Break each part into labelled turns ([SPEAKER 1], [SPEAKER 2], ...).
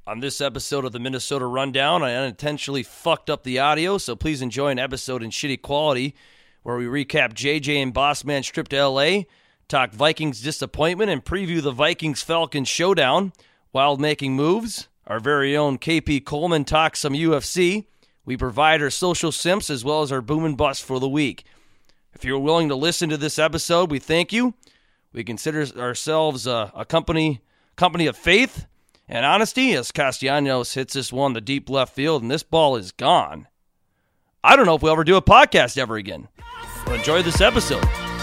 [SPEAKER 1] On this episode of the Minnesota Rundown, I unintentionally fucked up the audio, so please enjoy an episode in shitty quality where we recap JJ and Bossman's trip to LA, talk Vikings disappointment, and preview the Vikings-Falcons showdown. While making moves, our very own KP Coleman talks some UFC. We provide our social simps as well as our boom and bust for the week. If you're willing to listen to this episode, we thank you. We consider ourselves a company of faith and honesty, as Castellanos hits this one to deep left field, and this ball is gone. I don't know if we'll ever do a podcast ever again. Well, enjoy this episode.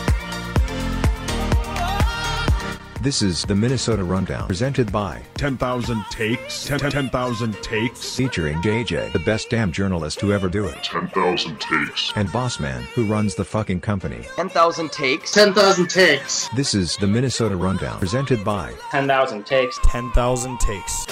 [SPEAKER 2] This is the Minnesota Rundown, presented by
[SPEAKER 3] 10,000 Takes, 10,000 Takes,
[SPEAKER 2] featuring JJ, the best damn journalist to ever do it,
[SPEAKER 4] 10,000 Takes,
[SPEAKER 2] and Bossman, who runs the fucking company.
[SPEAKER 5] 10,000 Takes.
[SPEAKER 6] 10,000 Takes.
[SPEAKER 2] This is the Minnesota Rundown, presented by
[SPEAKER 6] 10,000 Takes.
[SPEAKER 7] 10,000 Takes.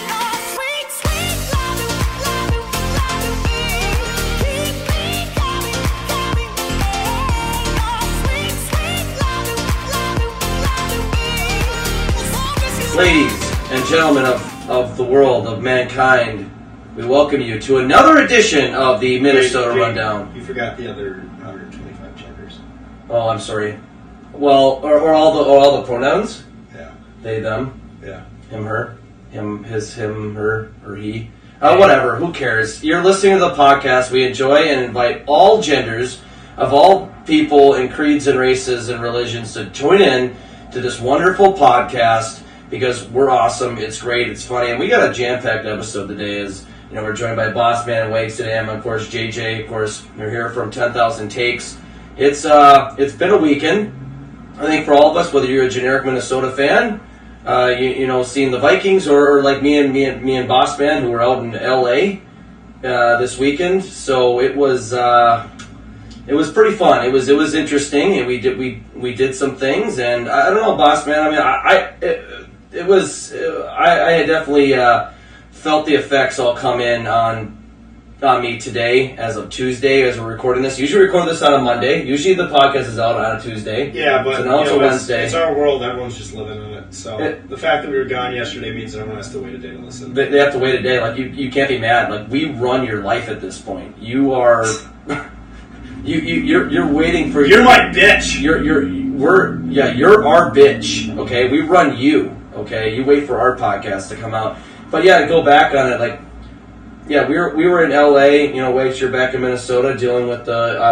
[SPEAKER 1] Ladies and gentlemen of the world, of mankind, we welcome you to another edition of the Minnesota Rundown.
[SPEAKER 6] You forgot the other 125 genders.
[SPEAKER 1] Oh, I'm sorry. Well, or all the pronouns?
[SPEAKER 6] Yeah.
[SPEAKER 1] They, them,
[SPEAKER 6] Yeah.
[SPEAKER 1] him, her, him, his, him, her, or he. Whatever, who cares? You're listening to the podcast. We enjoy and invite all genders of all people and creeds and races and religions to join in to this wonderful podcast. Because we're awesome, it's great, it's funny, and we got a jam-packed episode today. As you know, we're joined by Bossman and Wags today, and of course JJ. Of course, we're here from 10,000 Takes. It's been a weekend. I think for all of us, whether you're a generic Minnesota fan, you know, seeing the Vikings, or like me and Bossman, who were out in LA this weekend. So it was pretty fun. It was interesting, and we did some things, and I don't know, Bossman. I mean, I had definitely felt the effects all come in on me today as of Tuesday as we're recording this. Usually we record this on a Monday. Usually the podcast is out on a Tuesday.
[SPEAKER 6] Yeah, but
[SPEAKER 1] so now it's a Wednesday.
[SPEAKER 6] It's our world. Everyone's just living in it. So the fact that we were gone yesterday means that everyone has to wait a day to listen.
[SPEAKER 1] They have to wait a day. Like you can't be mad. Like we run your life at this point. You are you're waiting for.
[SPEAKER 6] You're my bitch.
[SPEAKER 1] You're our bitch. Okay, we run you. Okay, you wait for our podcast to come out. But yeah, to go back on it, like, yeah, we were in LA, you know, Waits, you're back in Minnesota, dealing with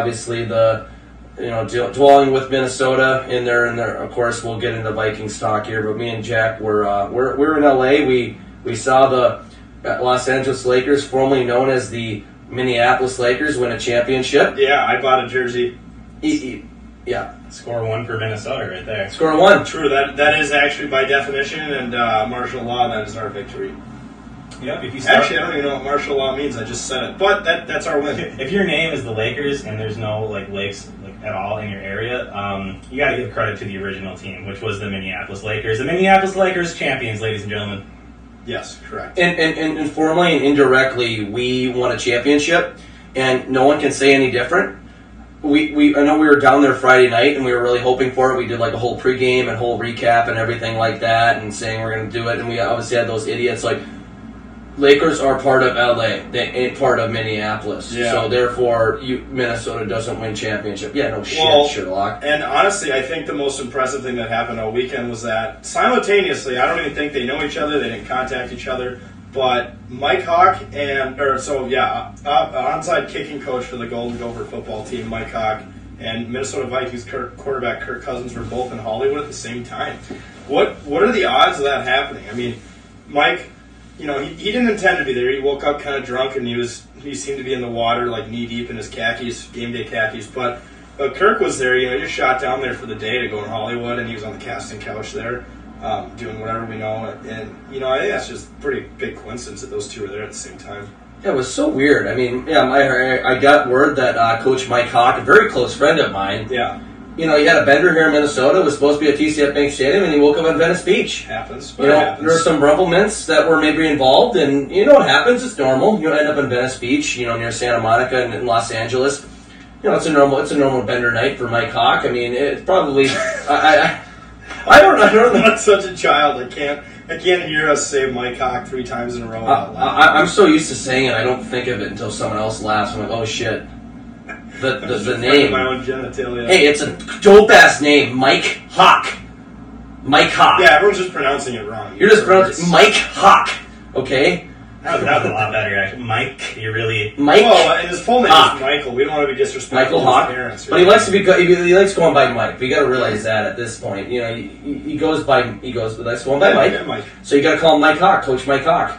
[SPEAKER 1] dwelling with Minnesota in there, of course, we'll get into Vikings talk here, but me and Jack we're in LA. We saw the Los Angeles Lakers, formerly known as the Minneapolis Lakers, win a championship.
[SPEAKER 6] Yeah, I bought a jersey.
[SPEAKER 1] Yeah.
[SPEAKER 8] Score one for Minnesota right there.
[SPEAKER 1] Score one.
[SPEAKER 6] True, that is actually by definition, and martial law, that is our victory.
[SPEAKER 8] Yep. If you
[SPEAKER 6] Actually, I don't even know what martial law means. I just said it, but that's our win.
[SPEAKER 8] If your name is the Lakers and there's no lakes at all in your area, you got to give credit to the original team, which was the Minneapolis Lakers. The Minneapolis Lakers champions, ladies and gentlemen.
[SPEAKER 6] Yes, correct.
[SPEAKER 1] And formally and indirectly, we won a championship, and no one can say any different. I know we were down there Friday night, and we were really hoping for it. We did like a whole pregame and whole recap and everything like that, and saying we're going to do it. And we obviously had those idiots like, Lakers are part of LA. They ain't part of Minneapolis.
[SPEAKER 6] Yeah.
[SPEAKER 1] So therefore, Minnesota doesn't win championship. Yeah, no shit, Sherlock.
[SPEAKER 6] And honestly, I think the most impressive thing that happened all weekend was that simultaneously, I don't even think they know each other. They didn't contact each other. But Mike Hawk onside kicking coach for the Golden Gopher football team, Mike Hawk, and Minnesota Vikings quarterback Kirk Cousins were both in Hollywood at the same time. What are the odds of that happening? I mean, Mike, you know, he didn't intend to be there. He woke up kind of drunk, and he seemed to be in the water, like knee deep in his khakis, game day khakis. But Kirk was there. You know, he just shot down there for the day to go to Hollywood, and he was on the casting couch there. Doing whatever we know, and you know, I think that's just a pretty big coincidence that those two were there at the same time.
[SPEAKER 1] Yeah, it was so weird. I mean, yeah, I got word that Coach Mike Hawk, a very close friend of mine,
[SPEAKER 6] yeah,
[SPEAKER 1] you know, he had a bender here in Minnesota. It was supposed to be at TCF Bank Stadium, and he woke up in Venice Beach.
[SPEAKER 6] Happens.
[SPEAKER 1] You know, there were some rumplements that were maybe involved, and you know what happens? It's normal. You end up in Venice Beach, you know, near Santa Monica and in Los Angeles. You know, it's a normal bender night for Mike Hawk. I mean, it's probably I don't know.
[SPEAKER 6] I'm not such a child. I I can't hear us say Mike Hawk 3 times in a row out loud.
[SPEAKER 1] I'm so used to saying it, I don't think of it until someone else laughs. I'm like, oh shit. The name.
[SPEAKER 6] My own genitalia.
[SPEAKER 1] Hey, it's a dope ass name, Mike Hawk. Mike Hawk.
[SPEAKER 6] Yeah, everyone's just pronouncing it wrong.
[SPEAKER 1] You're just pronouncing Mike Hawk. Okay.
[SPEAKER 8] That was a lot better, actually. Mike, you're really...
[SPEAKER 1] Mike.
[SPEAKER 6] Well, and his full name
[SPEAKER 1] Hawk.
[SPEAKER 6] is Michael. We don't want to be disrespectful
[SPEAKER 1] Michael
[SPEAKER 6] to
[SPEAKER 1] Hawk.
[SPEAKER 6] his parents.
[SPEAKER 1] But he likes to be. He likes going by Mike. But you got to realize that at this point, you know, he goes by. He likes going by Mike.
[SPEAKER 6] Yeah, Mike.
[SPEAKER 1] So you got to call him Mike Hawk, Coach Mike Hawk.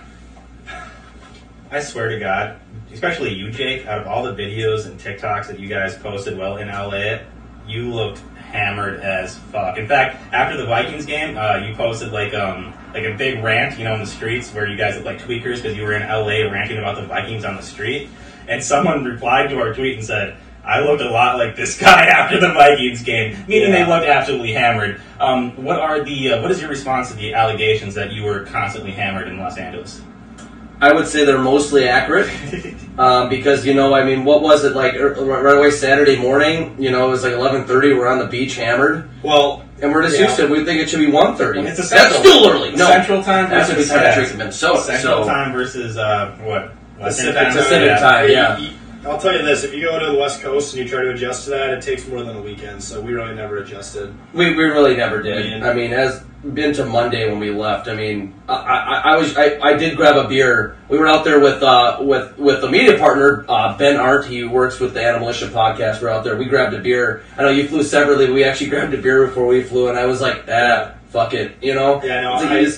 [SPEAKER 8] I swear to God, especially you, Jake, out of all the videos and TikToks that you guys posted while in LA, you looked hammered as fuck. In fact, after the Vikings game, you posted like a big rant, you know, in the streets where you guys look like tweakers because you were in LA ranting about the Vikings on the street. And someone replied to our tweet and said, I looked a lot like this guy after the Vikings game, meaning they looked absolutely hammered. What is your response to the allegations that you were constantly hammered in Los Angeles?
[SPEAKER 1] I would say they're mostly accurate because, you know, I mean, what was it like right away Saturday morning? You know, it was like 11:30. We're on the beach hammered.
[SPEAKER 6] Well,
[SPEAKER 1] and we're just used to it. We think it should be 1:30.
[SPEAKER 8] It's a
[SPEAKER 1] That's still early. No,
[SPEAKER 8] Central time
[SPEAKER 1] that's
[SPEAKER 8] versus
[SPEAKER 1] what we kind of treat Minnesota.
[SPEAKER 8] Central time versus what?
[SPEAKER 6] Pacific
[SPEAKER 8] Time?
[SPEAKER 1] Pacific time. Yeah.
[SPEAKER 6] I'll tell you this: if you go to the West Coast and you try to adjust to that, it takes more than a weekend. So we really never adjusted.
[SPEAKER 1] We really never did. I mean, as been to Monday when we left. I mean, I did grab a beer. We were out there with the media partner Ben Arndt. He works with the Animalitia podcast. We're out there. We grabbed a beer. I know you flew separately. But we actually grabbed a beer before we flew, and I was like, fuck it, you know.
[SPEAKER 6] Yeah, no.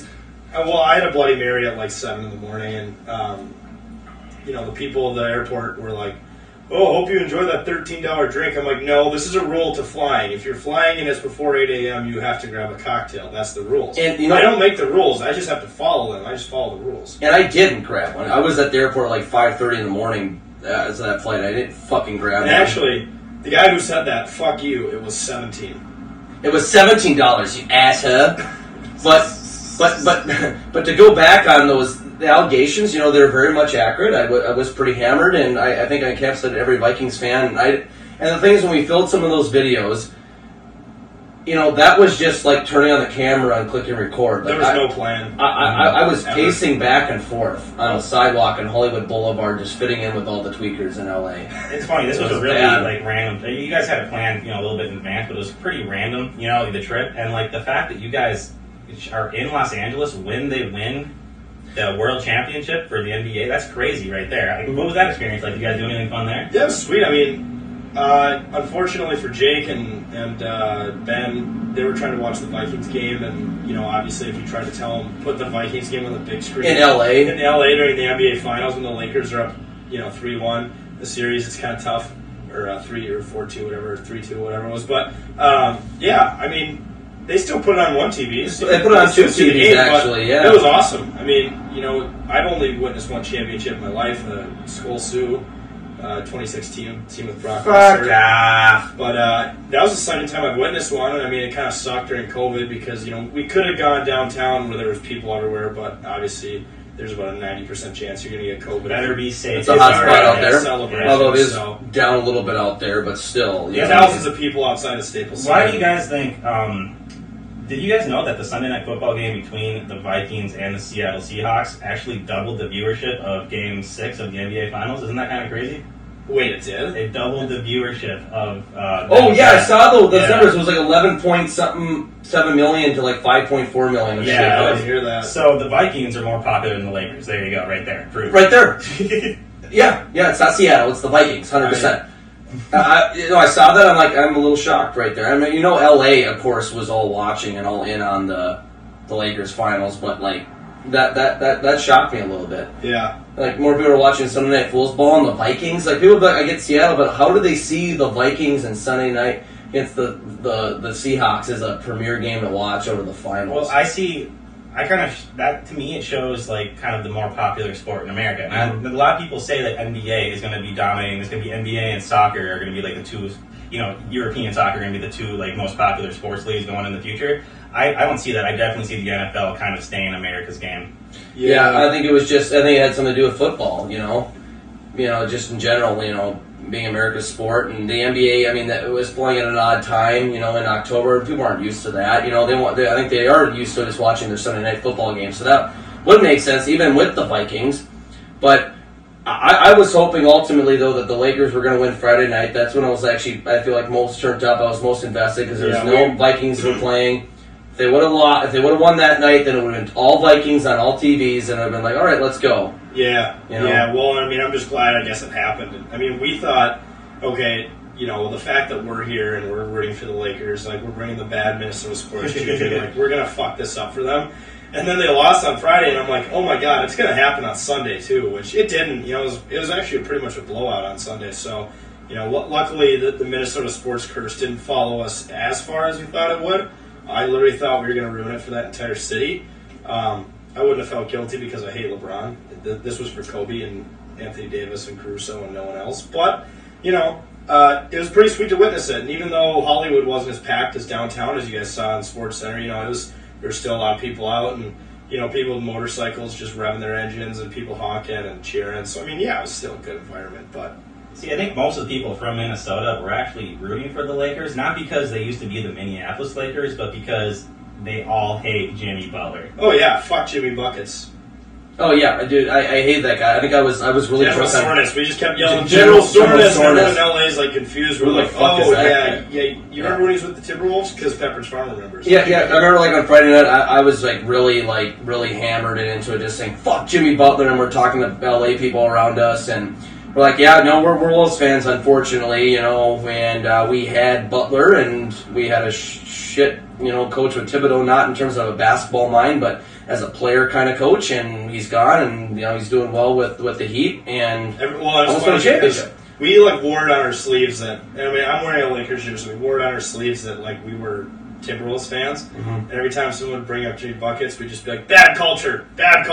[SPEAKER 6] I had a Bloody Mary at like 7 in the morning, and you know, the people at the airport were like, oh, hope you enjoy that $13 drink. I'm like, no, this is a rule to flying. If you're flying and it's before 8 a.m., you have to grab a cocktail. That's the rules.
[SPEAKER 1] And, you know,
[SPEAKER 6] I don't make the rules. I just have to follow them. I just follow the rules.
[SPEAKER 1] And I didn't grab one. I was at the airport at like 5:30 in the morning as that flight. I didn't fucking grab
[SPEAKER 6] and
[SPEAKER 1] one.
[SPEAKER 6] Actually, the guy who said that, fuck you, it was $17.
[SPEAKER 1] It was $17, you asshole. But to go back on the allegations, you know, they're very much accurate. I was pretty hammered, and I think I encapsulated every Vikings fan. And the thing is, when we filmed some of those videos, you know, that was just like turning on the camera and clicking record. Like,
[SPEAKER 6] there was no plan.
[SPEAKER 1] I was
[SPEAKER 6] ever.
[SPEAKER 1] pacing back and forth on a sidewalk in Hollywood Boulevard, just fitting in with all the tweakers in LA.
[SPEAKER 8] It's funny. This was a really
[SPEAKER 1] bad.
[SPEAKER 8] like random. You guys had a plan, you know, a little bit in advance, but it was pretty random. You know, the trip and like the fact that you guys are in Los Angeles when they win the World Championship for the NBA. That's crazy, right there. Like, what was that experience like? You guys do anything fun there?
[SPEAKER 6] Yeah, it was sweet. I mean, unfortunately for Jake and Ben, they were trying to watch the Vikings game, and you know, obviously, if you try to tell them put the Vikings game on the big screen
[SPEAKER 1] In LA
[SPEAKER 6] during the NBA Finals when the Lakers are up, you know, 3-1 the series, it's kind of tough, or 3 or 4-2, whatever, 3-2, whatever it was. But yeah, I mean, they still put it on one TV. So
[SPEAKER 1] they put it on two TVs, actually. Yeah,
[SPEAKER 6] it was awesome. I mean, you know, I've only witnessed one championship in my life, the Skull Sioux 2016 team with Brock Lesnar. But that was the second time I've witnessed one, and I mean, it kind of sucked during COVID because, you know, we could have gone downtown where there was people everywhere, but obviously there's about a 90% chance you're going to get COVID.
[SPEAKER 8] Better be safe.
[SPEAKER 1] It's a hot spot out there.
[SPEAKER 6] Celebration,
[SPEAKER 1] although it is
[SPEAKER 6] so.
[SPEAKER 1] Down a little bit out there, but still.
[SPEAKER 6] There's thousands of people outside of Staples Center.
[SPEAKER 8] Why do you guys think... did you guys know that the Sunday Night Football game between the Vikings and the Seattle Seahawks actually doubled the viewership of Game 6 of the NBA Finals? Isn't that kind of crazy?
[SPEAKER 6] Wait, it did?
[SPEAKER 8] It doubled the viewership of...
[SPEAKER 1] I saw those numbers. It was like 11.7 million to like 5.4 million.
[SPEAKER 6] I didn't hear that.
[SPEAKER 8] So the Vikings are more popular than the Lakers. There you go, right there. Proof.
[SPEAKER 1] Right there. yeah, it's not Seattle. It's the Vikings, 100%. I saw that. I'm a little shocked right there. I mean, you know, LA, of course, was all watching and all in on the Lakers finals, but like that shocked me a little bit.
[SPEAKER 6] Yeah.
[SPEAKER 1] Like, more people are watching Sunday Night Football and the Vikings. Like, people, I get Seattle, but how do they see the Vikings and Sunday night against the Seahawks as a premier game to watch over the finals?
[SPEAKER 8] Well, that to me, it shows like kind of the more popular sport in America. And a lot of people say that NBA is going to be dominating. There's going to be NBA and soccer are going to be like the two, you know, European soccer are going to be the two like most popular sports leagues going in the future. I don't see that. I definitely see the NFL kind of staying America's game.
[SPEAKER 1] Yeah, I think it had something to do with football, you know. just in general, being America's sport and the NBA. I mean, it was playing at an odd time, in October. People aren't used to that. I think they are used to just watching their Sunday night football games. So that would make sense, even with the Vikings. But I was hoping ultimately, though, that the Lakers were going to win Friday night. That's when I was actually, I feel like, most turned up. I was most invested because there was no Vikings were playing. If they would have won that night, then it would have been all Vikings on all TVs, and I'd have been like, all right, let's go.
[SPEAKER 6] Yeah. Well, I mean, I'm just glad, I guess, it happened. I mean, we thought, okay, the fact that we're here and we're rooting for the Lakers, like, we're bringing the bad Minnesota sports juju, like, we're going to fuck this up for them. And then they lost on Friday, and I'm like, oh my god, it's going to happen on Sunday too, which it didn't. It was actually pretty much a blowout on Sunday. So, luckily the Minnesota sports curse didn't follow us as far as we thought it would. I literally thought we were going to ruin it for that entire city. I wouldn't have felt guilty because I hate LeBron. This was for Kobe and Anthony Davis and Caruso and no one else. But, it was pretty sweet to witness it. And even though Hollywood wasn't as packed as downtown, as you guys saw in Sports Center, there were still a lot of people out, and people with motorcycles just revving their engines, and people honking and cheering. So I mean, it was still a good environment. But
[SPEAKER 8] see, I think most of the people from Minnesota were actually rooting for the Lakers, not because they used to be the Minneapolis Lakers, but because they all hate Jimmy Butler.
[SPEAKER 6] Oh yeah, fuck Jimmy Buckets.
[SPEAKER 1] Oh yeah, dude, I hate that guy. I think I was really
[SPEAKER 6] General
[SPEAKER 1] drunk on
[SPEAKER 6] Soreness. We just kept yelling General Soreness. And everyone in LA is like confused. We're like, oh yeah. You remember when he was with the Timberwolves? Because Pepperidge Farm remembers.
[SPEAKER 1] Yeah. I remember like on Friday night, I was really hammered and into it, just saying fuck Jimmy Butler, and we're talking to LA people around us, and we're like, we're Wolves fans, unfortunately, and we had Butler, and we had a shit, coach with Thibodeau, not in terms of a basketball mind, but as a player kind of coach, and he's gone, and he's doing well with the Heat, and almost won a championship.
[SPEAKER 6] We wore it on our sleeves that, I mean, I'm wearing a Lakers jersey, so we wore it on our sleeves that we were Timberwolves fans, and every time someone would bring up Jimmy Buckets, we'd just be like, bad culture.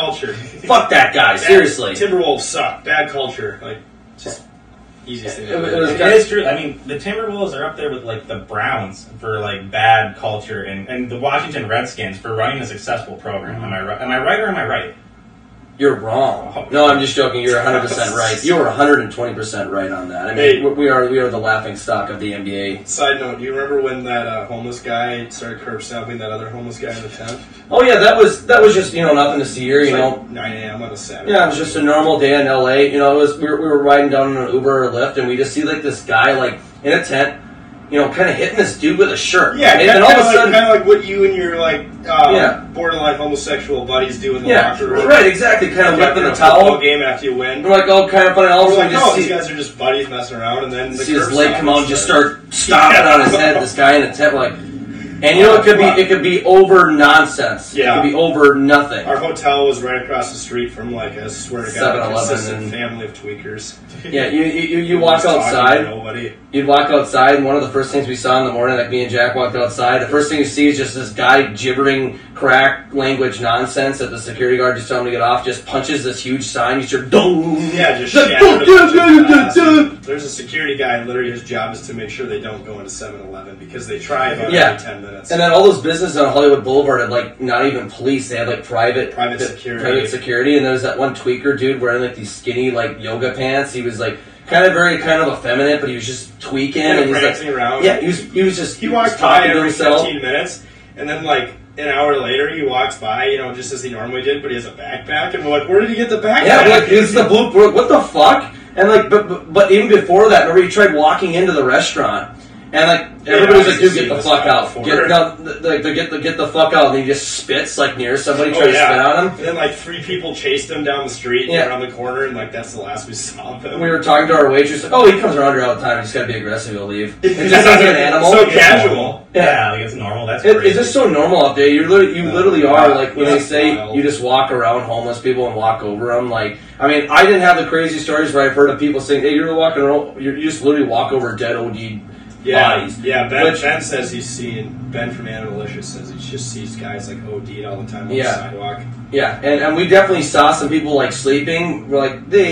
[SPEAKER 1] Fuck that guy, seriously.
[SPEAKER 6] Timberwolves suck, bad culture, just easiest thing.
[SPEAKER 8] It is true. I mean, the Timberwolves are up there with the Browns for bad culture, and the Washington Redskins for running a successful program. Am I right? Am I right or am I right?
[SPEAKER 1] You're wrong. No, I'm just joking. You're 100% right. You were 120% right on that. I mean, we are the laughing stock of the NBA.
[SPEAKER 6] Side note: do you remember when that homeless guy started curb stomping that other homeless guy in the tent?
[SPEAKER 1] Oh yeah, that was just nothing to see here.
[SPEAKER 6] 9 a.m. on a Saturday.
[SPEAKER 1] Yeah, it was just a normal day in LA. It was we were riding down in an Uber or Lyft, and we just see this guy in a tent. Kind of hitting this dude with a shirt.
[SPEAKER 6] Yeah, and then all of a sudden, kind of like what you and your borderline homosexual buddies do in the locker room.
[SPEAKER 1] Right, exactly. Kind of whipping the towel.
[SPEAKER 6] Game after you win.
[SPEAKER 1] We're kind of funny. All of a sudden,
[SPEAKER 6] these guys are just buddies messing around, and then
[SPEAKER 1] see his leg come out and just start stomping on his head. This guy in a tent, and it could be over nonsense.
[SPEAKER 6] Yeah.
[SPEAKER 1] It could be over nothing.
[SPEAKER 6] Our hotel was right across the street from I swear to God,
[SPEAKER 1] 7-Eleven
[SPEAKER 6] consistent family of tweakers.
[SPEAKER 1] Yeah, you walk outside. You'd walk outside, and one of the first things we saw in the morning, me and Jack walked outside, the first thing you see is just this guy gibbering crack language nonsense that the security guard just told him to get off, just punches this huge sign, you start
[SPEAKER 6] just shattered. There's a security guy, literally his job is to make sure they don't go into 7-Eleven because they try about every 10 minutes.
[SPEAKER 1] And then all those businesses on Hollywood Boulevard had not even police, they had private security, and there was that one tweaker dude wearing these skinny yoga pants. He was kind of effeminate, but he was just tweaking and
[SPEAKER 6] he's prancing around.
[SPEAKER 1] Yeah, he
[SPEAKER 6] walks by every 15 minutes, and then an hour later he walks by, just as he normally did, but he has a backpack, and we're like, where did he get the backpack?
[SPEAKER 1] Yeah, this is the Blue Brook. What the fuck? And but even before that, remember he tried walking into the restaurant. And everybody's dude, get the fuck out. Get the fuck out. And he just spits near somebody, trying to spit on him.
[SPEAKER 6] And then 3 people chased him down the street and around the corner, and that's the last we saw of him.
[SPEAKER 1] We were talking to our waitress. He comes around here all the time. He's got to be aggressive. He'll leave. It just sounds like an animal.
[SPEAKER 6] So casual.
[SPEAKER 8] Yeah, it's normal. That's crazy.
[SPEAKER 1] It's just so normal out there. You literally are when they say wild. You just walk around homeless people and walk over them. I didn't have the crazy stories where I've heard of people saying, "Hey, you're walking around. You just literally walk over dead OD." Bodies.
[SPEAKER 6] Yeah, Ben says he's seen, Ben from Analytics says he just sees guys OD'd all the time on the sidewalk.
[SPEAKER 1] Yeah, and we definitely saw some people sleeping. We're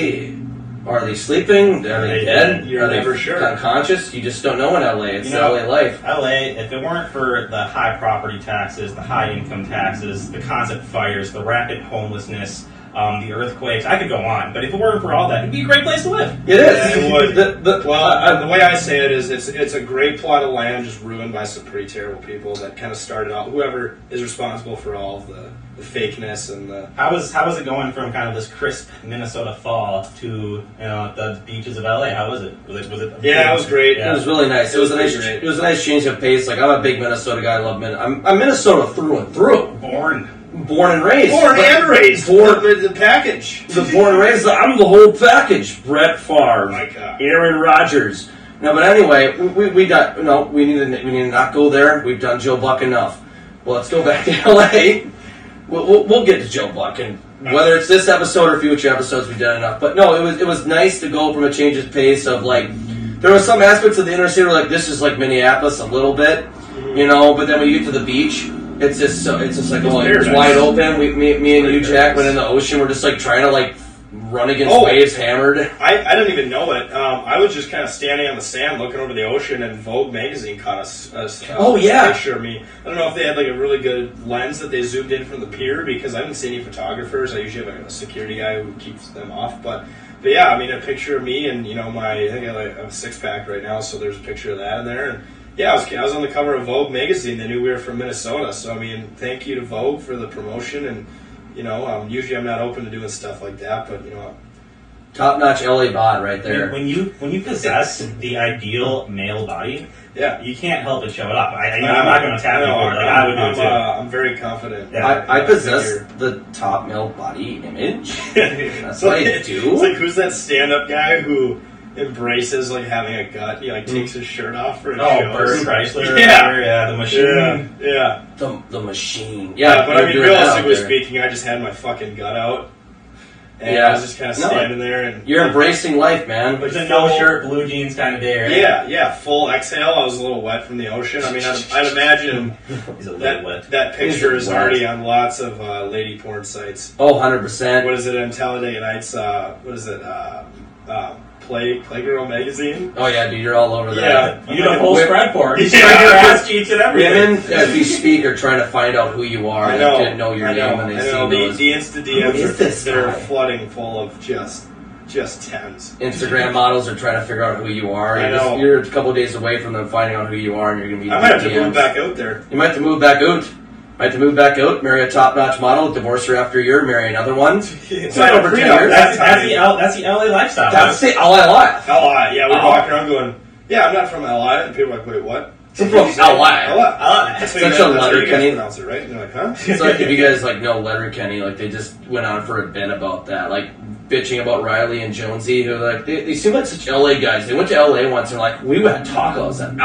[SPEAKER 1] are they sleeping? Are they dead?
[SPEAKER 6] You're never sure.
[SPEAKER 1] Unconscious? You just don't know in LA. It's LA life.
[SPEAKER 8] LA, if it weren't for the high property taxes, the high income taxes, the constant fires, the rapid homelessness, the earthquakes. I could go on, but if it weren't for all that, it'd be a great place to live.
[SPEAKER 1] It is.
[SPEAKER 6] Yeah, it would.
[SPEAKER 1] The
[SPEAKER 6] Well, the way I say it is, it's a great plot of land just ruined by some pretty terrible people that kind of started out. Whoever is responsible for all of the fakeness and the.
[SPEAKER 8] How was it going from kind of this crisp Minnesota fall to the beaches of LA? How was it? Was it?
[SPEAKER 6] Yeah, it was great.
[SPEAKER 1] It was really nice. It was a nice.
[SPEAKER 6] Great.
[SPEAKER 1] It was a nice change of pace. Like I'm a big Minnesota guy. I love Minnesota. I'm Minnesota through and through. Born and raised.
[SPEAKER 6] Born and raised.
[SPEAKER 1] Born
[SPEAKER 6] The package.
[SPEAKER 1] the born and raised. I'm the whole package. Brett Favre,
[SPEAKER 6] My God.
[SPEAKER 1] Aaron Rodgers. No, but anyway, we got we need to not go there. We've done Joe Buck enough. Well, let's go back to LA. We'll get to Joe Buck, and whether it's this episode or future episodes, we've done enough. But no, it was nice to go from a change of pace of like there were some aspects of the interstate where like this is like Minneapolis a little bit, but then when you get to the beach. It's just like it's wide open. Me and you, Jack, went in the ocean. We're just like trying to like run against waves, hammered.
[SPEAKER 6] I didn't even know it. I was just kind of standing on the sand, looking over the ocean, and Vogue magazine caught a picture of me. I don't know if they had like a really good lens that they zoomed in from the pier because I didn't see any photographers. I usually have a security guy who keeps them off, but yeah, I mean a picture of me and I think I have a 6-pack right now, so there's a picture of that in there. And, yeah, I was on the cover of Vogue magazine. They knew we were from Minnesota, so I mean, thank you to Vogue for the promotion. And usually I'm not open to doing stuff like that, but
[SPEAKER 1] top-notch LA bod right there.
[SPEAKER 8] When you possess the ideal male body,
[SPEAKER 6] yeah,
[SPEAKER 8] you can't help but show it up. I'm not going to tap you for it. Like I would do too.
[SPEAKER 6] I'm very confident.
[SPEAKER 8] Yeah.
[SPEAKER 1] I possess the top male body image. That's what I do.
[SPEAKER 6] It's like who's that stand-up guy who embraces like having a gut? He like takes his shirt off for a show.
[SPEAKER 8] Bert Chrysler.
[SPEAKER 6] Yeah,
[SPEAKER 8] the machine.
[SPEAKER 6] Yeah.
[SPEAKER 1] The machine.
[SPEAKER 6] Yeah, but I mean, realistically
[SPEAKER 1] there.
[SPEAKER 6] speaking, I just had my fucking gut out. And I was just kind of standing there. And
[SPEAKER 1] you're embracing life, man.
[SPEAKER 8] It's a no-shirt, blue jeans kind of day, right?
[SPEAKER 6] Yeah, full exhale. I was a little wet from the ocean. I mean, I'd imagine
[SPEAKER 8] He's a little wet.
[SPEAKER 6] that picture is already on lots of lady porn sites.
[SPEAKER 1] Oh, 100%.
[SPEAKER 6] What is it on Talladega Nights? What is it? Playgirl magazine.
[SPEAKER 1] Oh yeah, dude, you're all over that.
[SPEAKER 6] Yeah,
[SPEAKER 8] you get a full spread for it. You spread your ass cheeks and everything.
[SPEAKER 1] Women, as we speak, are trying to find out who you are.
[SPEAKER 6] I know.
[SPEAKER 1] They didn't know your name, and they see those.
[SPEAKER 6] The Insta DMs are flooding full of just 10s.
[SPEAKER 1] Instagram models are trying to figure out who you are. You're a couple days away from them finding out who you are, and you're going to be.
[SPEAKER 6] I might have to move back out there.
[SPEAKER 1] You might have to move back out. Marry a top-notch model, divorce her after a year, marry another one.
[SPEAKER 6] It's
[SPEAKER 1] not over 10 years.
[SPEAKER 8] That's the LA lifestyle.
[SPEAKER 1] That's the LA life.
[SPEAKER 6] LA, yeah. We're walking around going, yeah, I'm not from LA. And people are like, wait, what?
[SPEAKER 1] I'm from LA.
[SPEAKER 6] That's
[SPEAKER 1] Such a Letterkenny.
[SPEAKER 6] Pronounce it, right? And they're like, huh?
[SPEAKER 1] It's like if you guys know Letterkenny, like they just went on for a bit about that, like bitching about Riley and Jonesy, who they seem like such LA guys. They went to LA once and we had tacos at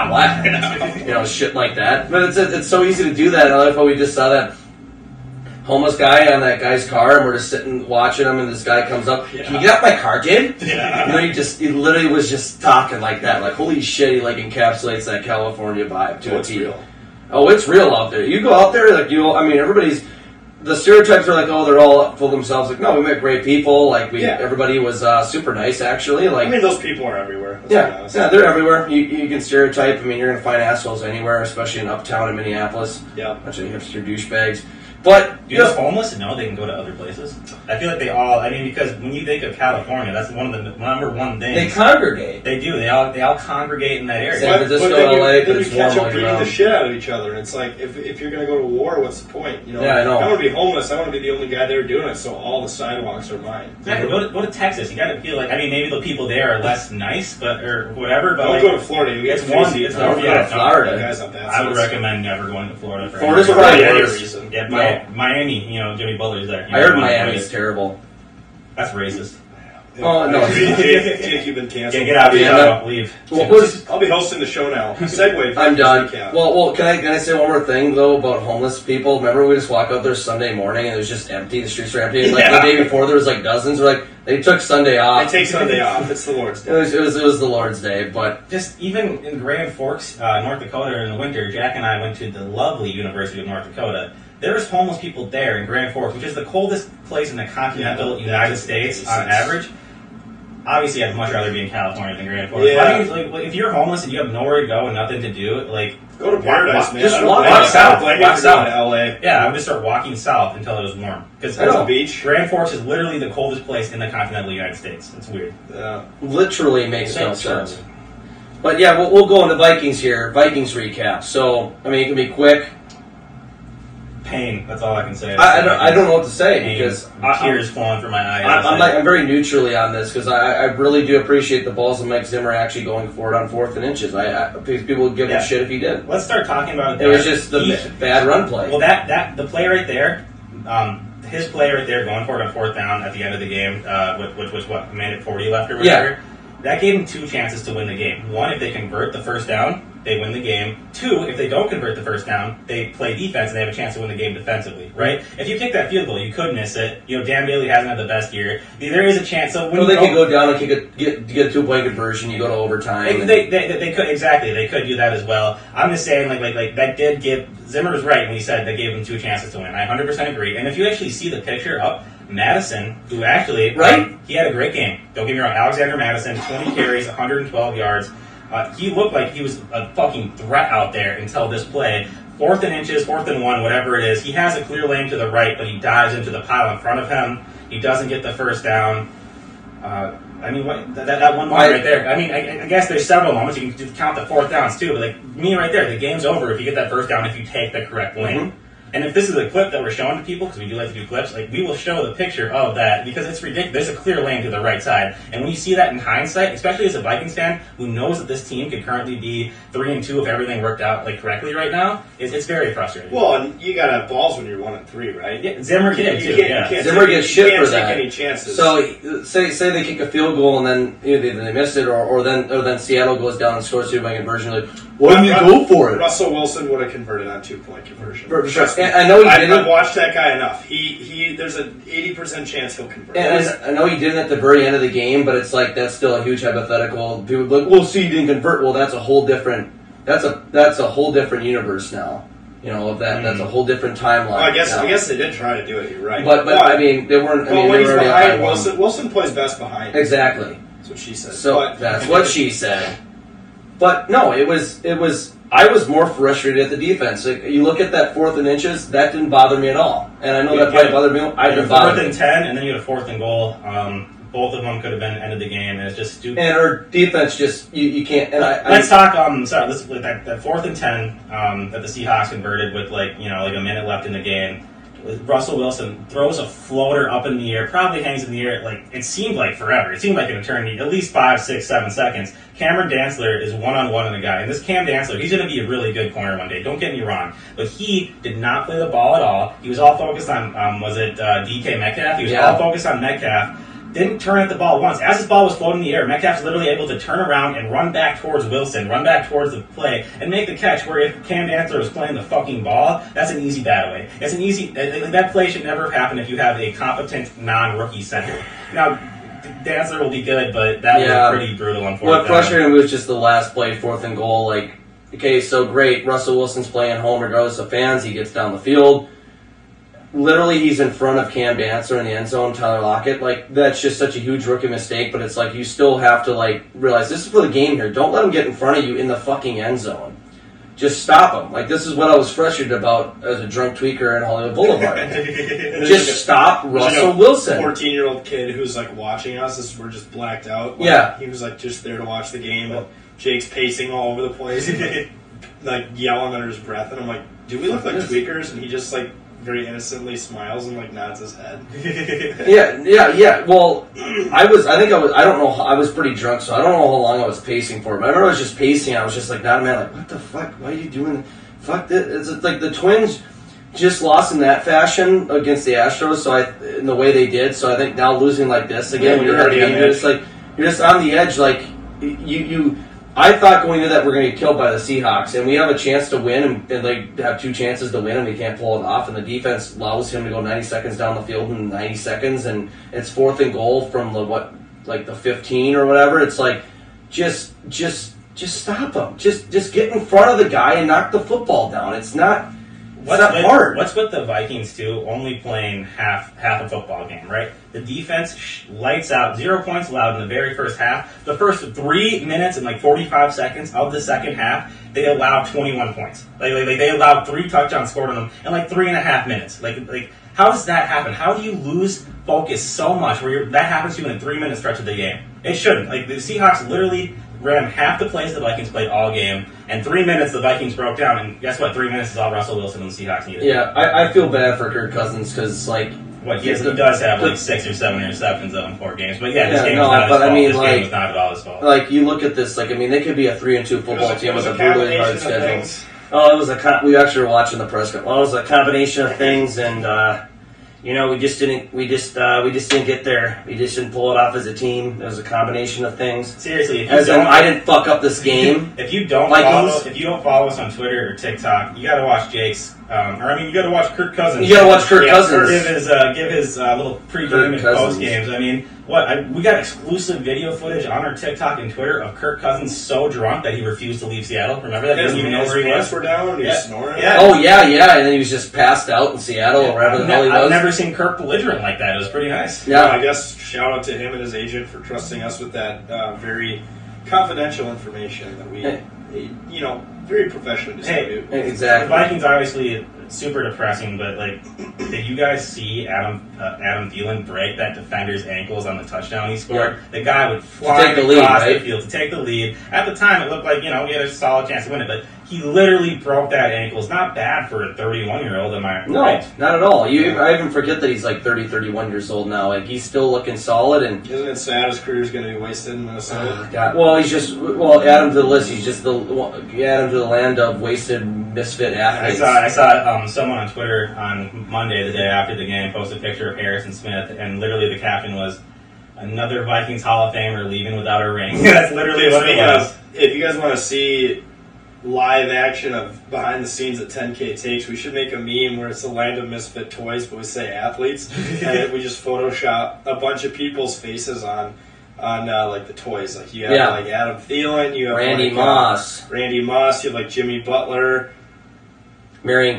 [SPEAKER 1] LA, shit like that. But it's so easy to do that. And I love how we just saw that homeless guy on that guy's car, and we're just sitting watching him, and this guy comes up. Yeah. Can you get out my car, dude?
[SPEAKER 6] Yeah.
[SPEAKER 1] He literally was just talking like that. Like, holy shit, he encapsulates that California vibe to a T.
[SPEAKER 6] Real.
[SPEAKER 1] Oh, it's real out there. You go out there, everybody's. The stereotypes are they're all full of themselves. Like, no, we met great people. Everybody was super nice, actually.
[SPEAKER 6] I mean, those people are everywhere.
[SPEAKER 1] Yeah, they're everywhere. You can stereotype. I mean, you're going to find assholes anywhere, especially in uptown in Minneapolis.
[SPEAKER 6] Yeah.
[SPEAKER 1] Bunch of hipster douchebags. But
[SPEAKER 8] do those homeless know they can go to other places? I feel like they all. I mean, because when you think of California, that's one of the number one things.
[SPEAKER 1] They congregate.
[SPEAKER 8] They do. They all congregate in that area.
[SPEAKER 1] San Francisco, LA,
[SPEAKER 6] then you catch up beating the shit out of each other. And it's like if you're going to go to war, what's the point?
[SPEAKER 1] Yeah, I know.
[SPEAKER 6] I want to be homeless. I want to be the only guy there doing it. So all the sidewalks are mine.
[SPEAKER 8] Exactly. Go to Texas. You got to feel like. I mean, maybe the people there are less nice, or whatever. But
[SPEAKER 6] don't go to Florida.
[SPEAKER 8] It's one. It's
[SPEAKER 1] Florida.
[SPEAKER 8] I would recommend never going to Florida.
[SPEAKER 1] Florida's probably worse.
[SPEAKER 8] Yeah, Miami. Jimmy Butler's there.
[SPEAKER 1] I heard Miami's terrible.
[SPEAKER 8] That's racist.
[SPEAKER 1] Oh, no.
[SPEAKER 6] Jake, you've been canceled.
[SPEAKER 8] Get out of here. Leave.
[SPEAKER 6] I'll be hosting the show now. Segue.
[SPEAKER 1] I'm done. Well, can I say one more thing, though, about homeless people? Remember we just walked out there Sunday morning and it was just empty. The streets were empty. The day before there was dozens. They took Sunday off.
[SPEAKER 6] They take Sunday off. It's the Lord's Day.
[SPEAKER 1] It was the Lord's Day, but...
[SPEAKER 8] Just even in Grand Forks, North Dakota in the winter, Jack and I went to the lovely University of North Dakota. There's homeless people there in Grand Forks, which is the coldest place in the continental United States on average. obviously I'd much rather be in California than Grand Forks.
[SPEAKER 6] Yeah.
[SPEAKER 8] Why do you, like, if you're homeless and you have nowhere to go and nothing to do, like,
[SPEAKER 6] Go to Paradise, man.
[SPEAKER 1] just
[SPEAKER 6] I don't
[SPEAKER 1] walk
[SPEAKER 6] blame you.
[SPEAKER 1] south.
[SPEAKER 6] I don't blame you
[SPEAKER 1] Walk
[SPEAKER 6] for going
[SPEAKER 1] south.
[SPEAKER 6] to LA.
[SPEAKER 8] yeah, I would just start walking south until it was warm. Because
[SPEAKER 1] I know.
[SPEAKER 6] The beach.
[SPEAKER 8] Grand Forks is literally the coldest place in the continental United States. It's weird.
[SPEAKER 6] Yeah.
[SPEAKER 1] Literally makes no
[SPEAKER 8] Sure.
[SPEAKER 1] sense. But yeah, we'll go into Vikings here. Vikings recap. So, I mean, it can be quick.
[SPEAKER 8] Pain. That's all I can say.
[SPEAKER 1] I don't know what to say
[SPEAKER 8] Pain.
[SPEAKER 1] because
[SPEAKER 8] tears flowing from my eyes.
[SPEAKER 1] I'm very neutrally on this because I really do appreciate the balls of Mike Zimmer actually going for it on 4th and inches. People would give him
[SPEAKER 8] Yeah.
[SPEAKER 1] shit if he did.
[SPEAKER 8] Let's start talking about it.
[SPEAKER 1] It was just the bad run play.
[SPEAKER 8] Well, that the play right there, his play right there, going for it on 4th down at the end of the game, which was what, a minute 40 left or whatever.
[SPEAKER 1] Yeah.
[SPEAKER 8] That gave them 2 chances to win the game. 1, if they convert the first down, they win the game. 2, if they don't convert the first down, they play defense and they have a chance to win the game defensively, right? If you kick that field goal, you could miss it. You know, Dan Bailey hasn't had the best year. There is a chance. So when
[SPEAKER 1] Well,
[SPEAKER 8] you
[SPEAKER 1] they could go down and get a 2-point conversion. You go to overtime.
[SPEAKER 8] They could, exactly. They could do that as well. I'm just saying, like that did give Zimmer was right when he said they gave them 2 chances to win. I 100% agree. And if you actually see the picture up, Madison, who actually
[SPEAKER 1] Right.
[SPEAKER 8] he had a great game. Don't get me wrong. Alexander Madison, 20 carries, 112 yards. He looked like he was a fucking threat out there until this play. 4th and inches, 4th and 1, whatever it is. He has a clear lane to the right, but he dives into the pile in front of him. He doesn't get the first down. I mean, that one moment right there. I mean, I guess there's several moments. You can count the 4th downs too, but like me right there, the game's over if you get that first down if you take the correct lane.
[SPEAKER 1] Mm-hmm.
[SPEAKER 8] And if this is a clip that we're showing to people, because we do like to do clips, like we will show the picture of that because it's ridiculous. There's a clear lane to the right side, and when you see that in hindsight, especially as a Vikings fan who knows that this team could currently be 3-2 if everything worked out like correctly right now, it's very frustrating.
[SPEAKER 6] Well, and you got to have balls when you're 1-3, right?
[SPEAKER 8] Yeah, Zimmer did too. Yeah.
[SPEAKER 1] Zimmer gets shit
[SPEAKER 6] you can't
[SPEAKER 1] for that.
[SPEAKER 6] take any chances.
[SPEAKER 1] So say they kick a field goal and then they miss it, or then Seattle goes down and scores 2-point conversion. Like, why didn't you go for it?
[SPEAKER 6] Russell Wilson would have converted on 2-point conversion.
[SPEAKER 1] Trust me. I know he didn't.
[SPEAKER 6] I've watched that guy enough. He there's an 80% chance he'll convert.
[SPEAKER 1] And I know he didn't at the very end of the game, but it's like that's still a huge hypothetical. People are like, "Well, see, he didn't convert." Well, that's a whole different. That's a whole different universe now. You know, of that. That's a whole different timeline.
[SPEAKER 6] Well, I guess
[SPEAKER 1] now.
[SPEAKER 6] they did try to do it. You're right.
[SPEAKER 1] But I mean, they weren't. I mean,
[SPEAKER 6] when
[SPEAKER 1] they
[SPEAKER 6] he's
[SPEAKER 1] were already up
[SPEAKER 6] behind
[SPEAKER 1] by one.
[SPEAKER 6] Wilson plays best behind.
[SPEAKER 1] Exactly.
[SPEAKER 6] That's what she said.
[SPEAKER 1] So
[SPEAKER 6] But-
[SPEAKER 1] that's what she said. But no, it was. I was more frustrated at the defense. Like, you look at that 4th and inches, that didn't bother me at all. And I know that probably bothered me. I didn't bother
[SPEAKER 8] 4th
[SPEAKER 1] me.
[SPEAKER 8] and 10, and then you had a 4th and goal. Both of them could have been end of the game, and it's just stupid.
[SPEAKER 1] And our defense just you can't. And
[SPEAKER 8] Let's talk. Sorry, let's with that 4th and 10 that the Seahawks converted with like a minute left in the game. Russell Wilson throws a floater up in the air, probably hangs in the air. Like it seemed like forever. It seemed like an eternity, at least 5, 6, 7 seconds. Cameron Dantzler is one-on-one on the guy, and this Cam Dantzler, he's going to be a really good corner one day. Don't get me wrong, but he did not play the ball at all. He was all focused on was it DK Metcalf? He was all focused on Metcalf. Didn't turn at the ball once. As his ball was floating in the air, Metcalf's literally able to turn around and run back towards Wilson, run back towards the play, and make the catch where if Cam Dantzler was playing the fucking ball, that's an easy bat away. It's an easy... That play should never have happened if you have a competent non-rookie center. Now, Dantzler will be good, but that was pretty brutal on 4th down.
[SPEAKER 1] What frustrated me was just the last play, 4th and goal. Like, okay, so great. Russell Wilson's playing home regardless of fans. He gets down the field. Literally, he's in front of Cam Dantzler in the end zone, Tyler Lockett. Like, that's just such a huge rookie mistake, but it's like you still have to, like, realize this is for the game here. Don't let him get in front of you in the fucking end zone. Just stop him. Like, this is what I was frustrated about as a drunk tweaker in Hollywood Boulevard. Just stop Russell Wilson.
[SPEAKER 6] 14-year-old kid who's, like, watching us. We're just blacked out.
[SPEAKER 1] Yeah.
[SPEAKER 6] He was, like, just there to watch the game. And Jake's pacing all over the place. Like, yelling under his breath. And I'm like, do we look like tweakers? And he just, like, very innocently smiles and like nods his head.
[SPEAKER 1] Yeah. Well, I don't know. I was pretty drunk, so I don't know how long I was pacing for. But I remember I was just pacing. I was just like, not a man. Like, what the fuck? Why are you doing that? Fuck this. It's like the Twins just lost in that fashion against the Astros. So in the way they did. So I think now losing like this again, when you're already on the edge, it's like you're just on the edge. Like you. I thought going into that we're going to get killed by the Seahawks, and we have a chance to win, and like have 2 chances to win, and we can't pull it off. And the defense allows him to go 90 seconds down the field in 90 seconds, and it's 4th and goal from the 15 or whatever. It's like just stop him. Just get in front of the guy and knock the football down. It's not.
[SPEAKER 8] What's with the Vikings too? Only playing half a football game, right? The defense lights out, 0 points allowed in the very first half. The first 3 minutes and 45 seconds of the second half, they allowed 21 points. They allowed 3 touchdowns scored on them in 3.5 minutes. How does that happen? How do you lose focus so much where that happens to you in a 3-minute stretch of the game? It shouldn't. The Seahawks literally ran half the plays the Vikings played all game, and 3 minutes the Vikings broke down, and guess what? 3 minutes is all Russell Wilson and the Seahawks needed.
[SPEAKER 1] Yeah, I feel bad for Kirk Cousins because,
[SPEAKER 8] he does have 6 or 7 interceptions in 4 games, but this game was not his fault. This game was not at all his fault.
[SPEAKER 1] You look at this, they could be a 3-2 football team with a brutally hard schedule.
[SPEAKER 6] Things.
[SPEAKER 1] Oh, it was we actually were watching the press conference. Well, it was a combination of things, and we just didn't get there. We just didn't pull it off as a team. It was a combination of things.
[SPEAKER 8] Seriously,
[SPEAKER 1] I didn't fuck up this game.
[SPEAKER 8] If you don't follow us on Twitter or TikTok, you got to watch Jake's. You got to watch Kirk Cousins.
[SPEAKER 1] You got to watch Kirk Cousins.
[SPEAKER 8] Give his little pre-game and post games. We got exclusive video footage on our TikTok and Twitter of Kirk Cousins so drunk that he refused to leave Seattle. Remember that? He didn't even know where he was.
[SPEAKER 6] Were down. He was snoring.
[SPEAKER 8] Yeah.
[SPEAKER 1] Oh yeah, and then he was just passed out in Seattle or wherever the hell he was.
[SPEAKER 8] I've never seen Kirk belligerent like that. It was pretty nice.
[SPEAKER 1] Yeah,
[SPEAKER 6] I guess shout out to him and his agent for trusting us with that very confidential information that we, very professionally distribute.
[SPEAKER 1] Hey, exactly.
[SPEAKER 8] The Vikings obviously super depressing, but did you guys see Adam Thielen break that defender's ankles on the touchdown he scored?
[SPEAKER 1] Yeah.
[SPEAKER 8] The guy would fly across the field to take the lead. At the time, it looked like we had a solid chance to win it, but he literally broke that ankle. It's not bad for a 31-year-old, am I right?
[SPEAKER 1] No, not at all. I even forget that he's 30, 31 years old now. He's still looking solid. And
[SPEAKER 6] isn't it sad his career's going to be wasted in Minnesota?
[SPEAKER 1] God. Well, add him to the list. He's just add him to the land of wasted misfit athletes.
[SPEAKER 8] I saw someone on Twitter on Monday, the day after the game, post a picture of Harrison Smith, and literally the caption was, "Another Vikings Hall of Famer leaving without a ring." That's literally what it was.
[SPEAKER 6] If you guys want to see live action of behind the scenes at 10K Takes, we should make a meme where it's the land of misfit toys, but we say athletes, and we just Photoshop a bunch of people's faces on the toys. You have Adam Thielen, you have
[SPEAKER 1] Randy Moss,
[SPEAKER 6] you have Jimmy Butler,
[SPEAKER 1] Marion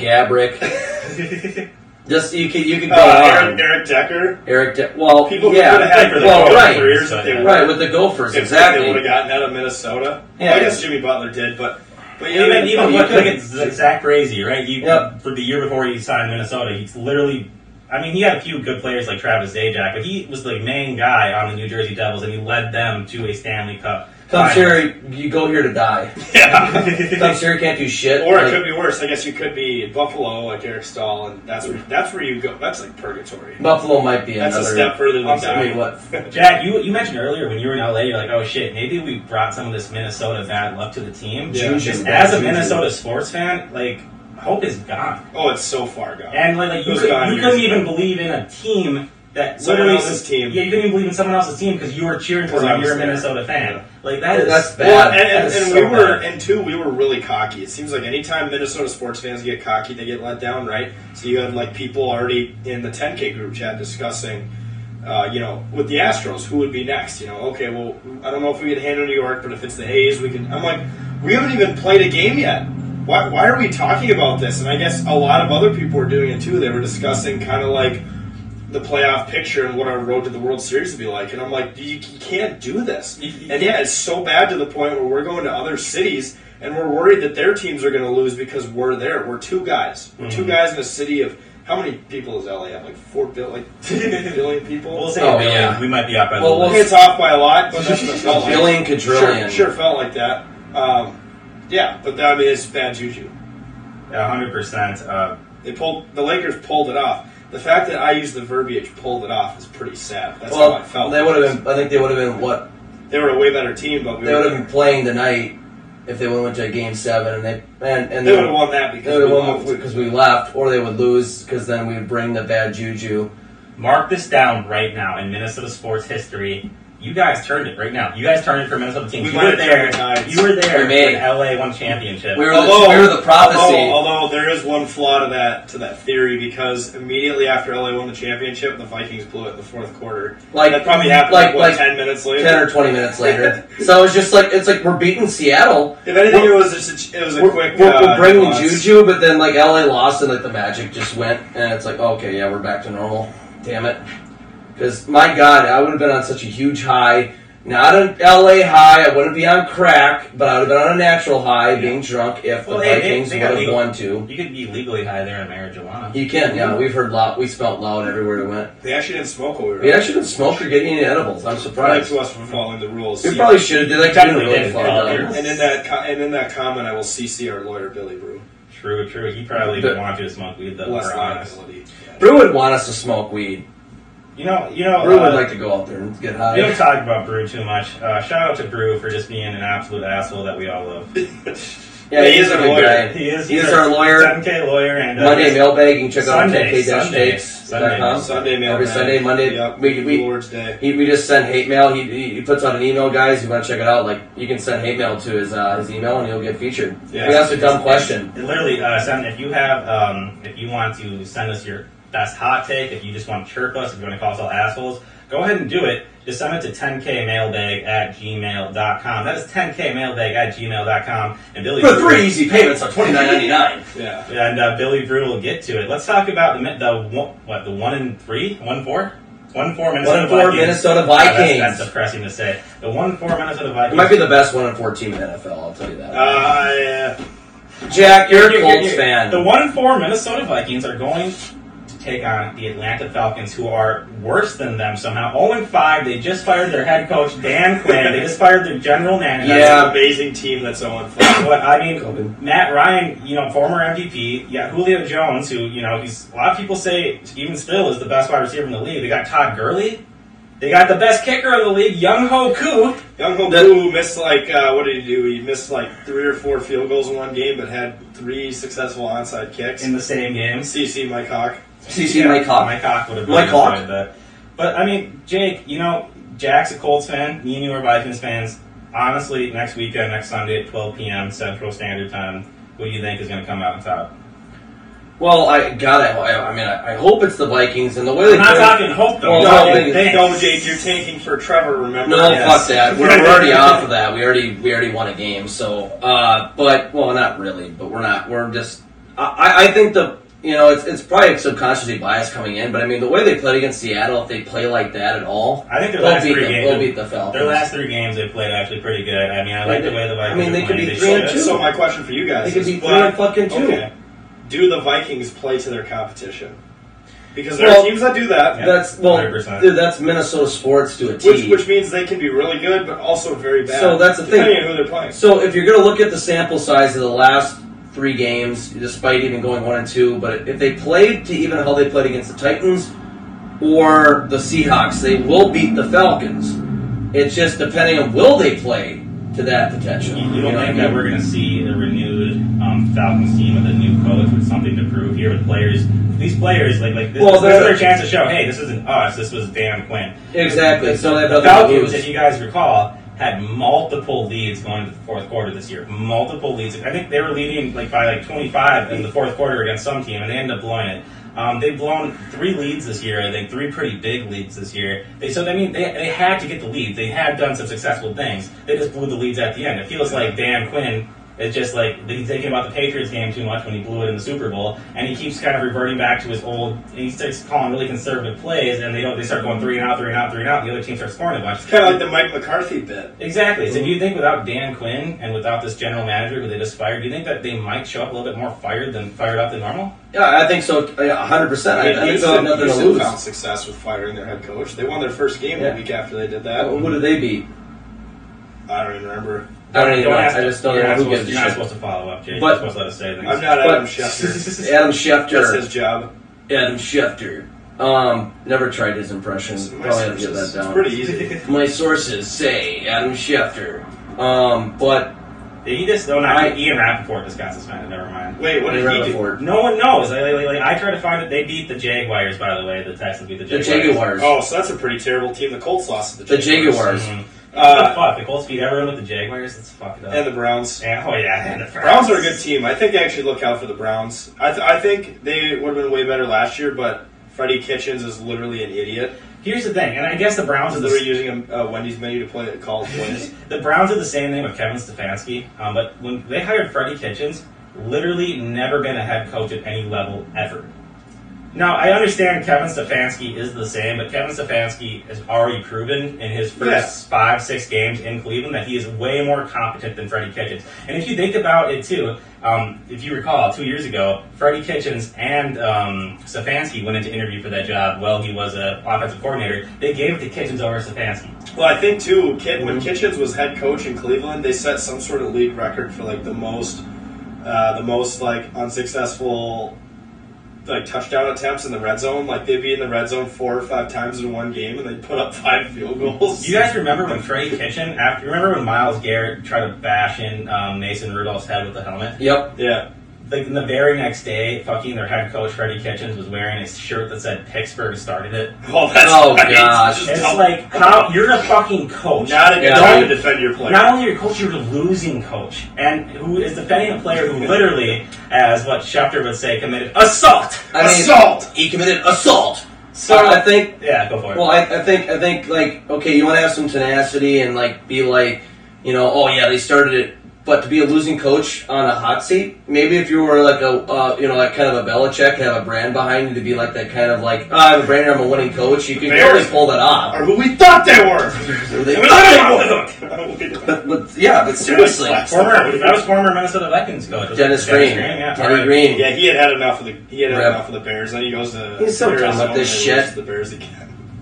[SPEAKER 1] Gabrick. Just you could go on.
[SPEAKER 6] Eric Decker. People could have had for careers if they
[SPEAKER 1] were with the Gophers.
[SPEAKER 6] If
[SPEAKER 1] exactly.
[SPEAKER 6] They would have gotten out of Minnesota.
[SPEAKER 1] Yeah,
[SPEAKER 6] I guess Jimmy Butler did, but
[SPEAKER 8] even look at Zach Crazy, right? For the year before he signed Minnesota, he's literally. He had a few good players like Travis Zajac, but he was the main guy on the New Jersey Devils, and he led them to a Stanley Cup.
[SPEAKER 1] Tom Sherry, you go here to die.
[SPEAKER 6] Yeah.
[SPEAKER 1] Tom Sherry can't do shit.
[SPEAKER 6] Or it could be worse. I guess you could be Buffalo, like Eric Stahl, and that's where you go. That's like purgatory.
[SPEAKER 1] Buffalo might be
[SPEAKER 6] that's
[SPEAKER 1] another.
[SPEAKER 6] That's a step further than dying.
[SPEAKER 1] What?
[SPEAKER 8] Jack, you mentioned earlier when you were in LA, you're like, oh shit, maybe we brought some of this Minnesota bad luck to the team.
[SPEAKER 6] Yeah.
[SPEAKER 8] As a Minnesota sports fan, hope is gone.
[SPEAKER 6] Oh, it's so far gone.
[SPEAKER 8] And you couldn't even believe in a team that
[SPEAKER 6] someone else's team.
[SPEAKER 8] Yeah, you couldn't even believe in someone else's team because you were cheering for them. You're a Minnesota fan.
[SPEAKER 1] That's bad.
[SPEAKER 6] Well, and we were really cocky. It seems like anytime Minnesota sports fans get cocky, they get let down, right? So you had people already in the 10K group chat discussing, with the Astros, who would be next? Okay, well, I don't know if we can handle New York, but if it's the A's, we can. I'm like, we haven't even played a game yet. Why are we talking about this? And I guess a lot of other people were doing it too. They were discussing kind of the playoff picture and what our road to the World Series would be like. And I'm like, you can't do this. And yeah, it's so bad to the point where we're going to other cities and we're worried that their teams are going to lose because we're there. We're two guys. We're two guys in a city of, how many people does LA have? 4 billion, 2 billion people?
[SPEAKER 8] We'll say a billion. Yeah. We might be off by a little bit.
[SPEAKER 6] It's off by a lot, but that's what it felt like.
[SPEAKER 1] Billion, quadrillion.
[SPEAKER 6] Sure felt like that. Yeah, but it's bad juju.
[SPEAKER 8] Yeah, 100%.
[SPEAKER 6] The Lakers pulled it off. The fact that I used the verbiage "pulled it off" is pretty sad. That's how I felt.
[SPEAKER 1] They would have been. I think they would have been what?
[SPEAKER 6] They were a way better team, but
[SPEAKER 1] they would have been playing tonight if they would have went to a Game 7, and they
[SPEAKER 6] would have won that
[SPEAKER 1] because we left, or they would lose because then we would bring the bad juju.
[SPEAKER 8] Mark this down right now in Minnesota sports history. You guys turned it right now. You guys turned it for Minnesota teams.
[SPEAKER 6] We
[SPEAKER 8] You
[SPEAKER 6] might
[SPEAKER 8] were
[SPEAKER 6] have
[SPEAKER 8] there.
[SPEAKER 6] turned the tides.
[SPEAKER 8] You were there
[SPEAKER 1] We may.
[SPEAKER 8] when LA won championship.
[SPEAKER 1] We were the prophecy.
[SPEAKER 6] Although there is one flaw to that theory, because immediately after LA won the championship, the Vikings blew it in the fourth quarter. that probably happened like 10 minutes later.
[SPEAKER 1] 10 or 20 minutes later. So it's just like, it's like we're beating Seattle.
[SPEAKER 6] If anything, it was a quick.
[SPEAKER 1] We're bringing
[SPEAKER 6] loss.
[SPEAKER 1] Juju, but then like LA lost and like the magic just went, and it's like, okay, yeah, we're back to normal. Damn it. Because, my God, I would have been on such a huge high. Not an LA high. I wouldn't be on crack, but I would have been on a natural high, being drunk, if the Vikings would have won too.
[SPEAKER 8] You could be legally high there in marijuana.
[SPEAKER 1] You can, yeah. We've heard loud. We smelled loud everywhere we went.
[SPEAKER 6] They actually didn't smoke while we were
[SPEAKER 1] We actually didn't smoke or get any edibles. I'm
[SPEAKER 6] Credit
[SPEAKER 1] surprised.
[SPEAKER 6] to us for following the rules.
[SPEAKER 1] We probably should have. They
[SPEAKER 8] Technically
[SPEAKER 1] really
[SPEAKER 8] did.
[SPEAKER 1] follow
[SPEAKER 8] Yeah.
[SPEAKER 1] them.
[SPEAKER 6] And in that comment, I will CC our lawyer Billy Brew.
[SPEAKER 8] True. He probably would want you to smoke weed, though.
[SPEAKER 6] Less
[SPEAKER 8] we're honest.
[SPEAKER 6] liability. Yeah.
[SPEAKER 1] Brew would want us to smoke weed.
[SPEAKER 8] You know.
[SPEAKER 1] Brew would like to go out there and get high.
[SPEAKER 8] We don't talk about Brew too much. Shout out to Brew for just being an absolute asshole that we all love.
[SPEAKER 1] Yeah, he is a good guy.
[SPEAKER 8] He is.
[SPEAKER 1] He's our lawyer.
[SPEAKER 8] 7K lawyer and
[SPEAKER 1] Monday mailbag. You can check out
[SPEAKER 8] Sunday,
[SPEAKER 1] k-takes.com.
[SPEAKER 6] Sunday mail.
[SPEAKER 1] Every Sunday, Monday.
[SPEAKER 6] Yep.
[SPEAKER 1] We
[SPEAKER 6] Lord's Day.
[SPEAKER 1] we just send hate mail. He puts out an email, guys. You want to check it out? Like, you can send hate mail to his email, and he'll get featured.
[SPEAKER 6] Yeah.
[SPEAKER 1] We asked a dumb question.
[SPEAKER 8] Literally, if you want to send us your best hot take, if you just want to chirp us, if you want to call us all assholes, go ahead and do it. Just send it to 10kmailbag@gmail.com. That is 10kmailbag@gmail.com. And Billy
[SPEAKER 1] For
[SPEAKER 8] Brew,
[SPEAKER 1] 3 easy payments of $29.99.
[SPEAKER 6] Yeah.
[SPEAKER 8] and Billy Brew will get to it. Let's talk about the 1-4 Minnesota
[SPEAKER 1] 1-4
[SPEAKER 8] Vikings.
[SPEAKER 1] Minnesota
[SPEAKER 8] Oh,
[SPEAKER 1] Vikings.
[SPEAKER 8] that's depressing to say. The 1-4 Minnesota Vikings.
[SPEAKER 1] It might be the best 1-4 team in the NFL. I'll tell you that.
[SPEAKER 6] Yeah.
[SPEAKER 1] Jack, you're a Colts fan.
[SPEAKER 8] The 1-4 Minnesota Vikings are going to take on the Atlanta Falcons, who are worse than them somehow. 0-5. They just fired their head coach, Dan Quinn. They just fired their general manager.
[SPEAKER 6] That's
[SPEAKER 1] Yeah.
[SPEAKER 6] an amazing team that's 0-5.
[SPEAKER 8] But I mean,
[SPEAKER 1] Coven.
[SPEAKER 8] Matt Ryan, former MVP. Yeah, Julio Jones, who he's a lot of people say even still is the best wide receiver in the league. They got Todd Gurley. They got the best kicker in the league, Young Ho Koo.
[SPEAKER 6] Young Ho Koo missed what did he do? He missed 3 or 4 field goals in one game, but had 3 successful onside kicks.
[SPEAKER 8] In the same game.
[SPEAKER 6] CC Mike Hawk.
[SPEAKER 1] CC Mike Hawk.
[SPEAKER 8] Mike Hawk would have
[SPEAKER 1] Mike
[SPEAKER 8] really
[SPEAKER 1] Hawk.
[SPEAKER 8] enjoyed that. But I mean, Jake, Jack's a Colts fan. Me and you are Vikings fans. Honestly, next weekend, next Sunday at 12 p.m. Central Standard Time, who do you think is going to come out on top?
[SPEAKER 1] Well, I hope it's the Vikings, and the way they
[SPEAKER 8] I'm not talking hope, though.
[SPEAKER 1] Well,
[SPEAKER 8] I'm talking think.
[SPEAKER 6] No, Jake, you're tanking for Trevor, remember?
[SPEAKER 1] No,
[SPEAKER 8] Yes.
[SPEAKER 1] fuck that. We're already off of that. We already won a game. So, not really. But we're not. We're just. I think it's probably subconsciously biased coming in. But I mean, the way they played against Seattle, if they play like that at all,
[SPEAKER 8] I think their
[SPEAKER 1] they'll
[SPEAKER 8] last
[SPEAKER 1] beat
[SPEAKER 8] 3
[SPEAKER 1] them.
[SPEAKER 8] games.
[SPEAKER 1] They'll beat the Falcons.
[SPEAKER 8] Their last 3 games they played actually pretty good. I mean, I like the way the Vikings.
[SPEAKER 1] they
[SPEAKER 8] are
[SPEAKER 1] could
[SPEAKER 8] playing.
[SPEAKER 1] be
[SPEAKER 8] They
[SPEAKER 1] 3-2.
[SPEAKER 8] should.
[SPEAKER 6] So my question for you guys
[SPEAKER 1] They could
[SPEAKER 6] is,
[SPEAKER 1] be 3-2.
[SPEAKER 6] okay, do the Vikings play to their competition? Because there
[SPEAKER 1] Well,
[SPEAKER 6] are teams that do that,
[SPEAKER 8] Yeah.
[SPEAKER 1] That's
[SPEAKER 8] 100%.
[SPEAKER 1] dude, that's Minnesota sports to a T.
[SPEAKER 6] which means they can be really good, but also very bad.
[SPEAKER 1] So that's the thing.
[SPEAKER 6] depending on who they're playing.
[SPEAKER 1] So if you're going to look at the sample size of the last 3 games, despite even going 1-2, but if they played to even how they played against the Titans or the Seahawks, they will beat the Falcons. It's just depending on will they play to that potential.
[SPEAKER 8] You don't
[SPEAKER 1] know
[SPEAKER 8] think
[SPEAKER 1] what I
[SPEAKER 8] that
[SPEAKER 1] mean?
[SPEAKER 8] we're going to see a renewed Falcons team with a new coach with something to prove here with players? These players, this is their chance to show, hey, this isn't us, this was Dan Quinn.
[SPEAKER 1] Exactly. So they have
[SPEAKER 8] The
[SPEAKER 1] nothing to
[SPEAKER 8] Falcons,
[SPEAKER 1] lose.
[SPEAKER 8] if you guys recall, had multiple leads going into the fourth quarter this year. Multiple leads. I think they were leading by 25 in the fourth quarter against some team, and they ended up blowing it. They've blown 3 leads this year, I think, 3 pretty big leads this year. They had to get the leads. They had done some successful things. They just blew the leads at the end. It feels like Dan Quinn is just he's thinking about the Patriots game too much when he blew it in the Super Bowl, and he keeps kind of reverting back to his old. He starts calling really conservative plays, and they start going 3 and out, 3 and out, 3 and out. And the other team starts scoring a bunch.
[SPEAKER 6] It's kind of like the Mike McCarthy bit.
[SPEAKER 8] Exactly. So do you think without Dan Quinn and without this general manager who they just fired, do you think that they might show up a little bit more fired up than normal?
[SPEAKER 1] Yeah, I think so. 100%. I think they'll have nothing to
[SPEAKER 6] Houston
[SPEAKER 1] lose.
[SPEAKER 6] found success with firing their head coach. They won their first game
[SPEAKER 1] Yeah.
[SPEAKER 6] the week after they did that.
[SPEAKER 1] Who did they beat?
[SPEAKER 6] I don't even remember.
[SPEAKER 1] I don't even know.
[SPEAKER 8] ask
[SPEAKER 1] I just don't
[SPEAKER 8] you're
[SPEAKER 1] know
[SPEAKER 8] not
[SPEAKER 1] who
[SPEAKER 8] supposed-
[SPEAKER 1] gives a
[SPEAKER 8] You're not
[SPEAKER 1] shit.
[SPEAKER 8] supposed to follow up, Jay.
[SPEAKER 1] But-
[SPEAKER 8] You're supposed to let us say things.
[SPEAKER 6] I'm not
[SPEAKER 1] But-
[SPEAKER 6] Adam Schefter.
[SPEAKER 1] Adam
[SPEAKER 6] That's
[SPEAKER 1] Schefter.
[SPEAKER 6] his job.
[SPEAKER 1] Adam Schefter. Never tried his impression.
[SPEAKER 6] My
[SPEAKER 1] Probably have to get
[SPEAKER 6] sources.
[SPEAKER 1] that down.
[SPEAKER 6] It's pretty easy.
[SPEAKER 1] My sources say Adam Schefter. But
[SPEAKER 8] He just Ian Rappaport just got suspended. Never mind.
[SPEAKER 6] Wait, what did he do?
[SPEAKER 8] No one knows. I tried to find it. They beat the Jaguars, by the way. The Texans beat the Jaguars.
[SPEAKER 1] The Jaguars.
[SPEAKER 6] Oh, so that's a pretty terrible team. The Colts lost to
[SPEAKER 1] the Jaguars.
[SPEAKER 8] Mm-hmm. What the fuck? The Colts beat everyone with the Jaguars? That's fucked up.
[SPEAKER 6] And the Browns.
[SPEAKER 8] And the
[SPEAKER 6] Browns are a good team. I think they actually look out for the Browns. I think they would have been way better last year, but Freddie Kitchens is literally an idiot.
[SPEAKER 8] Here's the thing, and I guess the Browns
[SPEAKER 6] He's literally using a Wendy's menu to call plays.
[SPEAKER 8] The Browns are the same name of Kevin Stefanski, but when they hired Freddie Kitchens, literally never been a head coach at any level ever. Now, I understand Kevin Stefanski is the same, but Kevin Stefanski has already proven in his first 5-6 games in Cleveland that he is way more competent than Freddie Kitchens. And if you think about it, too, if you recall, 2 years ago, Freddie Kitchens and Stefanski went into interview for that job while he was an offensive coordinator. They gave it to Kitchens over Stefanski.
[SPEAKER 6] Well, I think, too, when Kitchens was head coach in Cleveland, they set some sort of league record for, like, the most unsuccessful touchdown attempts in the red zone. Like, they'd be in the red zone 4 or 5 times in one game, and they'd put up 5 field goals.
[SPEAKER 8] You guys remember when Freddie Kitchen, remember when Myles Garrett tried to bash in Mason Rudolph's head with the helmet?
[SPEAKER 1] Yep.
[SPEAKER 6] Yeah.
[SPEAKER 8] Like, the very next day, their head coach, Freddie Kitchens, was wearing a shirt that said Pittsburgh started it.
[SPEAKER 6] Oh, that's
[SPEAKER 1] gosh.
[SPEAKER 8] It's like, how you're a fucking coach.
[SPEAKER 6] Not a good time to defend your player.
[SPEAKER 8] Not only your coach, you're a losing coach. And who is defending a player who literally, as what Schefter would say, committed assault!
[SPEAKER 6] Assault!
[SPEAKER 1] He committed assault!
[SPEAKER 8] So
[SPEAKER 1] I think...
[SPEAKER 8] Yeah, go for it.
[SPEAKER 1] Well, I think, okay, you want to have some tenacity and, be like, oh, yeah, they started it. But to be a losing coach on a hot seat, maybe if you were like kind of a Belichick, have a brand behind you to be like that kind of I have a brand, I'm a winning coach, you can totally pull that off.
[SPEAKER 6] Or who we thought they were!
[SPEAKER 1] But seriously.
[SPEAKER 8] That was former Minnesota Vikings coach.
[SPEAKER 1] Dennis Green.
[SPEAKER 8] Yeah,
[SPEAKER 1] Green.
[SPEAKER 6] Yeah, he had enough of the Bears, then he goes to
[SPEAKER 1] He's so dumb with this shit.
[SPEAKER 6] The Bears again.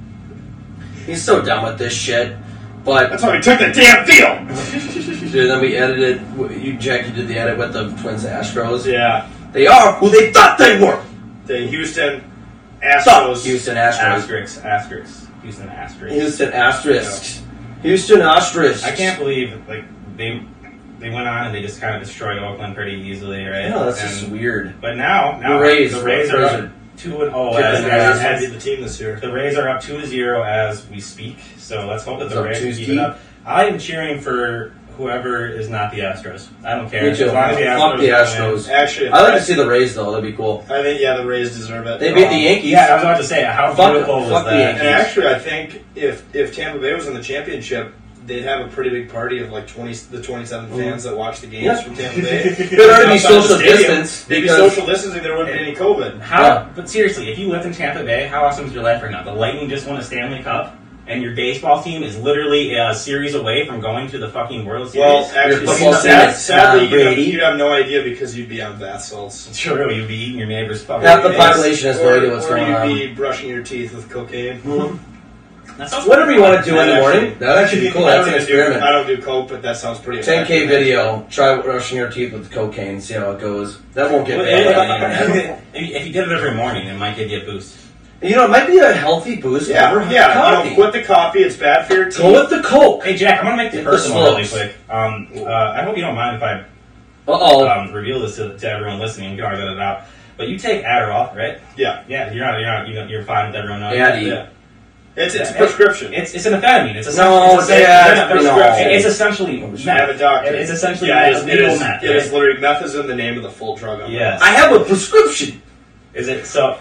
[SPEAKER 1] He's so dumb with this shit. But
[SPEAKER 6] that's why we took the damn field!
[SPEAKER 1] Dude, then we edited. You did the edit with the Twins Astros.
[SPEAKER 6] Yeah.
[SPEAKER 1] They are who they thought they were.
[SPEAKER 6] The Houston Astros.
[SPEAKER 1] Houston Astros.
[SPEAKER 8] Asterisks. Houston Asterisks.
[SPEAKER 1] Houston Asterisks. Houston Asterisks.
[SPEAKER 8] I can't believe they went on and they just kind of destroyed Oakland pretty easily, right?
[SPEAKER 1] No, that's just weird.
[SPEAKER 8] But now
[SPEAKER 1] the Rays
[SPEAKER 8] are up 2-0
[SPEAKER 6] as the team this year.
[SPEAKER 8] The Rays are up 2-0 as we speak. So let's hope that the Rays keep it up. I am cheering for whoever is not the Astros. I don't care.
[SPEAKER 1] Me too. Fuck the Astros.
[SPEAKER 6] Actually,
[SPEAKER 1] I'd like to see the Rays, though. That'd be cool.
[SPEAKER 6] I think, the Rays deserve it.
[SPEAKER 1] They beat the Yankees.
[SPEAKER 8] Yeah, I was about to say, how beautiful was that?
[SPEAKER 6] And actually, I think if Tampa Bay was in the championship, they'd have a pretty big party of the 27 fans that watch the games from Tampa Bay.
[SPEAKER 1] There'd already be social distance.
[SPEAKER 6] They'd be social distancing. There wouldn't be any COVID.
[SPEAKER 8] But seriously, if you lived in Tampa Bay, how awesome is your life right now? The Lightning just won a Stanley Cup. And your baseball team is literally a series away from going to the fucking World Series.
[SPEAKER 6] Well, actually, sadly, you'd have no idea because you'd be on bath salts.
[SPEAKER 8] True, you'd be eating your neighbor's fucking.
[SPEAKER 1] Half the population has no idea what's going on.
[SPEAKER 6] Or you'd be brushing your teeth with cocaine.
[SPEAKER 1] Mm-hmm. Whatever you want to do in the morning. That'd actually be cool. That's an experiment.
[SPEAKER 6] I don't do coke, but that sounds pretty
[SPEAKER 1] 10K video. Try brushing your teeth with cocaine. See how it goes. That won't get bad.
[SPEAKER 8] If you did it every morning, it might give you a boost.
[SPEAKER 1] It might be a healthy boost.
[SPEAKER 6] Yeah. Quit the coffee. It's bad for your teeth.
[SPEAKER 1] Go with the Coke.
[SPEAKER 8] Hey, Jack, I'm going to make this personal really quick. I hope you don't mind if I reveal this to everyone listening. You can always edit it out. But you take Adderall, right?
[SPEAKER 6] Yeah.
[SPEAKER 8] Yeah, you're fine with everyone knowing.
[SPEAKER 1] Yeah.
[SPEAKER 6] It's a prescription.
[SPEAKER 8] It's an amphetamine. It's
[SPEAKER 1] It's
[SPEAKER 8] essentially meth.
[SPEAKER 6] I have a doctor.
[SPEAKER 8] It's essentially
[SPEAKER 6] legal
[SPEAKER 8] meth.
[SPEAKER 6] It is literally meth is in the name of the full drug.
[SPEAKER 8] Yes.
[SPEAKER 1] I have a prescription.
[SPEAKER 8] Is it so?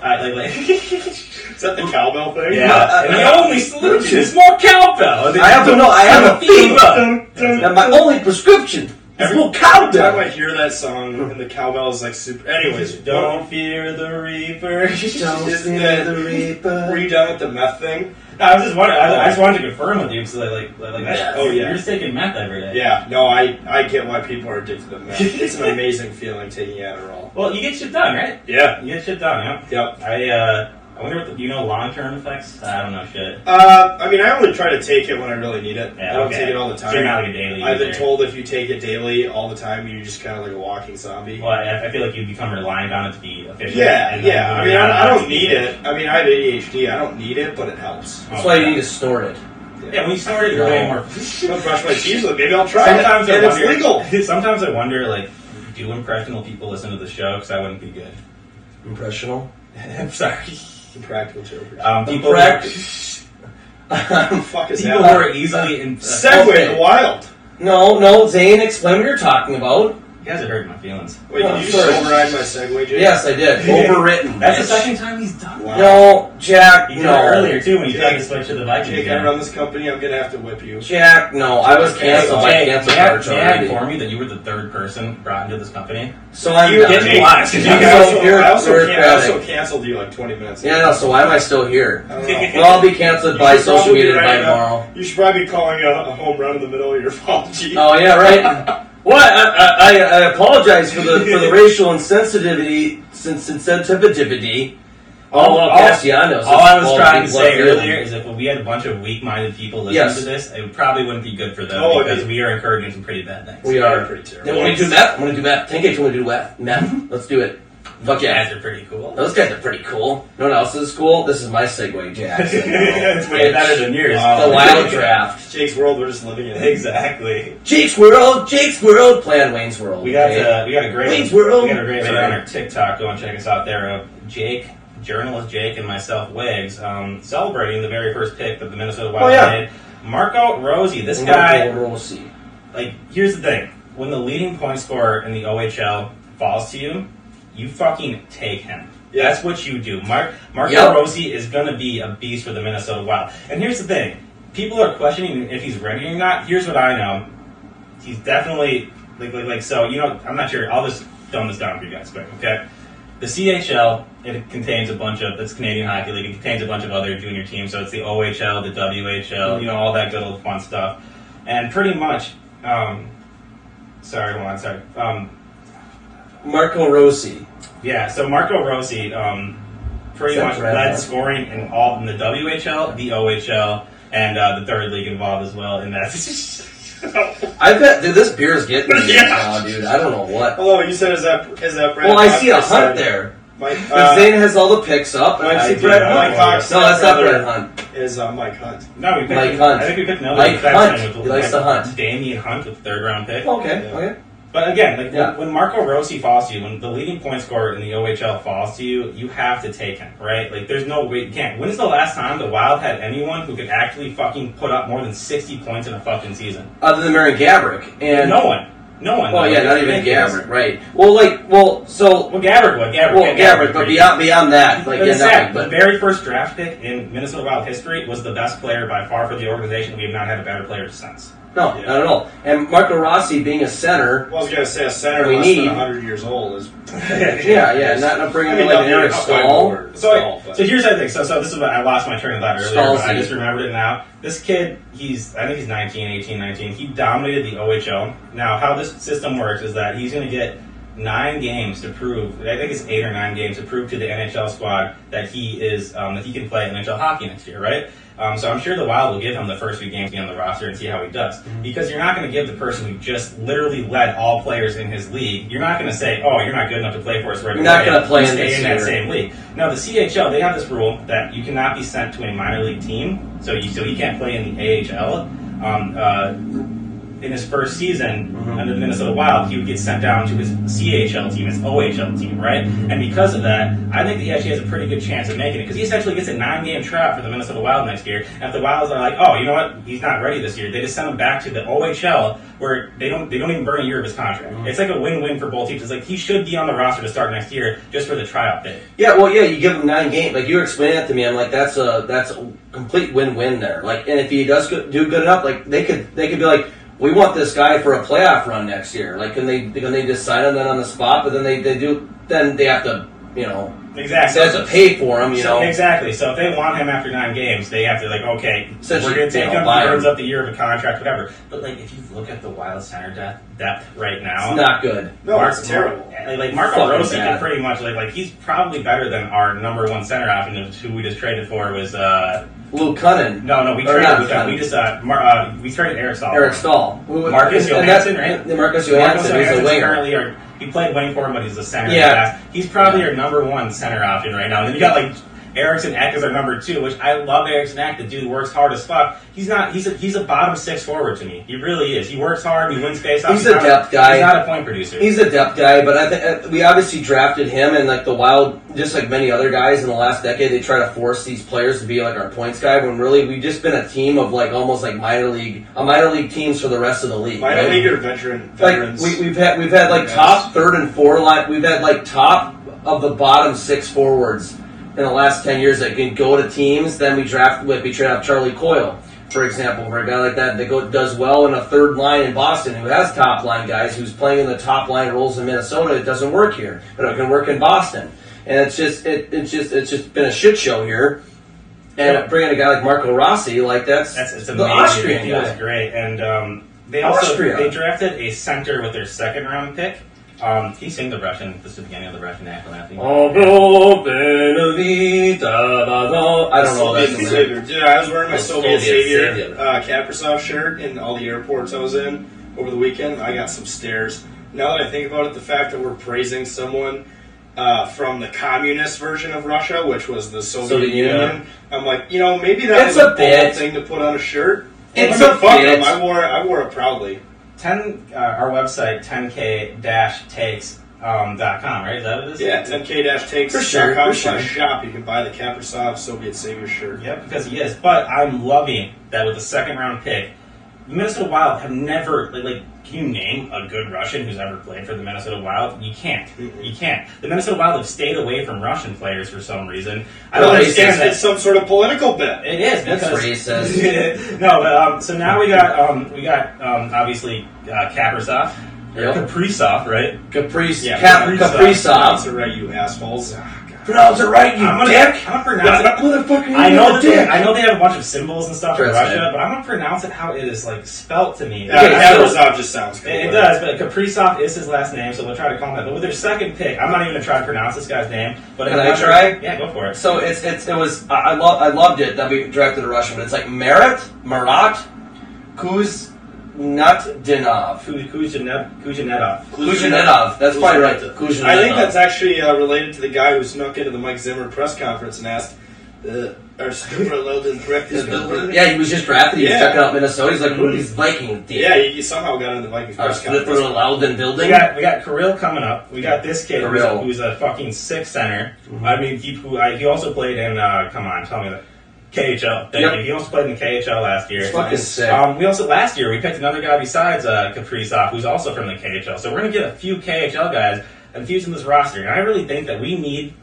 [SPEAKER 6] Is that the cowbell thing?
[SPEAKER 8] Yeah. And the only solution is more cowbell.
[SPEAKER 1] I have a fever. And my only prescription is more cowbell.
[SPEAKER 6] Every time I hear that song, and the cowbell is super. Anyways,
[SPEAKER 8] don't fear the reaper.
[SPEAKER 1] Don't fear the reaper.
[SPEAKER 6] Were you done with the meth thing?
[SPEAKER 8] I was just wondering. I just wanted to confirm with you because
[SPEAKER 6] that. Oh yeah,
[SPEAKER 8] you're just taking meth every day.
[SPEAKER 6] Yeah, no, I get why people are addicted to meth. It's an amazing feeling taking Adderall.
[SPEAKER 8] Well, you get shit done, right?
[SPEAKER 6] Yeah,
[SPEAKER 8] you get shit done. Yeah.
[SPEAKER 6] Yep.
[SPEAKER 8] I wonder what long-term effects. I don't know shit.
[SPEAKER 6] I only try to take it when I really need it.
[SPEAKER 8] Yeah,
[SPEAKER 6] I don't take it all the time.
[SPEAKER 8] So you're not like a daily.
[SPEAKER 6] I've been told if you take it daily all the time, you're just kind of like a walking zombie.
[SPEAKER 8] Well, I feel like you become reliant on it to be efficient.
[SPEAKER 6] Yeah. I don't need it. I have ADHD. I don't need it, but it helps.
[SPEAKER 1] That's why you need to snort it.
[SPEAKER 6] Yeah.
[SPEAKER 8] Yeah, when you snort it, you're way more.
[SPEAKER 6] I'll brush my teeth with it. Maybe I'll try
[SPEAKER 8] Sometimes
[SPEAKER 6] it.
[SPEAKER 8] I
[SPEAKER 6] And it's
[SPEAKER 8] wonder.
[SPEAKER 6] legal.
[SPEAKER 8] Sometimes I wonder, like, do impressionable people listen to the show? Because I wouldn't be good.
[SPEAKER 1] Impressional.
[SPEAKER 8] I'm sorry.
[SPEAKER 6] Impractical joke.
[SPEAKER 8] People who
[SPEAKER 6] Fuck is
[SPEAKER 8] people
[SPEAKER 6] that?
[SPEAKER 8] who are easily in.
[SPEAKER 6] Segway
[SPEAKER 1] Okay.
[SPEAKER 6] the wild.
[SPEAKER 1] No, Zane, explain what you're talking about.
[SPEAKER 8] You guys are hurting my feelings.
[SPEAKER 6] Wait,
[SPEAKER 1] Oh,
[SPEAKER 6] did you just
[SPEAKER 1] sorry.
[SPEAKER 6] override my segue, Jake?
[SPEAKER 1] Yes, I did. Overwritten.
[SPEAKER 8] That's the
[SPEAKER 1] bitch.
[SPEAKER 8] second time he's done.
[SPEAKER 6] Wow.
[SPEAKER 1] No, Jack,
[SPEAKER 8] He did
[SPEAKER 1] no.
[SPEAKER 8] it earlier too when he tried to
[SPEAKER 6] Jake,
[SPEAKER 8] switch to the Vikings.
[SPEAKER 6] Jake, I
[SPEAKER 8] again.
[SPEAKER 6] run this company. I'm gonna have to whip you.
[SPEAKER 1] Jack, no. I was canceled by
[SPEAKER 8] Jay,
[SPEAKER 1] cancel
[SPEAKER 8] may I-
[SPEAKER 1] charge
[SPEAKER 8] may I
[SPEAKER 1] already.
[SPEAKER 8] inform you that you were the third person brought into this company?
[SPEAKER 1] So I'm
[SPEAKER 6] You
[SPEAKER 1] done.
[SPEAKER 6] get me
[SPEAKER 8] last.
[SPEAKER 1] I'm
[SPEAKER 6] I
[SPEAKER 1] so
[SPEAKER 6] also,
[SPEAKER 1] you're-
[SPEAKER 6] I also,
[SPEAKER 1] you're
[SPEAKER 6] can- I also
[SPEAKER 1] credit.
[SPEAKER 6] canceled you like 20 minutes
[SPEAKER 1] Yeah,
[SPEAKER 6] ago.
[SPEAKER 1] no, so why am I still here?
[SPEAKER 6] I don't know.
[SPEAKER 1] Well, I'll be canceled by
[SPEAKER 6] You should
[SPEAKER 1] social
[SPEAKER 6] probably
[SPEAKER 1] media by
[SPEAKER 6] write
[SPEAKER 1] tomorrow.
[SPEAKER 6] You should probably be calling a home run in the middle of your apology.
[SPEAKER 1] Oh yeah, right. What? I apologize for the racial insensitivity, sensitivity. All Castellanos.
[SPEAKER 8] All I was
[SPEAKER 1] All
[SPEAKER 8] trying to
[SPEAKER 1] people
[SPEAKER 8] say
[SPEAKER 1] left
[SPEAKER 8] earlier is if we had a bunch of weak-minded people listening
[SPEAKER 1] Yes.
[SPEAKER 8] to this, it probably wouldn't be good for them
[SPEAKER 6] Oh,
[SPEAKER 8] because
[SPEAKER 6] okay.
[SPEAKER 8] we are encouraging some pretty bad things.
[SPEAKER 1] We
[SPEAKER 6] They're
[SPEAKER 1] are.
[SPEAKER 6] pretty terrible.
[SPEAKER 1] Then when we do meth, I'm gonna do meth. 10K when we do meth. Let's do it. Fuck
[SPEAKER 8] You
[SPEAKER 1] yeah.
[SPEAKER 8] guys are pretty cool.
[SPEAKER 1] Those guys are pretty cool. No one else is cool. This is my segue, Jackson.
[SPEAKER 8] It's way better than yours.
[SPEAKER 6] Wow.
[SPEAKER 1] The wild draft.
[SPEAKER 6] Jake's world, we're just living in it.
[SPEAKER 8] Exactly.
[SPEAKER 1] Jake's World, playing Wayne's World.
[SPEAKER 8] We got
[SPEAKER 1] okay?
[SPEAKER 8] we got a great
[SPEAKER 1] Wayne's World.
[SPEAKER 8] We got a great
[SPEAKER 1] Sorry.
[SPEAKER 8] video on our TikTok. Go and check us out there. Jake, journalist Jake, and myself, Wags, celebrating the very first pick that the Minnesota Wild made. Marco Rossi. This guy.
[SPEAKER 1] Rossi.
[SPEAKER 8] Like, here's the thing: when the leading point scorer in the OHL falls to you, you fucking take him.
[SPEAKER 6] Yeah.
[SPEAKER 8] That's what you do. Marco
[SPEAKER 1] Yep.
[SPEAKER 8] Rossi is going to be a beast for the Minnesota Wild. And here's the thing: people are questioning if he's ready or not. Here's what I know: he's definitely like. So I'm not sure. I'll just dumb this down for you guys quick, okay? The CHL, it contains a bunch of, it's Canadian Hockey League, it contains a bunch of other junior teams, so it's the OHL, the WHL, all that good old fun stuff. And pretty much,
[SPEAKER 1] Marco Rossi.
[SPEAKER 8] yeah, so Marco Rossi pretty
[SPEAKER 1] Is that
[SPEAKER 8] much
[SPEAKER 1] Brad
[SPEAKER 8] led
[SPEAKER 1] Mark?
[SPEAKER 8] scoring in the WHL, the OHL, and the third league involved as well in that.
[SPEAKER 1] I bet, dude, this beer is getting me
[SPEAKER 8] Yeah.
[SPEAKER 1] now, dude. I don't know what.
[SPEAKER 6] Hello, you said is that Brad?
[SPEAKER 1] Well, I see a
[SPEAKER 6] Cox
[SPEAKER 1] Hunt
[SPEAKER 6] said-
[SPEAKER 1] there.
[SPEAKER 6] Mike,
[SPEAKER 1] Zane has all the picks up, and I
[SPEAKER 8] I
[SPEAKER 1] see
[SPEAKER 8] do
[SPEAKER 1] Brett
[SPEAKER 8] not.
[SPEAKER 1] Hunt.
[SPEAKER 6] Mike Cox.
[SPEAKER 1] No, that's not
[SPEAKER 6] brother
[SPEAKER 1] Brett Hunt.
[SPEAKER 6] Is Mike Hunt.
[SPEAKER 8] No, we picked
[SPEAKER 1] Mike Hunt.
[SPEAKER 8] I think we picked another
[SPEAKER 1] Mike
[SPEAKER 8] defenseman
[SPEAKER 1] Hunt.
[SPEAKER 8] with
[SPEAKER 1] He likes to hunt.
[SPEAKER 8] Damian Hunt with third round pick.
[SPEAKER 1] Okay,
[SPEAKER 6] Yeah.
[SPEAKER 1] okay.
[SPEAKER 8] But again, like
[SPEAKER 1] Yeah.
[SPEAKER 8] when Marco Rossi falls to you, when the leading point scorer in the OHL falls to you, you have to take him, right? Like, there's no way you can't. When is the last time the Wild had anyone who could actually fucking put up more than 60 points in a fucking season?
[SPEAKER 1] Other than Marion Gabrick. And
[SPEAKER 8] No one.
[SPEAKER 1] Well, yeah, not even
[SPEAKER 8] Ridiculous.
[SPEAKER 1] Gabrick, right? Well, so
[SPEAKER 8] Well, Gabrick would.
[SPEAKER 1] Gabrick, but beyond that, like,
[SPEAKER 8] But
[SPEAKER 1] yeah,
[SPEAKER 8] it's sad.
[SPEAKER 1] nothing.
[SPEAKER 8] The
[SPEAKER 1] But
[SPEAKER 8] very first draft pick in Minnesota Wild history was the best player by far for the organization. We have not had a better player since.
[SPEAKER 1] no, not at all. And Marco Rossi being a center,
[SPEAKER 6] Well, I was gonna say a center
[SPEAKER 1] We
[SPEAKER 6] less
[SPEAKER 1] need-
[SPEAKER 6] than 100 years old is.
[SPEAKER 1] yeah, not bringing in like an Eric Stahl.
[SPEAKER 8] So here's the thing. So this is what I lost my train of thought earlier, but I
[SPEAKER 1] Scalzi.
[SPEAKER 8] just remembered it now. This kid, I think he's 19. He dominated the OHL. Now, how this system works is that he's going to get 9 games to prove, I think it's 8 or 9 games to prove to the NHL squad that he is, that he can play NHL hockey next year, right? So I'm sure the Wild will give him the first few games to be on the roster and see how he does. Because you're not going to give the person who just literally led all players in his league, you're not going to say, oh, you're not good enough to play for us right away.
[SPEAKER 1] You're not gonna play
[SPEAKER 8] You
[SPEAKER 1] in
[SPEAKER 8] stay
[SPEAKER 1] this
[SPEAKER 8] in that
[SPEAKER 1] year.
[SPEAKER 8] same league. Now, the CHL, they have this rule that you cannot be sent to a minor league team, so he can't play in the AHL. In his first season under the Minnesota Wild, he would get sent down to his CHL team, his OHL team, right? And because of that, I think that he actually has a pretty good chance of making it, because he essentially gets a 9-game tryout for the Minnesota Wild next year. And if the Wilds are like, oh, you know what, he's not ready this year, they just send him back to the OHL, where they don't even burn a year of his contract. It's like a win-win for both teams. It's like he should be on the roster to start next year just for the tryout bid.
[SPEAKER 1] Yeah, well, yeah, you give him 9 games. Like, you were explaining that to me. I'm like, that's a complete win-win there. Like, and if he does do good enough, like, they could be like, we want this guy for a playoff run next year. Like, can they just sign him then on the spot? But then they have to,
[SPEAKER 8] Exactly.
[SPEAKER 1] they have to pay for him, you know.
[SPEAKER 8] Exactly. So if they want him after 9 games, they have to okay,
[SPEAKER 1] Essentially,
[SPEAKER 8] we're going to take him. He
[SPEAKER 1] buy him.
[SPEAKER 8] earns up the year of a contract, whatever. But like, if you look at the Wild center depth right now,
[SPEAKER 1] It's not good.
[SPEAKER 6] No, it's terrible.
[SPEAKER 8] Like Marco
[SPEAKER 1] Fucking
[SPEAKER 8] Rossi
[SPEAKER 1] bad.
[SPEAKER 8] can pretty much like he's probably better than our number 1 center option, who we just traded for was
[SPEAKER 1] Luke Cunnin.
[SPEAKER 8] no we
[SPEAKER 1] Or
[SPEAKER 8] traded
[SPEAKER 1] not
[SPEAKER 8] with
[SPEAKER 1] Cunnin.
[SPEAKER 8] we just we traded Eric Stahl.
[SPEAKER 1] Eric Stahl.
[SPEAKER 8] Marcus
[SPEAKER 1] And that's-
[SPEAKER 8] Johansson, right?
[SPEAKER 1] Yeah, Marcus
[SPEAKER 8] Marcus
[SPEAKER 1] Johansson, who's a
[SPEAKER 8] Johansson's
[SPEAKER 1] winger.
[SPEAKER 8] currently he played wing for him, but he's a center.
[SPEAKER 1] Yeah.
[SPEAKER 8] He's probably our number 1 center option right now. And then you got like Eriksson Ek is our number 2, which I love Eriksson Ek. The dude works hard as fuck. He's a bottom 6 forward to me. He really is. He works hard. He wins faceoffs.
[SPEAKER 1] He's a depth guy.
[SPEAKER 8] He's not a point producer.
[SPEAKER 1] He's a depth guy, but I think we obviously drafted him, and like the Wild, just like many other guys in the last decade, they try to force these players to be like our points guy. When really we've just been a team of like almost like minor league teams for the rest of the league.
[SPEAKER 6] Minor league or veterans.
[SPEAKER 1] Like we've had like top 3rd and 4 line. We've had like top of the bottom 6 forwards in the last 10 years that can go to teams. Then we trade up Charlie Coyle, for example, for a guy like that does well in a 3rd line in Boston, who has top line guys, who's playing in the top line roles in Minnesota. It doesn't work here, but it can work in Boston. And it's just been a shit show here. And bringing a guy like Marco Rossi, like it's
[SPEAKER 8] amazing.
[SPEAKER 1] the Austrian
[SPEAKER 8] He was
[SPEAKER 1] guy.
[SPEAKER 8] great, and they drafted a center with their 2nd round pick. Can you sing the Russian? This is the beginning of the Russian national anthem.
[SPEAKER 1] I don't know that.
[SPEAKER 6] Soviet Savior. Dude, I was wearing my Soviet Savior Kaprizov shirt in all the airports I was in over the weekend. I got some stares. Now that I think about it, the fact that we're praising someone from the communist version of Russia, which was the Soviet Union, I'm like, maybe that's a bold thing to put on a shirt.
[SPEAKER 1] It's
[SPEAKER 6] a fuck them. I wore it proudly.
[SPEAKER 8] Our website, 10k-takes.com, right? Is that what it is?
[SPEAKER 6] Yeah, 10k-takes.com/shop. You can buy the Kaprizov Soviet Savior shirt.
[SPEAKER 8] Yep, because he is. But I'm loving that with the 2nd round pick, the Minnesota Wild have never, can you name a good Russian who's ever played for the Minnesota Wild? You can't. Mm-mm. You can't. The Minnesota Wild have stayed away from Russian players for some reason. I don't understand that.
[SPEAKER 6] It's some sort of political bet.
[SPEAKER 8] It is.
[SPEAKER 1] That's racist.
[SPEAKER 8] No, but so now we got obviously Kaprizov.
[SPEAKER 1] Yep.
[SPEAKER 8] Kaprizov, right?
[SPEAKER 1] Kaprizov.
[SPEAKER 6] That's right, you assholes.
[SPEAKER 1] Pronounce it right, you dick!
[SPEAKER 8] I'm gonna pronounce it.
[SPEAKER 1] Motherfucker,
[SPEAKER 8] I know they have a bunch of symbols and stuff in Russia, but I'm gonna pronounce it how it is spelt to me.
[SPEAKER 6] Kaprizov just sounds cool.
[SPEAKER 8] It does, but Kaprizov is his last name, so we'll try to call him that. But with their 2nd pick, I'm not even gonna try to pronounce this guy's name. But
[SPEAKER 1] can I try?
[SPEAKER 8] Yeah, go for it.
[SPEAKER 1] So I loved it that we drafted a Russian, but it's like Marat Kuznetsov. Kuznetsov. That's probably right. Kuznetsov.
[SPEAKER 6] I think that's actually related to the guy who snuck into the Mike Zimmer press conference and asked, "Are Skipper allowed to correct his building?"
[SPEAKER 1] Yeah, he was just drafted. He was checking out Minnesota. He's like, "Who are these Viking team?"
[SPEAKER 6] Yeah, he somehow got into the Vikings press conference.
[SPEAKER 1] Skipper allowed in building.
[SPEAKER 8] We got Kirill coming up. We got this kid who's a fucking 6 center. Mm-hmm. I mean, he also played in. Come on, tell me that. KHL. Thank you. He also played in the KHL last year.
[SPEAKER 1] It's fucking sick.
[SPEAKER 8] Last year we picked another guy besides Kaprizov, who's also from the KHL. So we're gonna get a few KHL guys infused in this roster, and I really think that we need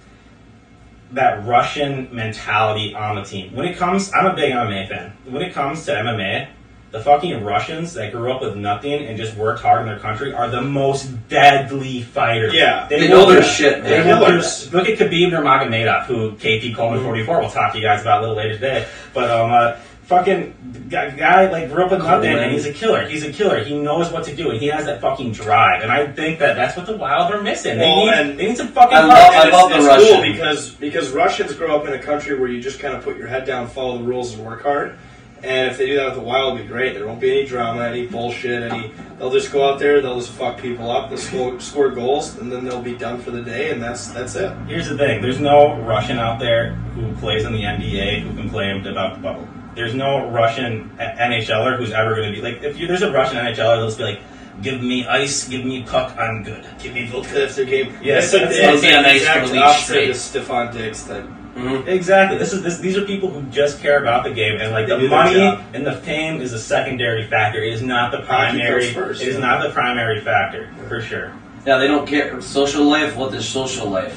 [SPEAKER 8] that Russian mentality on the team. I'm a big MMA fan. When it comes to MMA, the fucking Russians that grew up with nothing and just worked hard in their country are the most deadly fighters.
[SPEAKER 6] Yeah,
[SPEAKER 1] they know their shit.
[SPEAKER 8] Look at Khabib Nurmagomedov, who KP Coleman 44 will talk to you guys about a little later today. But fucking guy grew up with nothing and he's a killer. He knows what to do and he has that fucking drive. And I think that's what the Wild are missing. They need some fucking.
[SPEAKER 1] I love the Russian
[SPEAKER 6] because Russians grow up in a country where you just kind of put your head down, follow the rules, and work hard. And if they do that with the Wild, it'll be great. There won't be any drama, any bullshit, they'll just go out there, they'll just fuck people up, they'll score goals, and then they'll be done for the day, and that's it.
[SPEAKER 8] Here's the thing. There's no Russian out there who plays in the NBA who complained about the bubble. There's no Russian NHLer who's ever going to be if there's a Russian NHLer, they'll just be like, give me ice, give me puck, I'm good.
[SPEAKER 6] Give me vodka after game.
[SPEAKER 8] Yes,
[SPEAKER 6] that's the exact opposite of Stefan Diggs type.
[SPEAKER 8] Mm-hmm. Exactly. These are people who just care about the game, and the money and the fame is a secondary factor. It is not the primary. It is not the primary factor for sure.
[SPEAKER 1] Yeah, they don't care. Social life. What is social life?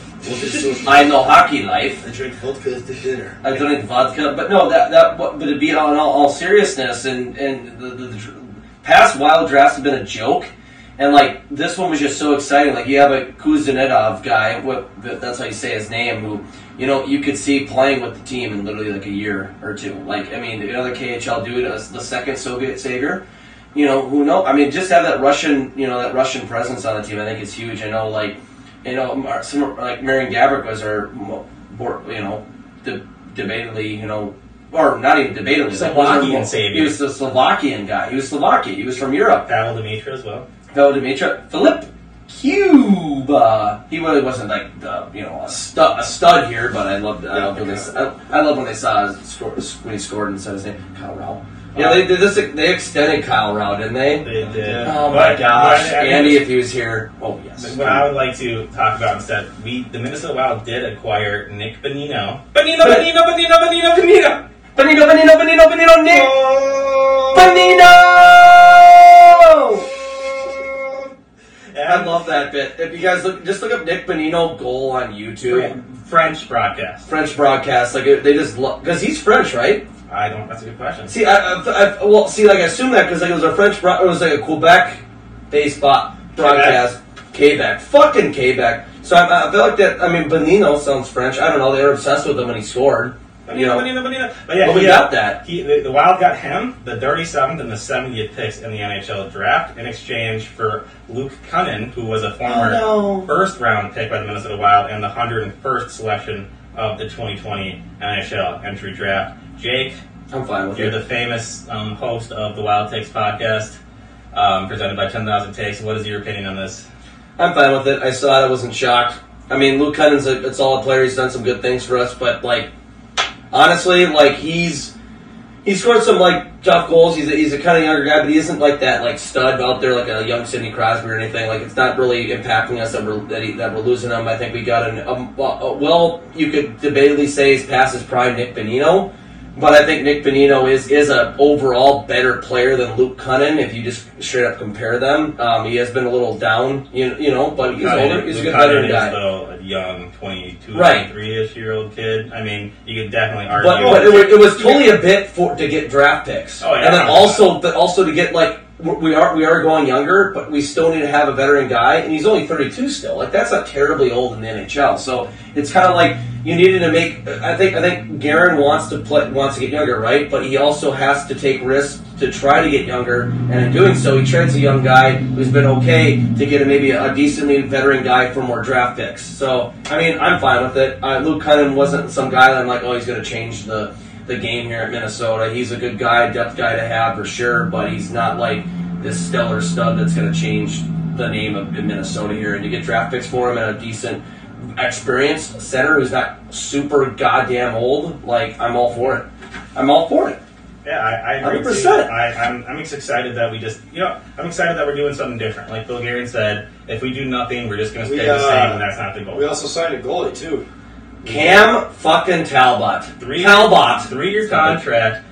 [SPEAKER 1] I know hockey life.
[SPEAKER 6] I drink vodka at the dinner.
[SPEAKER 1] I drink vodka, but no, but to be all seriousness, and the past Wild drafts have been a joke. And this one was just so exciting. You have a Kuznetsov guy, that's how you say his name, who you could see playing with the team in literally a year or two. Another KHL dude, the 2nd Soviet savior. Who knows? I mean, just have that Russian presence on the team. I think it's huge. I know, some Marian Gaborik was our, debatably, or not even debatably,
[SPEAKER 8] Slovakian savior.
[SPEAKER 1] He was the Slovakian guy. He was Slovakian. He was from Europe.
[SPEAKER 8] Pavel Demitra as well.
[SPEAKER 1] Pavel Demitra. Filip Cuba. He really wasn't like the a stud here, but I loved when they saw when he scored and said his name, Kyle Rao. Yeah, they extended Kyle Rao, didn't they?
[SPEAKER 8] They did.
[SPEAKER 1] Oh my gosh, Andy, if he was here. Oh yes.
[SPEAKER 8] What I would like to talk about instead, the Minnesota Wild did acquire Nick Bonino. Bonino, Nick.
[SPEAKER 1] Bonino! I love that bit. If you guys just look up Nick Bonino goal on YouTube.
[SPEAKER 8] French broadcast.
[SPEAKER 1] Like they just because he's French, right?
[SPEAKER 8] I don't. That's a good question.
[SPEAKER 1] See, I assume that because it was a French, it was like a Quebec-based broadcast. Quebec, fucking Quebec. So I feel like that. I mean, Bonino sounds French. I don't know. They were obsessed with him when he scored.
[SPEAKER 8] Bonino. But yeah,
[SPEAKER 1] we got that.
[SPEAKER 8] The Wild got him, the 37th and the 70th picks in the NHL draft, in exchange for Luke Cunnin, who was a former first-round pick by the Minnesota Wild and the 101st selection of the 2020 NHL entry draft. Jake,
[SPEAKER 1] I'm fine with
[SPEAKER 8] you're
[SPEAKER 1] it.
[SPEAKER 8] the famous host of the Wild Takes podcast, presented by 10,000 Takes. What is your opinion on this?
[SPEAKER 1] I'm fine with it. I saw it. I wasn't shocked. I mean, Luke Cunning's a solid player. He's done some good things for us, but honestly, he's scored some tough goals. He's a kind of younger guy, but he isn't like that stud out there like a young Sidney Crosby or anything. It's not really impacting us that we're losing him. I think we got you could debatably say he's past his prime, Nick Bonino. But I think Nick Bonino is an overall better player than Luke Cunnin if you just straight up compare them. He has been a little down, but he's older. He's a good veteran guy.
[SPEAKER 8] Though a young 22,
[SPEAKER 1] right.
[SPEAKER 8] 23-ish year old kid. I mean, you could definitely argue.
[SPEAKER 1] But it was totally a bit to get draft picks.
[SPEAKER 8] Oh yeah.
[SPEAKER 1] And then also to get we are going younger, but we still need to have a veteran guy, and he's only 32 still. That's not terribly old in the NHL. So it's kind of like you needed to make. I think Guerin wants to get younger, right? But he also has to take risks to try to get younger, and in doing so, he trades a young guy who's been okay to get maybe a decently veteran guy for more draft picks. So I mean, I'm fine with it. Luke Cunnin wasn't some guy that I'm like, he's going to change the game here at Minnesota. He's a good guy, depth guy to have for sure, but he's not like this stellar stud that's going to change the name of Minnesota here. And you get draft picks for him and a decent, experienced center who's not super goddamn old. I'm all for it.
[SPEAKER 8] Yeah, I agree.
[SPEAKER 1] 100%.
[SPEAKER 8] I'm excited that we I'm excited that we're doing something different. Like Bill Guerin said, if we do nothing, we're just going to stay the same, and that's not the goal.
[SPEAKER 6] We also signed a goalie too.
[SPEAKER 1] Cam fucking Talbot.
[SPEAKER 8] 3-year contract.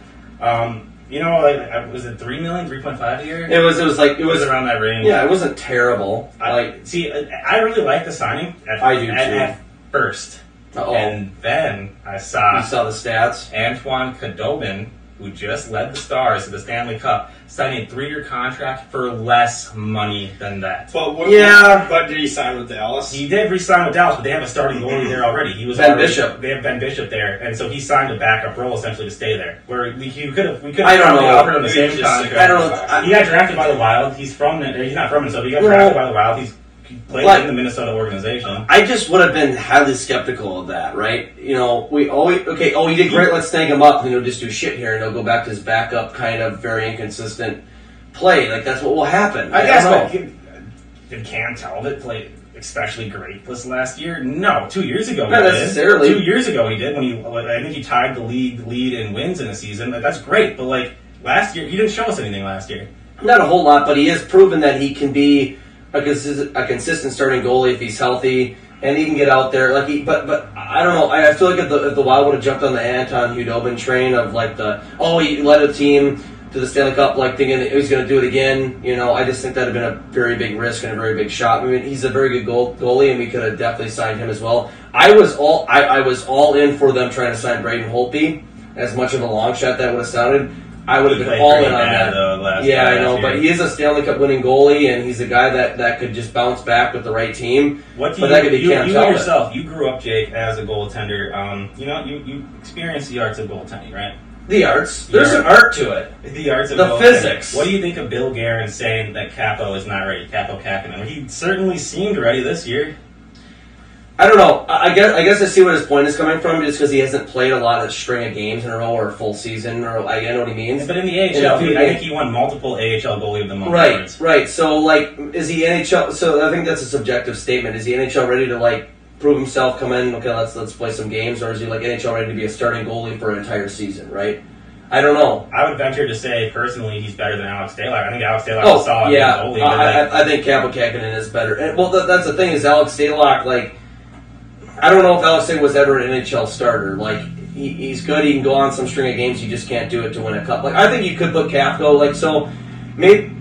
[SPEAKER 8] Was it $3 million, 3.5 a year?
[SPEAKER 1] It was
[SPEAKER 8] around that range.
[SPEAKER 1] Yeah, it wasn't terrible.
[SPEAKER 8] I really like the signing.
[SPEAKER 1] I do too.
[SPEAKER 8] At first, and then I saw.
[SPEAKER 1] You saw the stats.
[SPEAKER 8] Antoine Khudobin, who just led the Stars to the Stanley Cup, signing a 3-year contract for less money than that.
[SPEAKER 6] But did he sign with Dallas?
[SPEAKER 8] He did re-sign with Dallas, but they have a starting goalie there already. He was
[SPEAKER 1] Bishop.
[SPEAKER 8] They have Ben Bishop there, and so he signed a backup role essentially to stay there. Where we could have offered him the same contract.
[SPEAKER 1] I don't know.
[SPEAKER 8] He got drafted by the Wild. He's not from Minnesota. He got drafted by the Wild. He played in the Minnesota organization.
[SPEAKER 1] I just would have been highly skeptical of that, right? He did great, let's snag him up, and he'll just do shit here, and he'll go back to his backup kind of very inconsistent play. That's what will happen.
[SPEAKER 8] I guess, but did Cam Talbot play especially great this last year? No, 2 years ago he
[SPEAKER 1] did. Not necessarily.
[SPEAKER 8] 2 years ago he did, I think he tied the league lead in wins in a season. That's great, but last year, he didn't show us anything last year.
[SPEAKER 1] Not a whole lot, but he has proven that he can be a consistent starting goalie if he's healthy, and he can get out there. But I don't know. I feel like if the Wild would have jumped on the Anton Khudobin train of he led a team to the Stanley Cup, thinking that he's going to do it again. I just think that would have been a very big risk and a very big shot. I mean, he's a very good goalie, and we could have definitely signed him as well. I was all in for them trying to sign Braden Holtby. As much of a long shot that would have sounded, I would have been all in on that. I know, but he is a Stanley Cup winning goalie, and he's a guy that could just bounce back with the right team. That could be Cam Talbot.
[SPEAKER 8] Yourself, you grew up, Jake, as a goaltender. You experienced the arts of goaltending, right?
[SPEAKER 1] The arts. There's an art to it.
[SPEAKER 8] The arts of
[SPEAKER 1] the physics.
[SPEAKER 8] What do you think of Bill Guerin saying that Capo is not ready? Capo Kakkonen. He certainly seemed ready this year.
[SPEAKER 1] I don't know. I guess I see where his point is coming from, just because he hasn't played a lot of string of games in a row or a full season, or I know what he means.
[SPEAKER 8] But in the AHL, I think he won multiple AHL goalie of the month awards.
[SPEAKER 1] Right. So, like, is he NHL? So I think that's a subjective statement. Is he NHL ready to, like, prove himself, come in, okay, let's play some games, or is he, like, NHL ready to be a starting goalie for an entire season, right? I don't know.
[SPEAKER 8] I would venture to say, personally, he's better than Alex Stalock. I think Alex Stalock is solid goalie.
[SPEAKER 1] I think Kaapo Kähkönen is better. And, well, that's the thing, is Alex Stalock, like, I don't know if Alex Stalock was ever an NHL starter. Like, he's good, he can go on some string of games, you just can't do it to win a cup. Like, I think you could put Kaapo, like, so, maybe,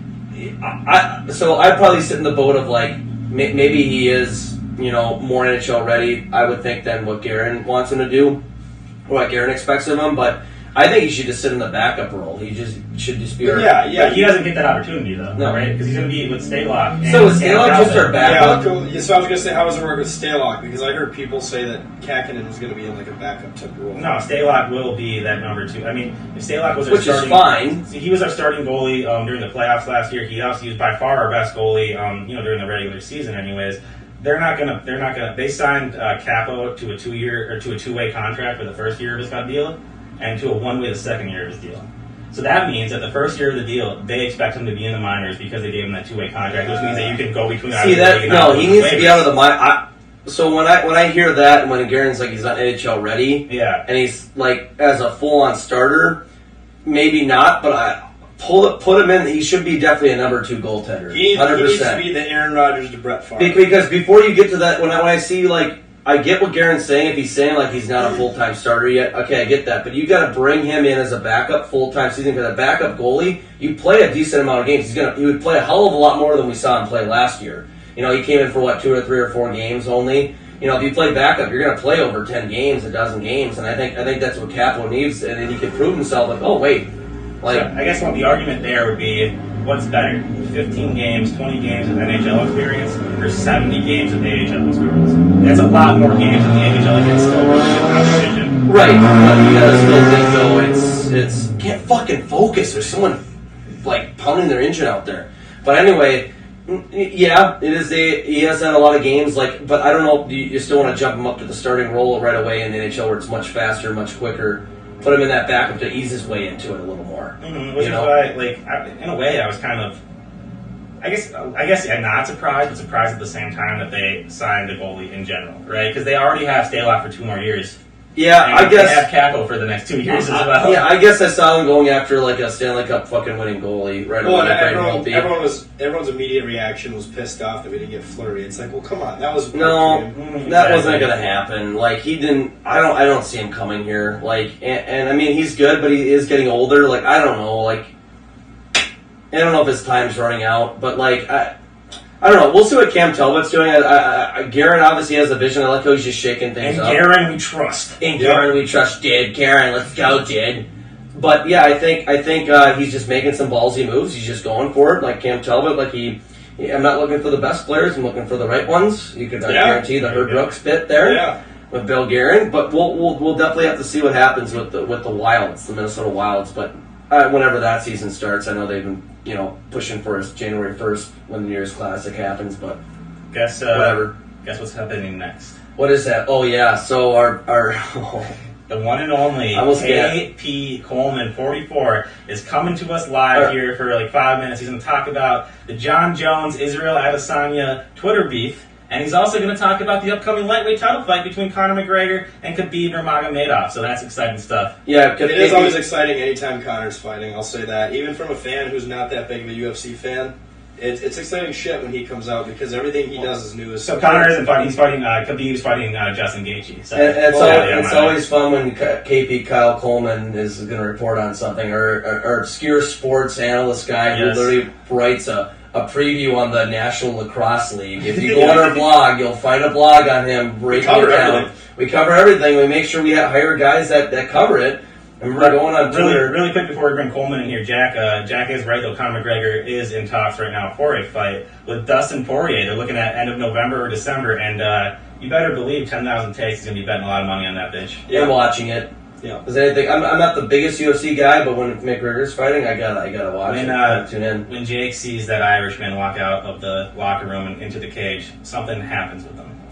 [SPEAKER 1] I'd probably sit in the boat of, like, maybe he is, you know, more NHL ready, I would think, than what Guerin wants him to do, or what Guerin expects of him, but I think he should just sit in the backup role. He should just be.
[SPEAKER 8] But he doesn't get that opportunity though,
[SPEAKER 1] no.
[SPEAKER 8] Right? Because he's going to be with Stalock.
[SPEAKER 1] So is Stalock just our backup?
[SPEAKER 6] Yeah, so I was going to say, how does it work with Stalock? Because I heard people say that Kähkönen is going to be in like a backup type role.
[SPEAKER 8] No, Stalock will be that number 2. I mean, if Stalock was
[SPEAKER 1] which is fine.
[SPEAKER 8] He was our starting goalie during the playoffs last year. He was by far our best goalie, during the regular season, anyways. They're not gonna. They signed Kaapo to a 2-year or to a 2-way contract for the first year of his deal, and to a 1-way the second year of his deal. So that means that the first year of the deal, they expect him to be in the minors because they gave him that 2-way contract, which means that you can go between.
[SPEAKER 1] See that? No, he needs to be out of the minor. So when I hear that, and when Guerin's like he's not NHL ready, and he's like as a full-on starter, maybe not, but put him in. He should be definitely a number 2 goaltender. 100%.
[SPEAKER 6] He needs to be the Aaron Rodgers to Brett Favre.
[SPEAKER 1] Because before you get to that, when I see like. I get what Guerin's saying. If he's saying like he's not a full-time starter yet, okay, I get that. But you got to bring him in as a backup full-time season, because a backup goalie, you play a decent amount of games. He would play a hell of a lot more than we saw him play last year. You know, he came in for 2 or 3 or 4 games only. You know, if you play backup, you're going to play over 10 games, a dozen games, and I think that's what Kaapo needs, and then he can prove himself. Like, oh wait, like
[SPEAKER 8] so I guess what the argument there would be. What's better, 15 games, 20 games of NHL experience, or 70 games of AHL experience? That's a lot more games in the AHL against still really good competition.
[SPEAKER 1] Right, but you gotta still think though it's can't fucking focus. There's someone like pounding their engine out there. But anyway, yeah, it is. He has had a lot of games, but I don't know. You still want to jump him up to the starting role right away in the NHL, where it's much faster, much quicker. Put him in that backup to ease his way into it a little more.
[SPEAKER 8] Which is why, in a way, I was kind of, I guess, not surprised, but surprised at the same time that they signed the goalie in general, right? Because they already have Stalock for 2 more years.
[SPEAKER 1] Yeah,
[SPEAKER 8] and
[SPEAKER 1] I guess
[SPEAKER 8] they have Kaapo for the next 2 years as well.
[SPEAKER 1] Yeah, I guess I saw them going after like a Stanley Cup fucking winning goalie right away.
[SPEAKER 6] Everyone's immediate reaction was pissed off that we didn't get Fleury. It's like, well, come on, that was
[SPEAKER 1] that wasn't going to happen. Like he didn't. I don't see him coming here. Like, and I mean he's good, but he is getting older. Like I don't know. Like I don't know if his time's running out, but like I don't know. We'll see what Cam Talbot's doing. Guerin obviously has a vision. I like how he's just shaking things up.
[SPEAKER 8] And Guerin we trust.
[SPEAKER 1] Guerin we trust. Guerin, let's go, Did. But yeah, I think he's just making some ballsy moves. He's just going for it, like Cam Talbot. Like I'm not looking for the best players. I'm looking for the right ones. You could guarantee the Herb Brooks fit there with Bill Guerin. But we'll definitely have to see what happens with the Wilds, the Minnesota Wilds. But whenever that season starts, I know they've been pushing for January 1st when the New Year's Classic happens. But whatever.
[SPEAKER 8] Guess what's happening next?
[SPEAKER 1] What is that? Oh yeah. So our
[SPEAKER 8] the one and only K.P. Coleman, 44, is coming to us live here for like 5 minutes. He's going to talk about the John Jones, Israel Adesanya Twitter beef, and he's also going to talk about the upcoming lightweight title fight between Conor McGregor and Khabib Nurmagomedov. So that's exciting stuff.
[SPEAKER 6] Yeah, it is always exciting anytime Conor's fighting. I'll say that. Even from a fan who's not that big of a UFC fan. It's exciting shit when he comes out because everything he does is new.
[SPEAKER 8] So Conor isn't fighting; he's fighting Khabib's fighting Justin Gaethje. So
[SPEAKER 1] and it's always fun when KP Kyle Coleman is going to report on something, or obscure sports analyst guy who literally writes a preview on the National Lacrosse League. If you go on our blog, you'll find a blog on him breaking it down. We cover everything. We make sure we hire guys that cover it. And we're going on Twitter.
[SPEAKER 8] Really quick before we bring Coleman in here, Jack is right, though. Conor McGregor is in talks right now for a fight with Dustin Poirier. They're looking at end of November or December, and you better believe 10,000 takes is going to be betting a lot of money on that bitch.
[SPEAKER 1] Yeah, I'm watching it. Yeah, because I'm not the biggest UFC guy, but when McGregor's fighting, I gotta watch it. Tune in.
[SPEAKER 8] When Jake sees that Irishman walk out of the locker room and into the cage, something happens with him.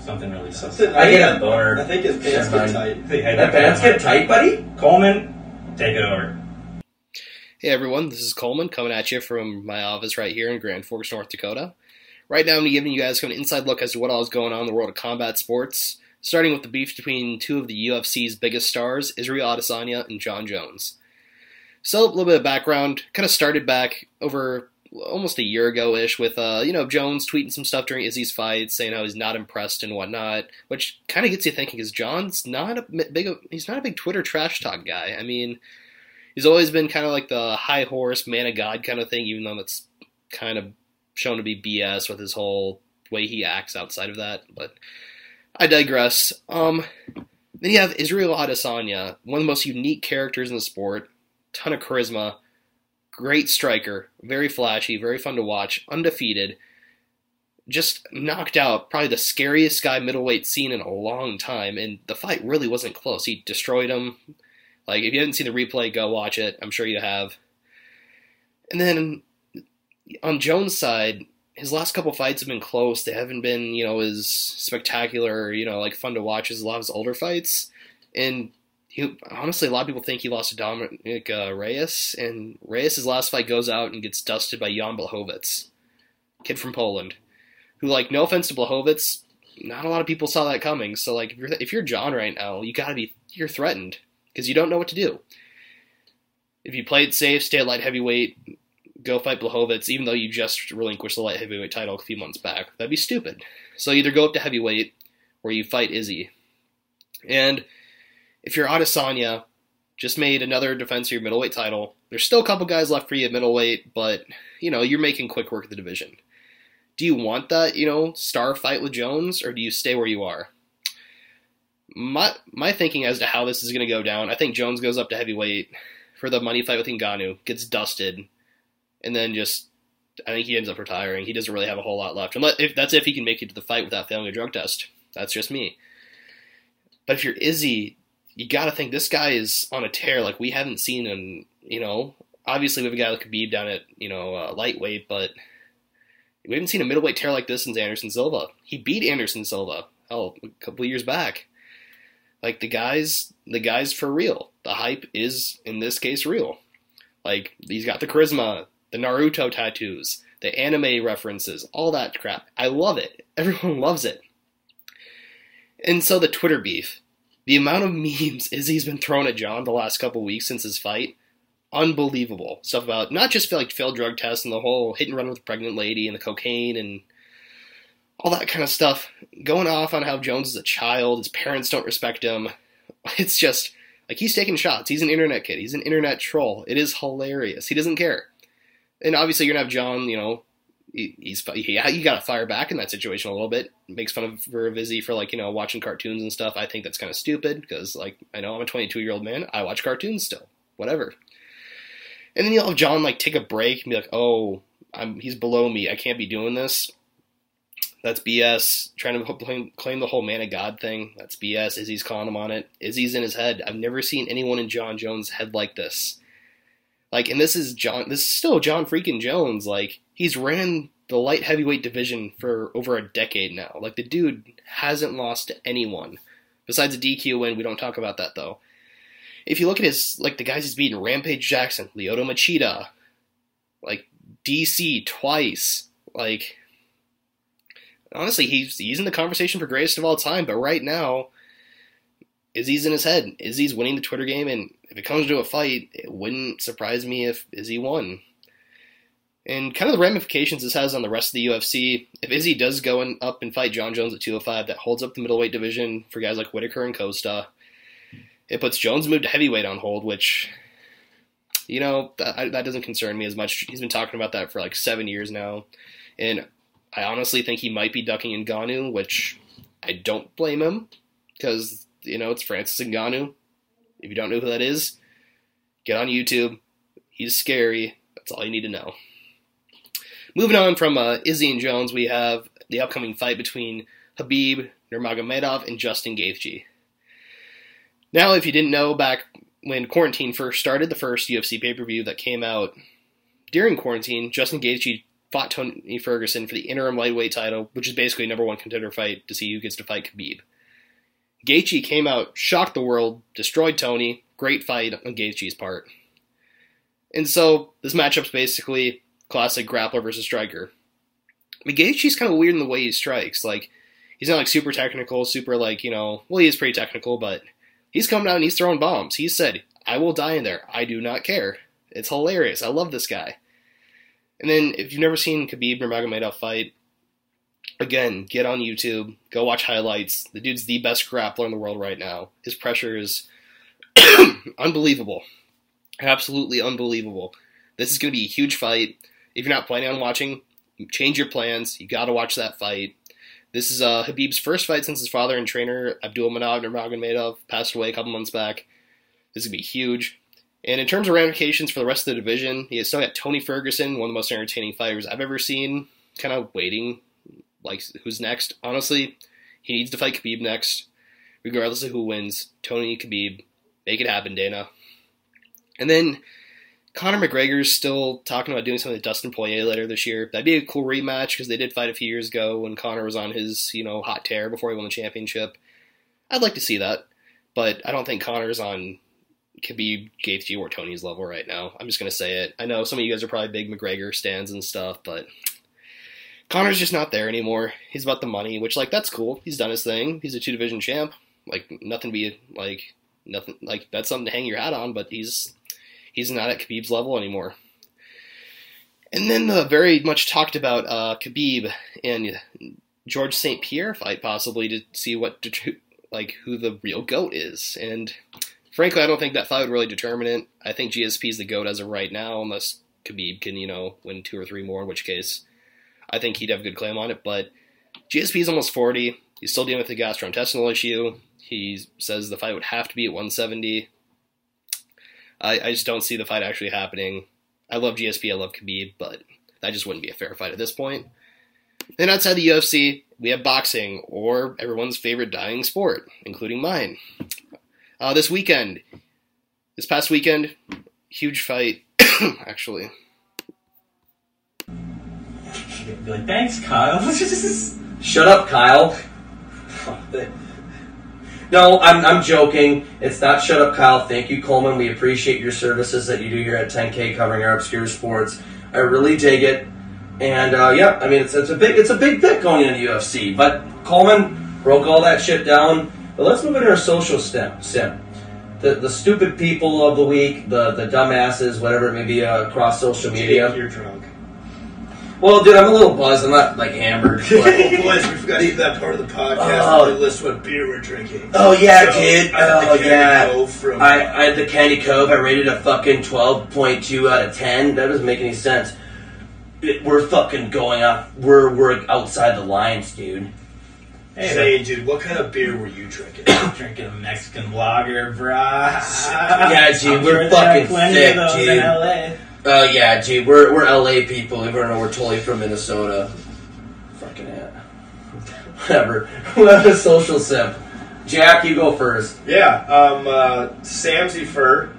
[SPEAKER 8] Something really does.
[SPEAKER 1] I get a boner.
[SPEAKER 6] I think his pants
[SPEAKER 1] Never
[SPEAKER 6] get
[SPEAKER 1] mind.
[SPEAKER 6] tight.
[SPEAKER 1] That pants get tight, buddy?
[SPEAKER 8] Coleman, take it over.
[SPEAKER 4] Hey everyone, this is Coleman coming at you from my office right here in Grand Forks, North Dakota. Right now I'm giving you guys an inside look as to what all is going on in the world of combat sports, starting with the beef between two of the UFC's biggest stars, Israel Adesanya and Jon Jones. So, a little bit of background, kind of started back over almost a year ago-ish with, Jones tweeting some stuff during Izzy's fight, saying how he's not impressed and whatnot, which kind of gets you thinking, because Jon's not a big Twitter trash talk guy. I mean, he's always been kind of like the high horse, man of God kind of thing, even though that's kind of shown to be BS with his whole way he acts outside of that, but I digress. Then you have Israel Adesanya, one of the most unique characters in the sport, ton of charisma, great striker, very flashy, very fun to watch, undefeated, just knocked out probably the scariest guy middleweight seen in a long time, and the fight really wasn't close. He destroyed him. Like, if you haven't seen the replay, go watch it. I'm sure you have. And then on Jones' side, his last couple fights have been close. They haven't been, as spectacular, fun to watch as a lot of his older fights. And honestly, a lot of people think he lost to Dominic Reyes, and Reyes' last fight goes out and gets dusted by Jan Blachowicz, kid from Poland, who, no offense to Blachowicz, not a lot of people saw that coming. So, if you're Jon right now, you're threatened, because you don't know what to do. If you play it safe, stay at light heavyweight, go fight Blachowicz, even though you just relinquished the light heavyweight title a few months back. That'd be stupid. So either go up to heavyweight, or you fight Izzy. And if you're Adesanya, just made another defense of your middleweight title, there's still a couple guys left for you at middleweight, but, you're making quick work of the division. Do you want that, star fight with Jones, or do you stay where you are? My thinking as to how this is going to go down, I think Jones goes up to heavyweight for the money fight with Ngannou, gets dusted, and then I think he ends up retiring. He doesn't really have a whole lot left. If he can make it to the fight without failing a drug test. That's just me. But if you're Izzy, you got to think this guy is on a tear like we haven't seen him, Obviously, we have a guy like Khabib down at, lightweight, but we haven't seen a middleweight tear like this since Anderson Silva. He beat Anderson Silva, a couple of years back. The guy's for real. The hype is, in this case, real. He's got the charisma, the Naruto tattoos, the anime references, all that crap. I love it. Everyone loves it. And so the Twitter beef. The amount of memes Izzy's been throwing at Jon the last couple weeks since his fight, unbelievable. Stuff about not just failed drug tests and the whole hit and run with a pregnant lady and the cocaine and all that kind of stuff. Going off on how Jones is a child, his parents don't respect him. It's just, he's taking shots. He's an internet kid. He's an internet troll. It is hilarious. He doesn't care. And obviously you're going to have Jon, you got to fire back in that situation a little bit. Makes fun of Izzy for watching cartoons and stuff. I think that's kind of stupid because I know I'm a 22-year-old man. I watch cartoons still. Whatever. And then you'll have Jon take a break and be like, oh, he's below me. I can't be doing this. That's BS. Trying to claim the whole man of God thing. That's BS. Izzy's calling him on it. Izzy's in his head. I've never seen anyone in Jon Jones' head like this. And this is still Jon freaking Jones. He's ran the light heavyweight division for over a decade now. The dude hasn't lost to anyone. Besides a DQ win, we don't talk about that, though. If you look at his, the guys he's beaten, Rampage Jackson, Lyoto Machida, DC twice, honestly, he's in the conversation for greatest of all time, but right now, Izzy's in his head. Izzy's winning the Twitter game, and if it comes to a fight, it wouldn't surprise me if Izzy won. And kind of the ramifications this has on the rest of the UFC, if Izzy does go up and fight Jon Jones at 205, that holds up the middleweight division for guys like Whitaker and Costa. It puts Jones' move to heavyweight on hold, which, that doesn't concern me as much. He's been talking about that for 7 years now. And I honestly think he might be ducking Ngannou, which I don't blame him, because, it's Francis Ngannou. If you don't know who that is, get on YouTube. He's scary. That's all you need to know. Moving on from Izzy and Jones, we have the upcoming fight between Khabib Nurmagomedov and Justin Gaethje. Now, if you didn't know, back when quarantine first started, the first UFC pay-per-view that came out during quarantine, Justin Gaethje fought Tony Ferguson for the interim lightweight title, which is basically a number one contender fight to see who gets to fight Khabib. Gaethje came out, shocked the world, destroyed Tony. Great fight on Gaethje's part. And so this matchup's basically classic grappler versus striker. But Gaethje's kind of weird in the way he strikes. Like, he's not like super technical, super like, well, he is pretty technical, but he's coming out and he's throwing bombs. He said, I will die in there. I do not care. It's hilarious. I love this guy. And then if you've never seen Khabib Nurmagomedov fight, again, get on YouTube, go watch highlights. The dude's the best grappler in the world right now. His pressure is unbelievable. Absolutely unbelievable. This is going to be a huge fight. If you're not planning on watching, change your plans. You got to watch that fight. This is Khabib's first fight since his father and trainer, Abdulmanap Nurmagomedov, passed away a couple months back. This is going to be huge. And in terms of ramifications for the rest of the division, he has still got Tony Ferguson, one of the most entertaining fighters I've ever seen, kind of waiting, like, who's next. Honestly, he needs to fight Khabib next, regardless of who wins. Tony, Khabib, make it happen, Dana. And then Conor McGregor's still talking about doing something with Dustin Poirier later this year. That'd be a cool rematch because they did fight a few years ago when Conor was on his, hot tear before he won the championship. I'd like to see that, but I don't think Conor's on Khabib, Gaethje, or Tony's level right now. I'm just going to say it. I know some of you guys are probably big McGregor stans and stuff, but Conor's just not there anymore. He's about the money, which, that's cool. He's done his thing. He's a 2-division champ. Nothing that's something to hang your hat on, but he's not at Khabib's level anymore. And then the very much talked about Khabib and George St. Pierre fight, possibly, to see who the real GOAT is. And frankly, I don't think that fight would really determine it. I think GSP is the GOAT as of right now, unless Khabib can, win 2 or 3 more, in which case I think he'd have a good claim on it. But GSP is almost 40. He's still dealing with the gastrointestinal issue. He says the fight would have to be at 170. I just don't see the fight actually happening. I love GSP, I love Khabib, but that just wouldn't be a fair fight at this point. Then outside the UFC, we have boxing, or everyone's favorite dying sport, including mine. This past weekend, huge fight, actually.
[SPEAKER 8] Be like, thanks, Kyle.
[SPEAKER 1] Shut up, Kyle. No, I'm joking. It's not shut up, Kyle. Thank you, Coleman. We appreciate your services that you do here at 10K covering our obscure sports. I really dig it. And it's a big pick going into UFC. But Coleman broke all that shit down. But let's move into our social sim. The stupid people of the week, the dumbasses, whatever it may be, across social media.
[SPEAKER 6] Jake, you're drunk.
[SPEAKER 1] Well, dude, I'm a little buzzed. I'm not, hammered.
[SPEAKER 6] Oh, boys, we forgot to do that part of the podcast where we list what beer we're drinking.
[SPEAKER 1] Oh, yeah, dude.
[SPEAKER 6] I
[SPEAKER 1] had the Candy Cove. I rated a fucking 12.2 out of 10. That doesn't make any sense. We're fucking going off. We're outside the lines, dude.
[SPEAKER 6] Hey, dude, what kind of beer were you drinking?
[SPEAKER 8] Drinking a Mexican lager, brah.
[SPEAKER 1] Yeah, dude, we're fucking thick, dude.
[SPEAKER 8] In LA.
[SPEAKER 1] Oh, yeah, dude, we're LA people, even though we're totally from Minnesota. Fucking it. Whatever. We're a social simp. Jack, you go first.
[SPEAKER 6] Yeah, Samzy Fur,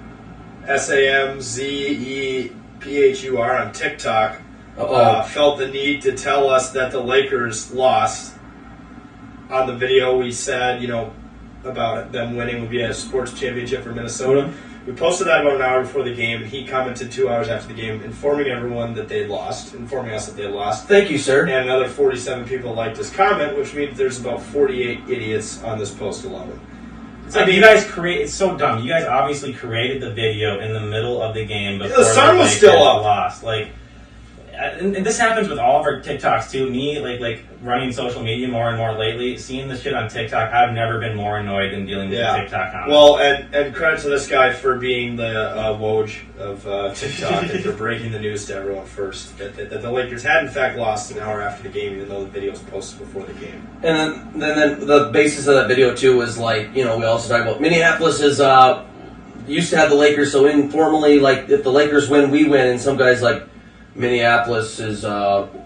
[SPEAKER 6] SAMZEPHUR on TikTok, felt the need to tell us that the Lakers lost. On the video, we said, about them winning would be a sports championship for Minnesota. We posted that about an hour before the game, and he commented 2 hours after the game, informing everyone that they lost, informing us that they lost.
[SPEAKER 1] Thank you, sir.
[SPEAKER 6] And another 47 people liked his comment, which means there's about 48 idiots on this post alone.
[SPEAKER 8] You guys it's so dumb. You guys obviously created the video in the middle of the game before
[SPEAKER 6] the sun was still up.
[SPEAKER 8] Lost. And this happens with all of our TikToks too. Me, running social media more and more lately, seeing the shit on TikTok, I've never been more annoyed than dealing with the TikTok comments.
[SPEAKER 6] Well, and credit to this guy for being the Woj of TikTok and for breaking the news to everyone first that the Lakers had in fact lost an hour after the game, even though the video was posted before the game.
[SPEAKER 1] And then the basis of that video too was we also talk about Minneapolis is used to have the Lakers, so informally, if the Lakers win, we win, and some guys Minneapolis is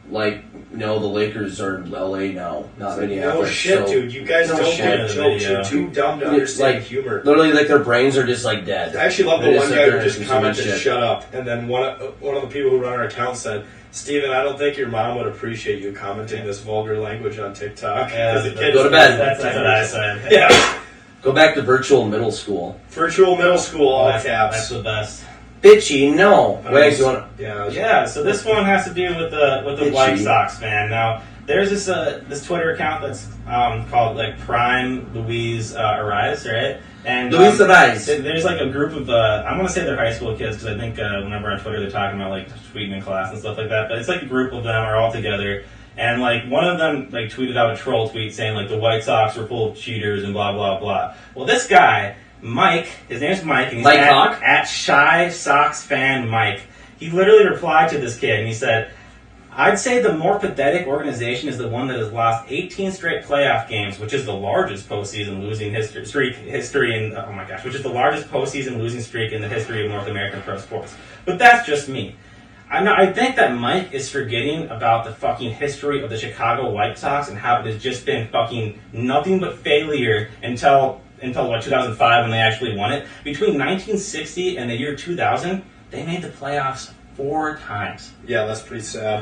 [SPEAKER 1] no, the Lakers are in LA now, not Minneapolis.
[SPEAKER 6] No shit,
[SPEAKER 1] so,
[SPEAKER 6] dude. You guys
[SPEAKER 1] no
[SPEAKER 6] don't
[SPEAKER 1] shit.
[SPEAKER 6] get jokes. You're too dumb to understand humor.
[SPEAKER 1] Literally, their brains are just dead.
[SPEAKER 6] I actually love the
[SPEAKER 1] They
[SPEAKER 6] one
[SPEAKER 1] sit
[SPEAKER 6] guy
[SPEAKER 1] there
[SPEAKER 6] who
[SPEAKER 1] and
[SPEAKER 6] just
[SPEAKER 1] consume
[SPEAKER 6] commented,
[SPEAKER 1] shit.
[SPEAKER 6] "Shut up," and then one of the people who run our account said, "Steven, I don't think your mom would appreciate you commenting this vulgar language on TikTok."
[SPEAKER 8] Yeah,
[SPEAKER 6] the kid
[SPEAKER 1] go to bed.
[SPEAKER 8] That's what I said.
[SPEAKER 6] Yeah.
[SPEAKER 1] Go back to virtual middle school.
[SPEAKER 6] Virtual middle school, all
[SPEAKER 8] That's
[SPEAKER 6] caps.
[SPEAKER 8] the best.
[SPEAKER 1] Bitchy, no. Wags, you want
[SPEAKER 6] Yeah.
[SPEAKER 8] So this one has to do with the
[SPEAKER 1] Itchy.
[SPEAKER 8] White Sox fan. Now there's this Twitter account that's called like Prime Luis Arise, right? And
[SPEAKER 1] Luis Arise.
[SPEAKER 8] There's like a group of I'm gonna say they're high school kids because I think whenever on Twitter they're talking about like tweeting in class and stuff like that. But it's like a group of them are all together. And like one of them like tweeted out a troll tweet saying like the White Sox were full of cheaters and blah blah blah. Well, this guy Mike, his name's Mike, and he's
[SPEAKER 1] Mike Hawk?
[SPEAKER 8] at Shy Sox Fan Mike. He literally replied to this kid and he said, "I'd say the more pathetic organization is the one that has lost 18 straight playoff games, which is the largest postseason losing which is the largest postseason losing streak in the history of North American pro sports." But that's just me. I think that Mike is forgetting about the fucking history of the Chicago White Sox and how it has just been fucking nothing but failure until 2005 when they actually won it. Between 1960 and the year 2000, they made the playoffs 4 times.
[SPEAKER 6] Yeah, that's pretty sad.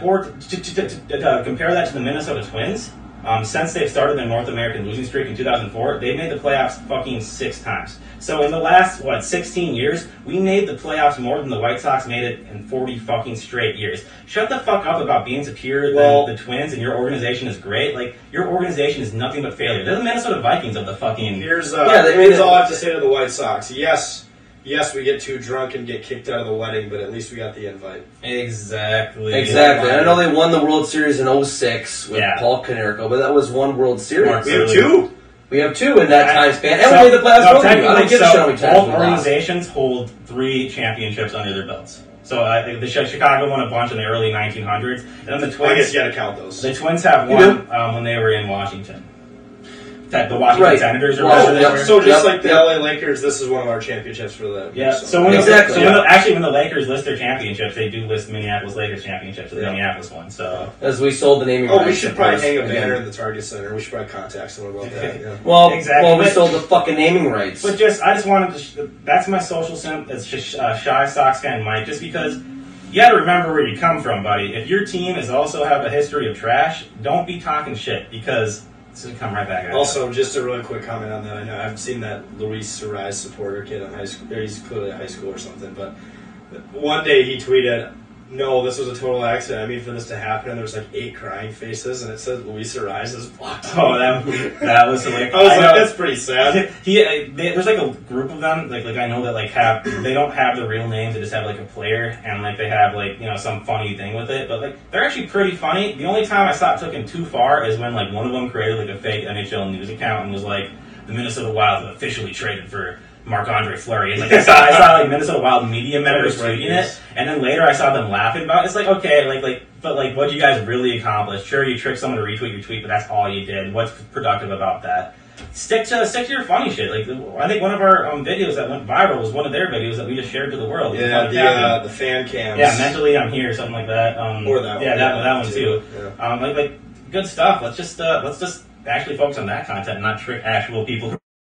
[SPEAKER 8] To compare that to the Minnesota Twins, since they've started their North American losing streak in 2004, they've made the playoffs fucking 6 times. So in the last, 16 years, we made the playoffs more than the White Sox made it in 40 fucking straight years. Shut the fuck up about being superior than the Twins and your organization is great. Like, your organization is nothing but failure. They're the Minnesota Vikings of the fucking...
[SPEAKER 6] Here's
[SPEAKER 1] all
[SPEAKER 6] I have to say to the White Sox. Yes, we get too drunk and get kicked out of the wedding, but at least we got the invite.
[SPEAKER 8] Exactly.
[SPEAKER 1] I know they won the World Series in 2006 with Paul Konerko, but that was one World Series.
[SPEAKER 6] We have 2?
[SPEAKER 1] We have 2 in that time span. And we made the playoffs. I don't give a shit how many times
[SPEAKER 8] both
[SPEAKER 1] we lost.
[SPEAKER 8] organizations hold 3 championships under their belts. So the Chicago won a bunch in the early 1900s. And then the Twins...
[SPEAKER 6] I guess you gotta count those.
[SPEAKER 8] The Twins have one when they were in Washington. The Washington Senators or whatever they were.
[SPEAKER 6] So just like the LA Lakers, this is one of our championships for them.
[SPEAKER 8] Yeah. So when when the Lakers list their championships, they do list Minneapolis Lakers championships, the Minneapolis one. So
[SPEAKER 1] as we sold the naming rights.
[SPEAKER 6] We should probably hang a banner in the Target Center. We should probably contact someone about that. Yeah.
[SPEAKER 1] Well, we sold the fucking naming rights.
[SPEAKER 8] But I just wanted to. That's my social simp. It's just Shy Sox Fan Mike. Just because. You gotta remember where you come from, buddy. If your team is also have a history of trash, don't be talking shit because it's gonna come right back at you.
[SPEAKER 6] Also, just a really quick comment on that. I know I've seen that Luis Arise supporter kid in high school. He's clearly at high school or something. But one day he tweeted, "No, this was a total accident. I mean, for this to happen, and there was like 8 crying faces, and it said Luis Arise is blocked."
[SPEAKER 8] Oh, that was like
[SPEAKER 6] I was like, that's pretty sad.
[SPEAKER 8] There's like a group of them, like I know that like they don't have the real names, they just have like a player, and like they have like some funny thing with it, but like they're actually pretty funny. The only time I saw it took him too far is when like one of them created like a fake NHL news account and was like, the Minnesota Wild have officially traded for Marc-Andre Fleury, and like I saw like Minnesota Wild media members tweeting it, and then later I saw them laughing about it. It's like, okay, but what you guys really accomplished? Sure, you tricked someone to retweet your tweet, but that's all you did. What's productive about that? Stick to your funny shit. Like I think one of our videos that went viral was one of their videos that we just shared to the world.
[SPEAKER 6] Yeah, the fan cams.
[SPEAKER 8] Yeah, mentally I'm here, something like that.
[SPEAKER 6] Or that one.
[SPEAKER 8] Yeah, that one too.
[SPEAKER 6] Yeah.
[SPEAKER 8] Like good stuff. Let's just actually focus on that content, and not trick actual people.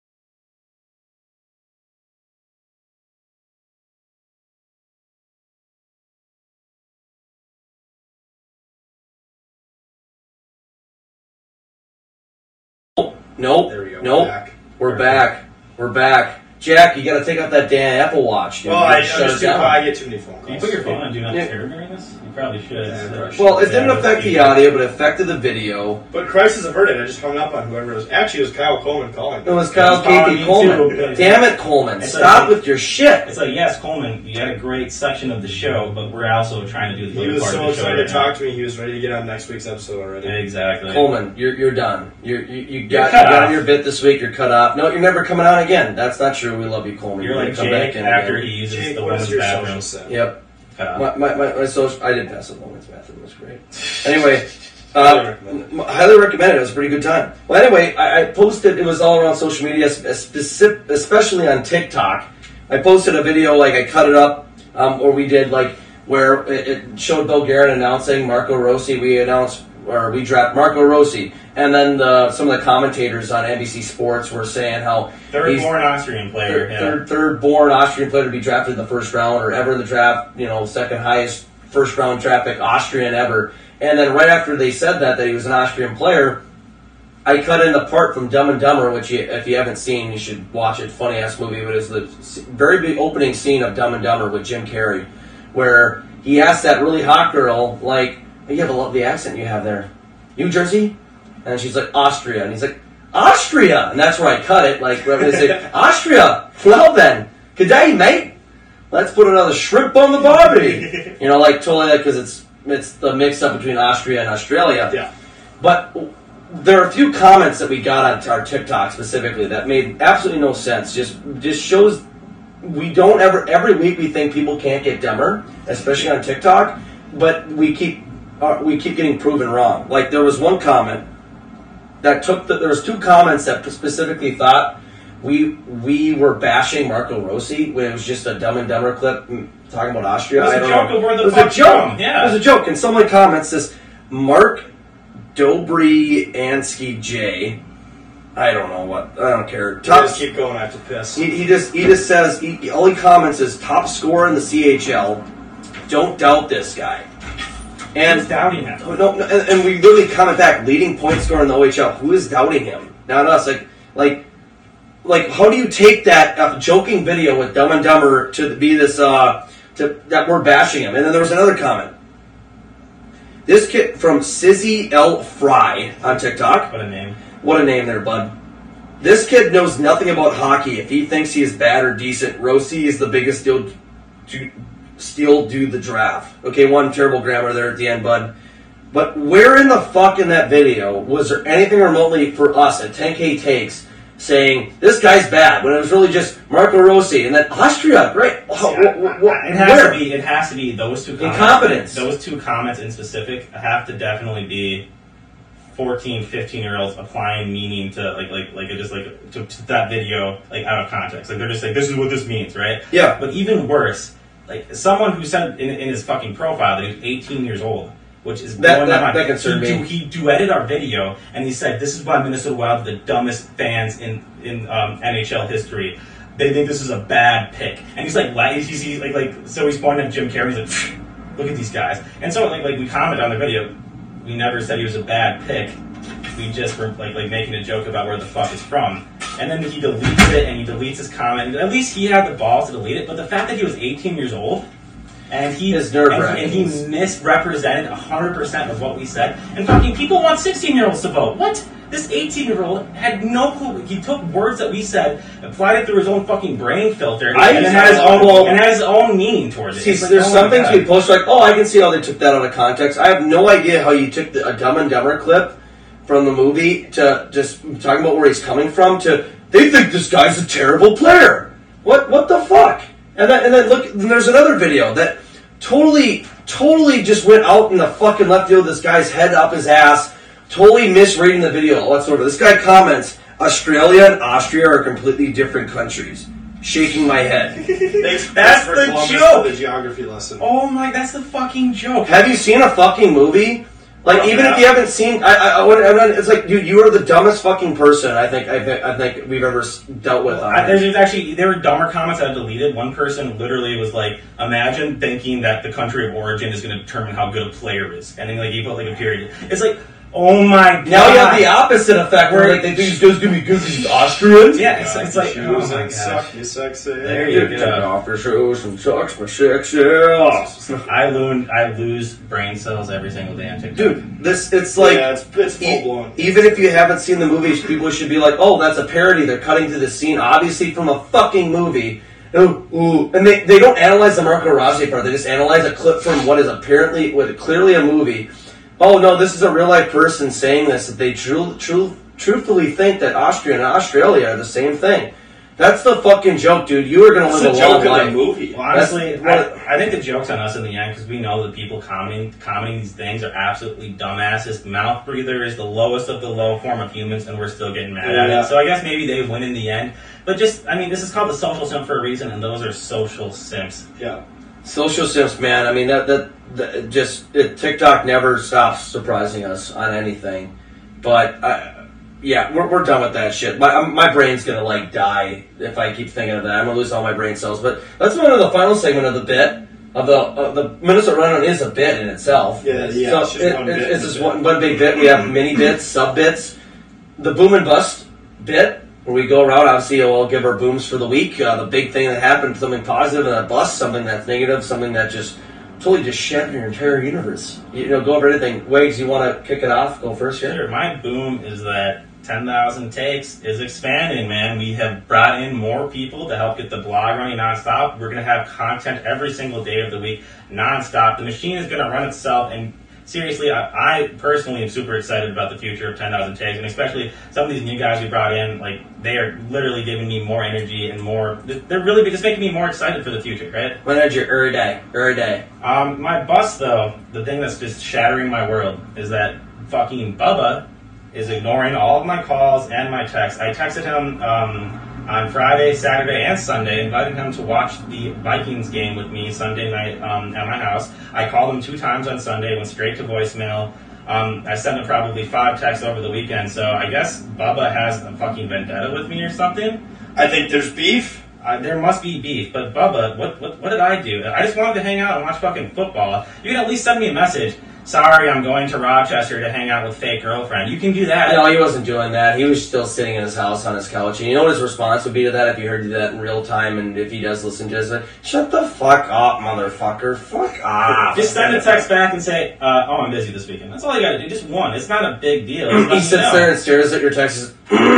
[SPEAKER 1] Nope.
[SPEAKER 6] There we go.
[SPEAKER 1] Nope. We're back. Jack, you got to take out that damn Apple Watch. Dude.
[SPEAKER 6] Well, I get too many phone calls.
[SPEAKER 8] Can you put your phone on Do Not Disturb during this? You probably should.
[SPEAKER 1] Well, it didn't affect the audio, but it affected the video.
[SPEAKER 6] But crisis averted. I just hung up on whoever it was. Actually, it was Kyle Coleman calling.
[SPEAKER 1] It was Kyle K.P. Coleman. Damn it, Coleman. Stop with your shit.
[SPEAKER 8] It's like, yes, Coleman, you had a great section of the show, but we're also trying to do the other part of the show.
[SPEAKER 6] He was so excited to talk to me. He was ready to get on next week's episode already.
[SPEAKER 8] Exactly.
[SPEAKER 1] Coleman, you're done. You got your bit this week. You're cut off. No, you're never coming on again. That's not true. We love you, Coleman.
[SPEAKER 8] You're like Jake after he uses the women's bathroom.
[SPEAKER 1] Yep. My social, I did pass the women's bathroom. It was great. Anyway, highly recommend it. It was a pretty good time. Well, anyway, I posted. It was all around social media, especially on TikTok. I posted a video, like I cut it up, or we did like where it showed Bill Guerin announcing Marco Rossi. We draft Marco Rossi, and then some of the commentators on NBC Sports were saying how
[SPEAKER 8] third-born Austrian player,
[SPEAKER 1] third-born Austrian player to be drafted in the first round or ever in the draft. Second highest first-round draft pick Austrian ever. And then right after they said that he was an Austrian player, I cut in the part from Dumb and Dumber, which if you haven't seen, you should watch it. Funny-ass movie, but it's the very big opening scene of Dumb and Dumber with Jim Carrey, where he asked that really hot girl, like, you have a lovely accent you have there. New Jersey? And she's like, Austria. And he's like, Austria! And that's where I cut it. Like, rather than say, Austria! Well then, good day, mate. Let's put another shrimp on the barbie. Totally, because it's the mix-up between Austria and Australia.
[SPEAKER 6] Yeah.
[SPEAKER 1] But there are a few comments that we got on our TikTok specifically that made absolutely no sense. Just shows we don't ever, every week we think people can't get dumber, especially on TikTok, but we keep getting proven wrong. Like, there was one comment that there was two comments that specifically thought we were bashing Marco Rossi when it was just a Dumb and Dumber clip talking about Austria.
[SPEAKER 8] It was a joke of where the
[SPEAKER 1] fuck
[SPEAKER 8] fuck's from. Yeah.
[SPEAKER 1] It was a joke. And someone comments this, Mark Dobryansky J. I don't know what. I don't care.
[SPEAKER 6] Just keep going. I have to piss.
[SPEAKER 1] He just says, all he comments is top scorer in the CHL. Don't doubt this guy. And
[SPEAKER 8] who's doubting him?
[SPEAKER 1] No, and we really comment back. Leading point scorer in the OHL. Who is doubting him? Not us. Like, how do you take that joking video with Dumb and Dumber to be this that we're bashing him? And then there was another comment. This kid from Sizzy L Fry on TikTok.
[SPEAKER 8] What a name!
[SPEAKER 1] What a name there, bud. This kid knows nothing about hockey. If he thinks he is bad or decent, Rossi is the biggest steal do the draft. Okay, one terrible grammar there at the end, bud. But where in the fuck in that video was there anything remotely for us at 10K Takes saying, this guy's bad, when it was really just Marco Rossi, and then Austria, great.
[SPEAKER 8] It has to be those two comments.
[SPEAKER 1] Incompetence.
[SPEAKER 8] Those two comments in specific have to definitely be 14, 15-year-olds applying meaning to to that video out of context. Like, they're just like, this is what this means, right?
[SPEAKER 1] Yeah.
[SPEAKER 8] But even worse, like, someone who said in his fucking profile that he was 18 years old, which is
[SPEAKER 1] that concerned me.
[SPEAKER 8] He duetted our video, and he said, "This is why Minnesota Wild are the dumbest fans in NHL history. They think this is a bad pick." And he's like, so he's pointing at Jim Carrey. He's like, "Look at these guys." And so like we commented on the video. We never said he was a bad pick. We just were like making a joke about where the fuck it's from. And then he deletes it, and he deletes his comment. At least he had the balls to delete it. But the fact that he was 18 years old. And he misrepresented 100% of what we said. And fucking people want 16-year-olds to vote. What? This 18-year-old had no clue. He took words that we said, applied it through his own fucking brain filter, and had his own meaning towards it.
[SPEAKER 1] See, there's some things we post like, I can see how they took that out of context. I have no idea how you took a Dumb and Dumber clip from the movie to just talking about where he's coming from to, they think this guy's a terrible player. What the fuck? And then look, there's another video that totally just went out in the fucking left field. This guy's head up his ass, totally misreading the video. Whatsoever. This guy comments, Australia and Austria are completely different countries. Shaking my head.
[SPEAKER 8] That's the joke.
[SPEAKER 6] The geography lesson.
[SPEAKER 8] Oh my, that's the fucking joke.
[SPEAKER 1] Have you seen a fucking movie? Like, even if you haven't seen, it's like, dude, you are the dumbest fucking person I think we've ever dealt with.
[SPEAKER 8] There were dumber comments I deleted. One person literally was like, imagine thinking that the country of origin is going to determine how good a player is, and then he put a period. It's like, oh my god.
[SPEAKER 1] Now you have the opposite effect where they think these guys going to be good because he's Austrian.
[SPEAKER 8] Yeah, it's like,
[SPEAKER 6] oh my gosh. Suck, you sexy.
[SPEAKER 8] There you go.
[SPEAKER 1] Take off your shoes and sucks my sexy ass.
[SPEAKER 8] I lose brain cells every single day on TikTok.
[SPEAKER 1] Dude, it's like,
[SPEAKER 6] it's full blown.
[SPEAKER 1] Even if you haven't seen the movie, people should be like, oh, that's a parody. They're cutting to this scene, obviously from a fucking movie. Ooh. And they don't analyze the Marco Rossi part. They just analyze a clip from what is clearly a movie. Oh no, this is a real life person saying this, that they truthfully think that Austria and Australia are the same thing. That's the fucking joke, dude. You are going to live a long life.
[SPEAKER 6] The movie.
[SPEAKER 8] Well, honestly, I think the joke's on us in the end because we know that people commenting these things are absolutely dumbasses. Mouth breather is the lowest of the low form of humans, and we're still getting mad at it. So I guess maybe they win in the end. But this is called the social simp for a reason, and those are social simps.
[SPEAKER 6] Yeah.
[SPEAKER 1] Social sims, man. I mean, TikTok never stops surprising us on anything. But we're done with that shit. My brain's gonna like die if I keep thinking of that. I'm gonna lose all my brain cells. But let's move on to the final segment of the bit. Of the Minnesota Rundown is a bit in itself.
[SPEAKER 6] Yeah.
[SPEAKER 1] So
[SPEAKER 6] It's just one bit.
[SPEAKER 1] it's just one big bit. We have mini bits, sub bits. The boom and bust bit, where we go around, obviously we'll give our booms for the week. The big thing that happened, something positive, and a bust, something that's negative, something that just totally just shattered your entire universe. Go over anything. Wags, you want to kick it off? Go first here.
[SPEAKER 8] Sure. My boom is that 10,000 Takes is expanding, man. We have brought in more people to help get the blog running nonstop. We're going to have content every single day of the week, nonstop. The machine is going to run itself, and seriously, I personally am super excited about the future of 10,000 Takes, and especially some of these new guys we brought in. Like, they are literally giving me more energy and more. They're really just making me more excited for the future, right?
[SPEAKER 1] What energy? Every day.
[SPEAKER 8] My bust, though, the thing that's just shattering my world is that fucking Bubba is ignoring all of my calls and my texts. I texted him on Friday, Saturday, and Sunday, invited him to watch the Vikings game with me Sunday night at my house. I called him 2 times on Sunday, went straight to voicemail. I sent him probably 5 texts over the weekend, so I guess Bubba has a fucking vendetta with me or something.
[SPEAKER 6] I think there's beef.
[SPEAKER 8] There must be beef, but Bubba, what did I do? I just wanted to hang out and watch fucking football. You can at least send me a message. Sorry, I'm going to Rochester to hang out with fake girlfriend. You can do that.
[SPEAKER 1] No, he wasn't doing that. He was still sitting in his house on his couch. And you know what his response would be to that if you heard that in real time, and if he does listen to it? Like, shut the fuck up, motherfucker. Fuck off.
[SPEAKER 8] Just send a text back and say, I'm busy this weekend. That's all you gotta do. Just one. It's not a big deal.
[SPEAKER 1] He sits there and stares at your texts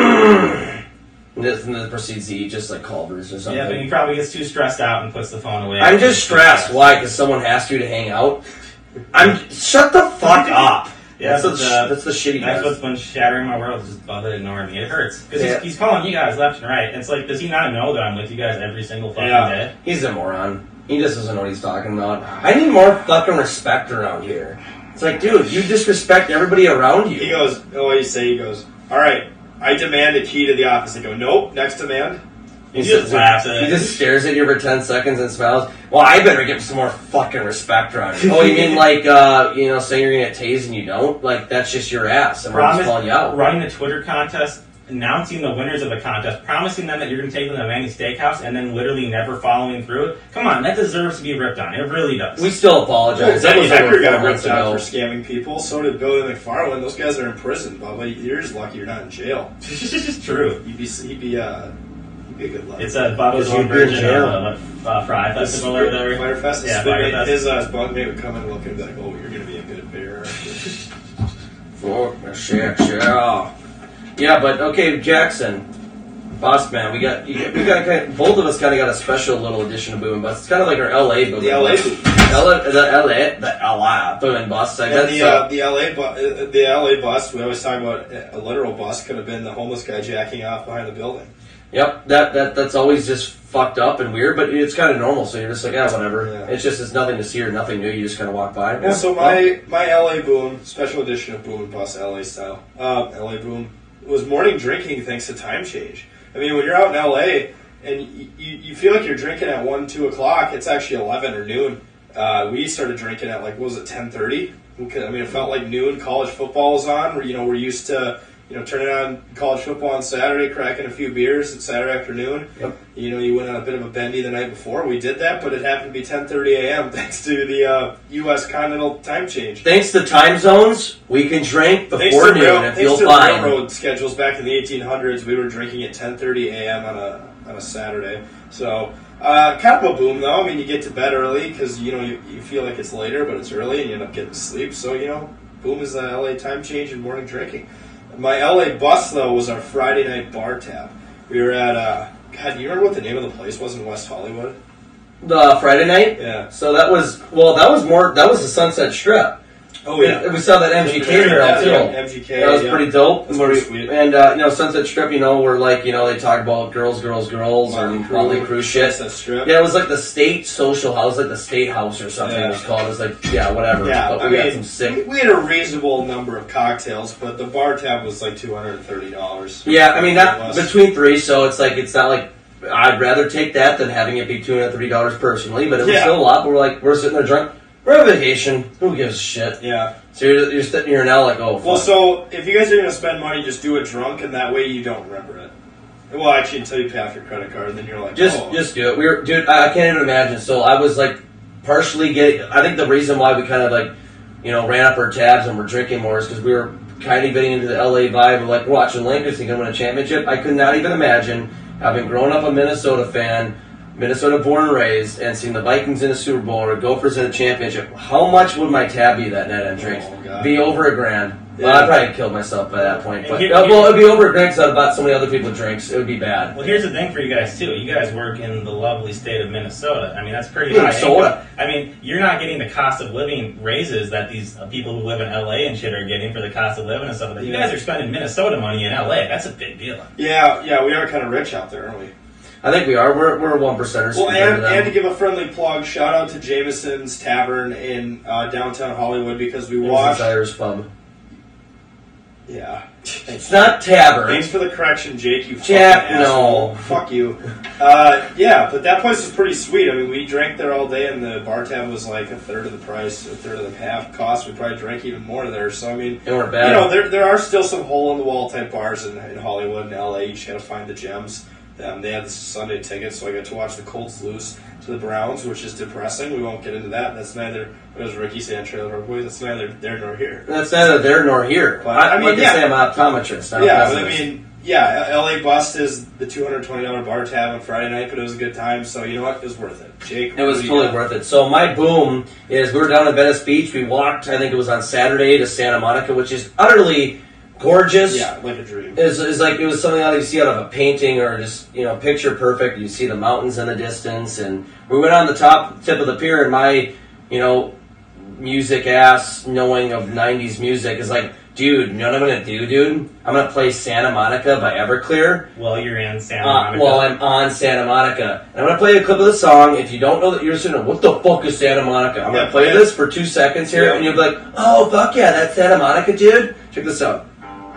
[SPEAKER 1] and then proceeds to eat just like Culver's or something.
[SPEAKER 8] Yeah, but he probably gets too stressed out and puts the phone away.
[SPEAKER 1] I'm just stressed. Why? Because someone asked you to hang out? Shut the fuck up.
[SPEAKER 8] Yeah,
[SPEAKER 1] that's the shitty
[SPEAKER 8] That's
[SPEAKER 1] part.
[SPEAKER 8] what's been shattering my world, is just Bubba ignoring me. It hurts. Because he's calling you guys left and right. It's like, does he not know that I'm with you guys every single fucking day?
[SPEAKER 1] He's a moron. He just doesn't know what he's talking about. I need more fucking respect around here. It's like, dude, you disrespect everybody around you.
[SPEAKER 6] He goes, what do you say? He goes, all right, I demand a key to the office. I go, nope, next demand.
[SPEAKER 8] He just laughs at it.
[SPEAKER 1] He just stares at you for 10 seconds and smiles. Well, I better give some more fucking respect around you. Oh, you mean like, saying you're going to get tased and you don't? Like, that's just your ass. And we're just calling you out.
[SPEAKER 8] Running a Twitter contest, announcing the winners of the contest, promising them that you're going to take them to Manny Steakhouse, and then literally never following through. Come on, that deserves to be ripped on. It really does.
[SPEAKER 1] We still apologize. That was
[SPEAKER 6] Hecker
[SPEAKER 1] over 4
[SPEAKER 6] got
[SPEAKER 1] months
[SPEAKER 6] ripped out
[SPEAKER 1] ago.
[SPEAKER 6] for scamming people. So did Billy McFarland. Those guys are in prison, Bubba. You're just lucky you're not in jail.
[SPEAKER 8] It's just true.
[SPEAKER 6] He'd be a good luck.
[SPEAKER 8] It's a Bubba's own version of Fry Festival or whatever.
[SPEAKER 6] Firefest.
[SPEAKER 8] Yeah, Firefest.
[SPEAKER 6] His bunkmate would come in and look and be like, "Oh, you're going to be a good bear."
[SPEAKER 1] Fuck, shit. Yeah, but okay, Jackson, boss man, we got both of us kind of got a special little edition of Boom and Bust. It's kind of like our LA Boom.
[SPEAKER 6] The
[SPEAKER 1] and
[SPEAKER 6] LA
[SPEAKER 1] Bust. The LA Boom and Bust.
[SPEAKER 6] And the LA bust. We always talk about a literal bust. Could have been the homeless guy jacking off behind the building.
[SPEAKER 1] Yep, that's always just fucked up and weird, but it's kind of normal. So you're just like, whatever.
[SPEAKER 6] Yeah.
[SPEAKER 1] It's nothing to see or nothing new. You just kind of walk by.
[SPEAKER 6] Yeah, so my LA Boom, special edition of Boom and Bust, LA style, LA Boom, was morning drinking thanks to time change. I mean, when you're out in LA and you feel like you're drinking at 1, 2 o'clock, it's actually 11 or noon. We started drinking at 10:30? I mean, it felt like noon. College football was on. We're used to turning on college football on Saturday, cracking a few beers at Saturday afternoon.
[SPEAKER 1] Yep.
[SPEAKER 6] You went on a bit of a bendy the night before. We did that, but it happened to be 10:30 a.m. thanks to the U.S. continental time change.
[SPEAKER 1] Thanks to time zones, we can drink before noon and feel
[SPEAKER 6] Thanks to
[SPEAKER 1] fine.
[SPEAKER 6] railroad schedules back in the 1800s, we were drinking at 10:30 a.m. on a Saturday. So, kind of a boom, though. I mean, you get to bed early because, you feel like it's later, but it's early, and you end up getting to sleep. So, boom is the LA time change and morning drinking. My LA bus, though, was our Friday night bar tab. We were at, God, do you remember what the name of the place was in West Hollywood?
[SPEAKER 1] The Friday night?
[SPEAKER 6] Yeah.
[SPEAKER 1] So that was the Sunset Strip.
[SPEAKER 6] Oh, yeah.
[SPEAKER 1] We saw that MGK mural, too.
[SPEAKER 6] MGK,
[SPEAKER 1] that was pretty dope.
[SPEAKER 6] That's pretty sweet.
[SPEAKER 1] And, Sunset Strip, where, they talk about girls, and Motley Crue shit.
[SPEAKER 6] Sunset Strip.
[SPEAKER 1] Yeah, it was like the state social house, like the State House or something it was called. It was like, whatever.
[SPEAKER 6] Yeah,
[SPEAKER 1] But we got some sick...
[SPEAKER 6] We had a reasonable number of cocktails, but the bar tab was like $230.
[SPEAKER 1] Yeah, I mean, that between 3, so it's not like I'd rather take that than having it be $230 personally, but it was
[SPEAKER 6] Yeah.
[SPEAKER 1] still a lot. But we're sitting there drunk. We're on vacation. Who gives a shit?
[SPEAKER 6] Yeah.
[SPEAKER 1] So you're sitting here now like, oh, fuck.
[SPEAKER 6] Well, so if you guys are going to spend money, just do it drunk, and that way you don't remember it. Well, actually, until you pay off your credit card, and then you're like,
[SPEAKER 1] Just do it. Dude, I can't even imagine. So I was like partially getting. I think the reason why we kind of like, ran up our tabs and were drinking more is because we were kind of getting into the LA vibe of like watching Lakers think I'm win a championship. I could not even imagine having grown up a Minnesota fan, Minnesota born and raised, and seeing the Vikings in a Super Bowl or Gophers in a championship. How much would my tab be that night on drinks?
[SPEAKER 6] Oh, God.
[SPEAKER 1] Be over $1,000.
[SPEAKER 6] Yeah.
[SPEAKER 1] Well, I'd probably kill myself by that point. But
[SPEAKER 8] Here-
[SPEAKER 1] well, it'd be over $1,000 because I'd bought so many other people drinks. It would be bad.
[SPEAKER 8] Well, here's the thing for you guys too. You guys work in the lovely state of Minnesota. I mean, that's pretty
[SPEAKER 1] Minnesota.
[SPEAKER 8] high income. I mean, you're not getting the cost of living raises that these people who live in LA and shit are getting for the cost of living and stuff like that. You guys are spending Minnesota money in LA. That's a big deal.
[SPEAKER 6] Yeah, we are kind of rich out there, aren't we?
[SPEAKER 1] I think we are. We're 1%ers.
[SPEAKER 6] Well,
[SPEAKER 1] compared to them.
[SPEAKER 6] and to give a friendly plug, shout out to Jameson's Tavern in downtown Hollywood because we
[SPEAKER 1] It was
[SPEAKER 6] watched.
[SPEAKER 1] this Irish pub.
[SPEAKER 6] Yeah.
[SPEAKER 1] It's not tavern.
[SPEAKER 6] Thanks for the correction, Jake. You
[SPEAKER 1] Jack,
[SPEAKER 6] fucking asshole.
[SPEAKER 1] no.
[SPEAKER 6] Fuck you. Yeah, but that place was pretty sweet. I mean, we drank there all day, and the bar tab was like a third of the price, a third of the half cost. We probably drank even more there. So I mean,
[SPEAKER 1] They weren't bad.
[SPEAKER 6] there are still some hole in the wall type bars in Hollywood and LA. You just gotta find the gems. They had the Sunday tickets, so I got to watch the Colts lose to the Browns, which is depressing. We won't get into that. That's neither, what does Ricky say on Trailer Park Boys? That's neither there nor here.
[SPEAKER 1] That's neither there nor here.
[SPEAKER 6] But, I mean,
[SPEAKER 1] like
[SPEAKER 6] yeah.
[SPEAKER 1] they say, I'm an optometrist. I'm a
[SPEAKER 6] Yeah, but I
[SPEAKER 1] pessimist.
[SPEAKER 6] mean, yeah, LA Bust is the $220 bar tab on Friday night, but it was a good time, so you know what? It was worth it. Jake?
[SPEAKER 1] It was
[SPEAKER 6] what do you
[SPEAKER 1] totally
[SPEAKER 6] got?
[SPEAKER 1] worth it. So my boom is we were down in Venice Beach. We walked, I think it was on Saturday, to Santa Monica, which is utterly gorgeous.
[SPEAKER 6] Yeah, like a dream.
[SPEAKER 1] Is like it was something that you see out of a painting or just picture perfect. You see the mountains in the distance, and we went on the tip of the pier, and my music ass knowing of '90s music is like, dude, you know what I'm gonna do, dude? I'm gonna play Santa Monica by Everclear.
[SPEAKER 8] Well, you're in Santa Monica.
[SPEAKER 1] Well, I'm on Santa Monica. And I'm going to play a clip of the song. If you don't know that you're listening, what the fuck is Santa Monica? I'm going to play this for 2 seconds here,
[SPEAKER 6] Yeah.
[SPEAKER 1] and you'll be like, oh, fuck yeah, that's Santa Monica, dude. Check this out.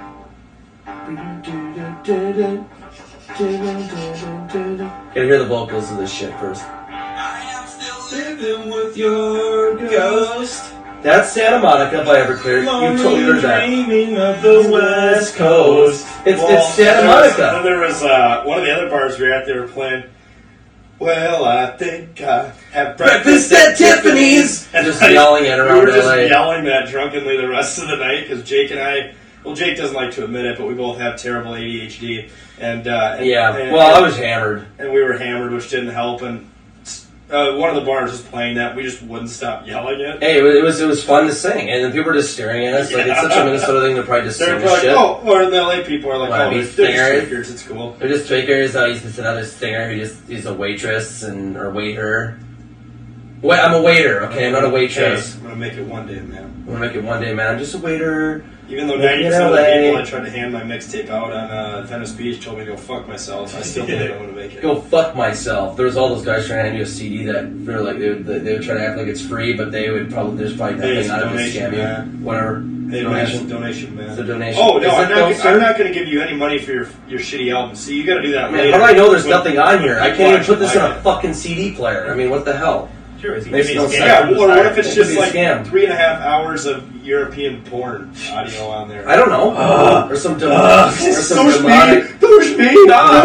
[SPEAKER 1] Gotta hear the vocals of this shit first.
[SPEAKER 8] living with your ghost.
[SPEAKER 1] That's Santa Monica by Everclear. You totally heard that.
[SPEAKER 8] Dreaming of the West Coast.
[SPEAKER 1] It's Santa Monica.
[SPEAKER 6] Then there was one of the other bars we were at, they were playing, well, I think I have
[SPEAKER 1] Breakfast at Tiffany's!
[SPEAKER 6] And
[SPEAKER 1] Just
[SPEAKER 6] like,
[SPEAKER 1] yelling it around
[SPEAKER 6] We were just
[SPEAKER 1] LA.
[SPEAKER 6] yelling that drunkenly the rest of the night because Jake and I, well, Jake doesn't like to admit it, but we both have terrible ADHD. And
[SPEAKER 1] I was hammered.
[SPEAKER 6] And we were hammered, which didn't help. And one of the bars was playing that. We just wouldn't stop yelling it.
[SPEAKER 1] Hey, it was fun to sing, and then people were just staring at us. Like, it's such a Minnesota thing to probably just
[SPEAKER 6] They're
[SPEAKER 1] sing the
[SPEAKER 6] like,
[SPEAKER 1] shit.
[SPEAKER 6] oh, or the LA people are like,
[SPEAKER 1] Well,
[SPEAKER 6] oh, they're
[SPEAKER 1] he's
[SPEAKER 6] just
[SPEAKER 1] scared.
[SPEAKER 6] fakers. It's cool.
[SPEAKER 1] They're just fakers. He's just another singer who he's a waitress or waiter. Wait, I'm a waiter, okay? I'm not a waitress.
[SPEAKER 6] Hey, I'm gonna make it one day, man.
[SPEAKER 1] I'm gonna make it one day, man. I'm just a waiter.
[SPEAKER 6] Even though
[SPEAKER 1] Living
[SPEAKER 6] 90%
[SPEAKER 1] in
[SPEAKER 6] of the
[SPEAKER 1] LA.
[SPEAKER 6] people I tried to hand my mixtape out on Venice Beach told me to go fuck myself, I still believe I'm gonna make it.
[SPEAKER 1] Go fuck myself. There was all those guys trying to hand you a CD that they're like they would try to act like it's free, but there's probably
[SPEAKER 6] Hey,
[SPEAKER 1] nothing
[SPEAKER 6] it's
[SPEAKER 1] out
[SPEAKER 6] a
[SPEAKER 1] of it to
[SPEAKER 6] donation,
[SPEAKER 1] scam you.
[SPEAKER 6] man.
[SPEAKER 1] Whatever.
[SPEAKER 6] Hey,
[SPEAKER 1] Donation.
[SPEAKER 6] donation, man.
[SPEAKER 1] It's a donation.
[SPEAKER 6] Oh,
[SPEAKER 1] Is
[SPEAKER 6] no,
[SPEAKER 1] it though, sir?
[SPEAKER 6] I'm not going to give you any money for your shitty album. See, you got to do that
[SPEAKER 1] Man,
[SPEAKER 6] later.
[SPEAKER 1] how do I know there's
[SPEAKER 6] When-
[SPEAKER 1] nothing on here? I
[SPEAKER 6] when
[SPEAKER 1] can't even
[SPEAKER 6] you
[SPEAKER 1] put this
[SPEAKER 6] watch
[SPEAKER 1] on a
[SPEAKER 6] it.
[SPEAKER 1] fucking CD player. I mean, what the hell?
[SPEAKER 8] Sure, is he
[SPEAKER 1] Makes
[SPEAKER 8] giving
[SPEAKER 1] no
[SPEAKER 8] you
[SPEAKER 1] sense.
[SPEAKER 6] Yeah,
[SPEAKER 8] scam
[SPEAKER 6] or what if it's
[SPEAKER 1] It
[SPEAKER 6] just
[SPEAKER 1] could be a
[SPEAKER 6] like
[SPEAKER 1] scam.
[SPEAKER 6] 3.5 hours of European porn audio on there?
[SPEAKER 1] I don't know. Or some demonic.
[SPEAKER 6] Push me!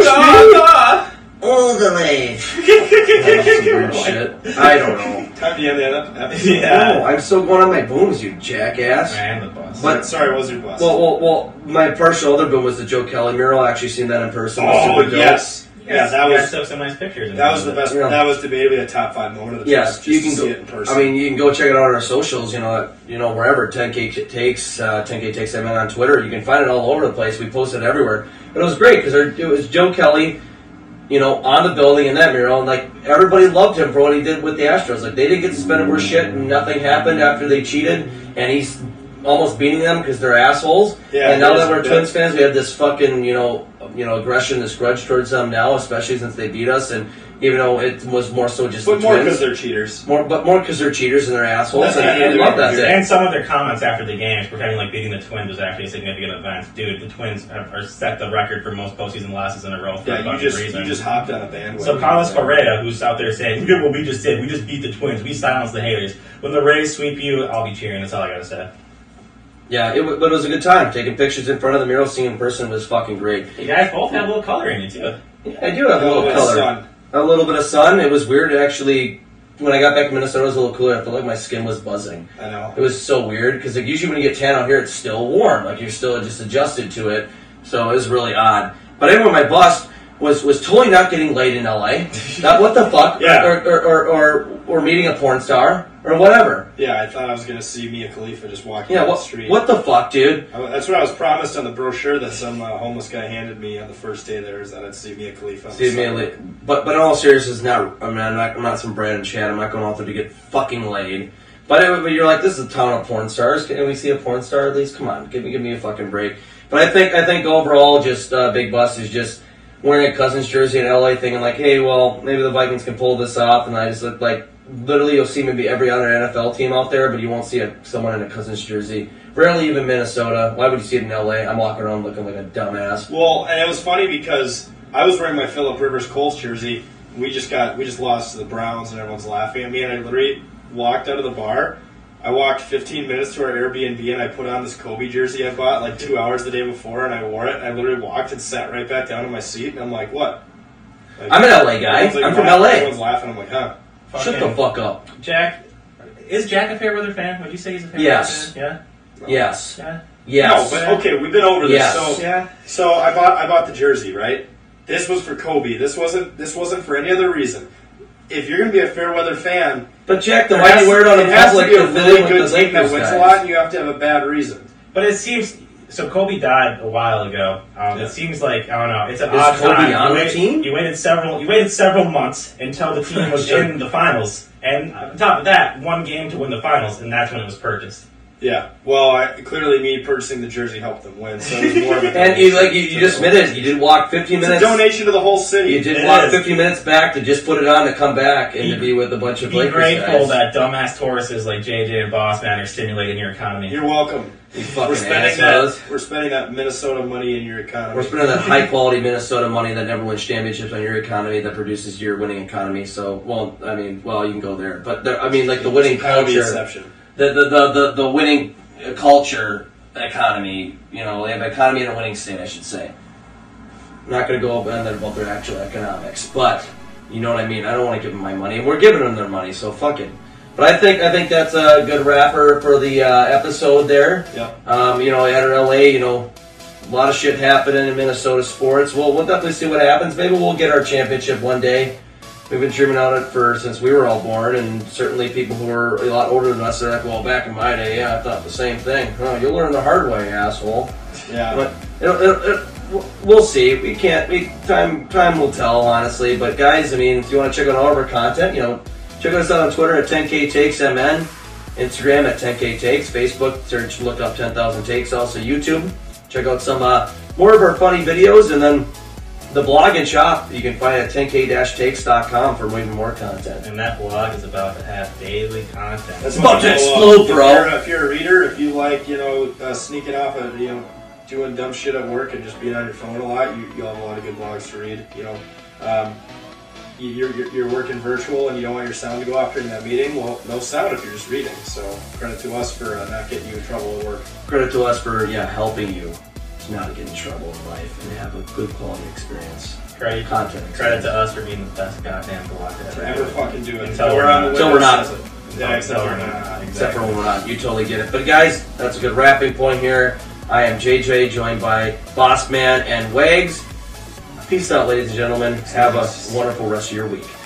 [SPEAKER 1] All the way. Weird shit. I don't know.
[SPEAKER 6] Time to end that episode.
[SPEAKER 8] Yeah.
[SPEAKER 1] No, I'm still going on my booms, you jackass.
[SPEAKER 8] Man, the bus.
[SPEAKER 1] But-
[SPEAKER 6] Sorry, what was your bust?
[SPEAKER 1] Well, my partial other boom was the Joe Kelly mural. I actually seen that in person. It was
[SPEAKER 6] oh,
[SPEAKER 1] super dope.
[SPEAKER 6] yes. Yeah, that
[SPEAKER 8] You guys
[SPEAKER 6] was
[SPEAKER 8] took some nice pictures.
[SPEAKER 6] that was the best.
[SPEAKER 1] Yeah.
[SPEAKER 6] That was debatably a top 5 moment of the
[SPEAKER 1] Yes,
[SPEAKER 6] trip.
[SPEAKER 1] you
[SPEAKER 6] Just
[SPEAKER 1] can
[SPEAKER 6] to
[SPEAKER 1] go.
[SPEAKER 6] see it in person.
[SPEAKER 1] I mean, you can go check it out on our socials. Wherever 10K takes 10K takes them in on Twitter. You can find it all over the place. We posted it everywhere, but it was great because it was Joe Kelly, on the building in that mural, and like everybody loved him for what he did with the Astros. Like they didn't get suspended for shit, and nothing happened after they cheated, and he's almost beating them because they're assholes.
[SPEAKER 6] Yeah,
[SPEAKER 1] and now
[SPEAKER 6] it
[SPEAKER 1] that
[SPEAKER 6] is
[SPEAKER 1] we're
[SPEAKER 6] a bit.
[SPEAKER 1] Twins fans, we have this fucking aggression, this grudge towards them now, especially since they beat us. And even though it was more so just
[SPEAKER 6] But
[SPEAKER 1] the
[SPEAKER 6] more
[SPEAKER 1] Twins,
[SPEAKER 6] because they're cheaters.
[SPEAKER 1] more because they're cheaters and they're assholes.
[SPEAKER 6] That's
[SPEAKER 1] And
[SPEAKER 6] the
[SPEAKER 1] I
[SPEAKER 6] end of
[SPEAKER 1] love
[SPEAKER 6] it.
[SPEAKER 1] that.
[SPEAKER 8] And some of their comments after the games, pretending like beating the Twins was actually a significant event. Dude, the Twins are set the record for most postseason losses in a row for a
[SPEAKER 6] Yeah,
[SPEAKER 8] fucking
[SPEAKER 6] you
[SPEAKER 8] reason.
[SPEAKER 6] just hopped on a bandwagon.
[SPEAKER 8] So Carlos Correa, who's out there saying, "Look at what we just did. We just beat the Twins. We silenced the haters." When the Rays sweep you, I'll be cheering. That's all I gotta say.
[SPEAKER 1] Yeah, but it was a good time. Taking pictures in front of the mural, seeing in person was fucking great.
[SPEAKER 8] You guys both have a little color in you too.
[SPEAKER 1] Yeah, I do have a little
[SPEAKER 6] bit of
[SPEAKER 1] color.
[SPEAKER 6] sun.
[SPEAKER 1] A little bit of sun. It was weird. It actually, when I got back to Minnesota, it was a little cooler. I felt like my skin was buzzing.
[SPEAKER 6] I know.
[SPEAKER 1] It was so weird because like usually when you get tan out here, it's still warm. Like you're still just adjusted to it. So it was really odd. But anyway, my bus was totally not getting laid in LA. What the fuck?
[SPEAKER 6] Yeah.
[SPEAKER 1] Or meeting a porn star or whatever.
[SPEAKER 6] Yeah, I thought I was going to see Mia Khalifa just walking
[SPEAKER 1] Yeah.
[SPEAKER 6] down the street.
[SPEAKER 1] What the fuck, dude?
[SPEAKER 6] That's what I was promised on the brochure that some homeless guy handed me on the first day there, is that I'd see Mia Khalifa.
[SPEAKER 1] But in all seriousness, I'm not some Brandon Chad. I'm not going out there to get fucking laid. But you're like, this is a town of porn stars. Can we see a porn star at least? Come on, give me a fucking break. But I think overall, just Big Bus is just wearing a Cousins jersey in LA, thinking like, hey, well, maybe the Vikings can pull this off. And I just look like, literally, you'll see maybe every other NFL team out there, but you won't see someone in a Cousins jersey. Rarely even Minnesota. Why would you see it in LA? I'm walking around looking like a dumbass.
[SPEAKER 6] Well, and it was funny because I was wearing my Phillip Rivers Colts jersey. We just lost to the Browns, and everyone's laughing at me. And I literally walked out of the bar. I walked 15 minutes to our Airbnb, and I put on this Kobe jersey I bought like 2 hours the day before, and I wore it. I literally walked and sat right back down in my seat, and I'm like, what? Like,
[SPEAKER 1] I'm an LA guy.
[SPEAKER 6] everyone's like,
[SPEAKER 1] I'm from
[SPEAKER 6] "What?"
[SPEAKER 1] LA.
[SPEAKER 6] Everyone's laughing. I'm like, huh?
[SPEAKER 1] Shut the fuck up.
[SPEAKER 8] Jack, is Jack a Fairweather fan? Would you say he's a Fairweather
[SPEAKER 1] Yes.
[SPEAKER 8] fan?
[SPEAKER 1] Yes.
[SPEAKER 8] Yeah?
[SPEAKER 1] Yes.
[SPEAKER 6] No, but okay, we've been over this.
[SPEAKER 1] Yes.
[SPEAKER 6] So,
[SPEAKER 8] Yeah.
[SPEAKER 6] so I bought the jersey, right? This was for Kobe. This wasn't for any other reason. If you're going to be a Fairweather fan,
[SPEAKER 1] But Jack, then
[SPEAKER 6] it
[SPEAKER 1] why do
[SPEAKER 6] has
[SPEAKER 1] you wear it on
[SPEAKER 6] to-
[SPEAKER 1] a
[SPEAKER 6] it has to
[SPEAKER 1] public
[SPEAKER 6] be a
[SPEAKER 1] to fit
[SPEAKER 6] really
[SPEAKER 1] in with
[SPEAKER 6] good
[SPEAKER 1] the
[SPEAKER 6] team that
[SPEAKER 1] Lakers
[SPEAKER 6] wins
[SPEAKER 1] guys?
[SPEAKER 6] a lot, and you have to have a bad reason.
[SPEAKER 8] But it seems so. Kobe died a while ago. It seems like I don't know. It's an
[SPEAKER 1] Is
[SPEAKER 8] odd
[SPEAKER 1] Kobe
[SPEAKER 8] time.
[SPEAKER 1] on
[SPEAKER 8] You
[SPEAKER 1] the team?
[SPEAKER 8] You waited several months until the team was
[SPEAKER 1] Sure.
[SPEAKER 8] in the finals, and on top of that, one game to win the finals, and that's when it was purchased.
[SPEAKER 6] Yeah. Well, clearly me purchasing the jersey helped them win, so it was more of a
[SPEAKER 1] And you just admitted it. You did walk 15
[SPEAKER 6] It's a
[SPEAKER 1] minutes.
[SPEAKER 6] donation to the whole city.
[SPEAKER 1] You did
[SPEAKER 8] It
[SPEAKER 1] walk
[SPEAKER 8] is.
[SPEAKER 1] 15 minutes back to just put it on to come back and
[SPEAKER 8] Be-
[SPEAKER 1] to be with a bunch of
[SPEAKER 8] Be
[SPEAKER 1] Lakers
[SPEAKER 8] grateful
[SPEAKER 1] guys.
[SPEAKER 8] that dumbass Tauruses like JJ and Bossman are stimulating your economy.
[SPEAKER 6] You're welcome.
[SPEAKER 1] You fucking
[SPEAKER 6] We're spending
[SPEAKER 1] assholes.
[SPEAKER 6] that. We're spending that Minnesota money in your economy.
[SPEAKER 1] We're spending that high quality Minnesota money that never wins championships on your economy that produces your winning economy. So, you can go there. But like the winning
[SPEAKER 6] Kind of the
[SPEAKER 1] culture,
[SPEAKER 6] exception.
[SPEAKER 1] the winning culture economy. You know, they have an economy in a winning state, I should say. I'm not going to go on about their actual economics, but you know what I mean. I don't want to give them my money, and we're giving them their money, so fuck it. But I think that's a good wrapper for the episode there.
[SPEAKER 6] Yep.
[SPEAKER 1] Out in LA, a lot of shit happening in Minnesota sports. We'll definitely see what happens. Maybe we'll get our championship one day. We've been dreaming on it since we were all born, and certainly people who are a lot older than us are like, well, back in my day, yeah, I thought the same thing. Oh, you'll learn the hard way, asshole.
[SPEAKER 6] Yeah.
[SPEAKER 1] But we'll see. We can't. Time will tell, honestly. But guys, if you want to check out all of our content, check us out on Twitter at 10KTakesMN, Instagram at 10KTakes, Facebook, look up 10,000 Takes. Also YouTube. Check out some more of our funny videos, and then the blog and shop you can find at 10k-takes.com for even more content.
[SPEAKER 8] And that blog is about to have daily content.
[SPEAKER 6] That's
[SPEAKER 1] about to
[SPEAKER 6] what-
[SPEAKER 1] explode, bro.
[SPEAKER 6] If you're a reader, if you like, sneaking off and doing dumb shit at work and just being on your phone a lot, you'll have a lot of good blogs to read. You're working virtual and you don't want your sound to go off during that meeting. Well, no sound if you're just reading. So credit to us for not getting you in trouble at work.
[SPEAKER 1] Credit to us for helping you not to get in trouble in life and have a good quality experience.
[SPEAKER 8] Credit to us for being the best goddamn blog to
[SPEAKER 6] To ever fucking do it.
[SPEAKER 8] Until we're not.
[SPEAKER 1] Until we're not.
[SPEAKER 6] Yeah, except
[SPEAKER 8] Until
[SPEAKER 6] for
[SPEAKER 8] we're not.
[SPEAKER 1] Except for when we're not. You totally get it. But guys, that's a good wrapping point here. I am JJ, joined by Bossman and Wags. Peace out, ladies and gentlemen. Have a wonderful rest of your week.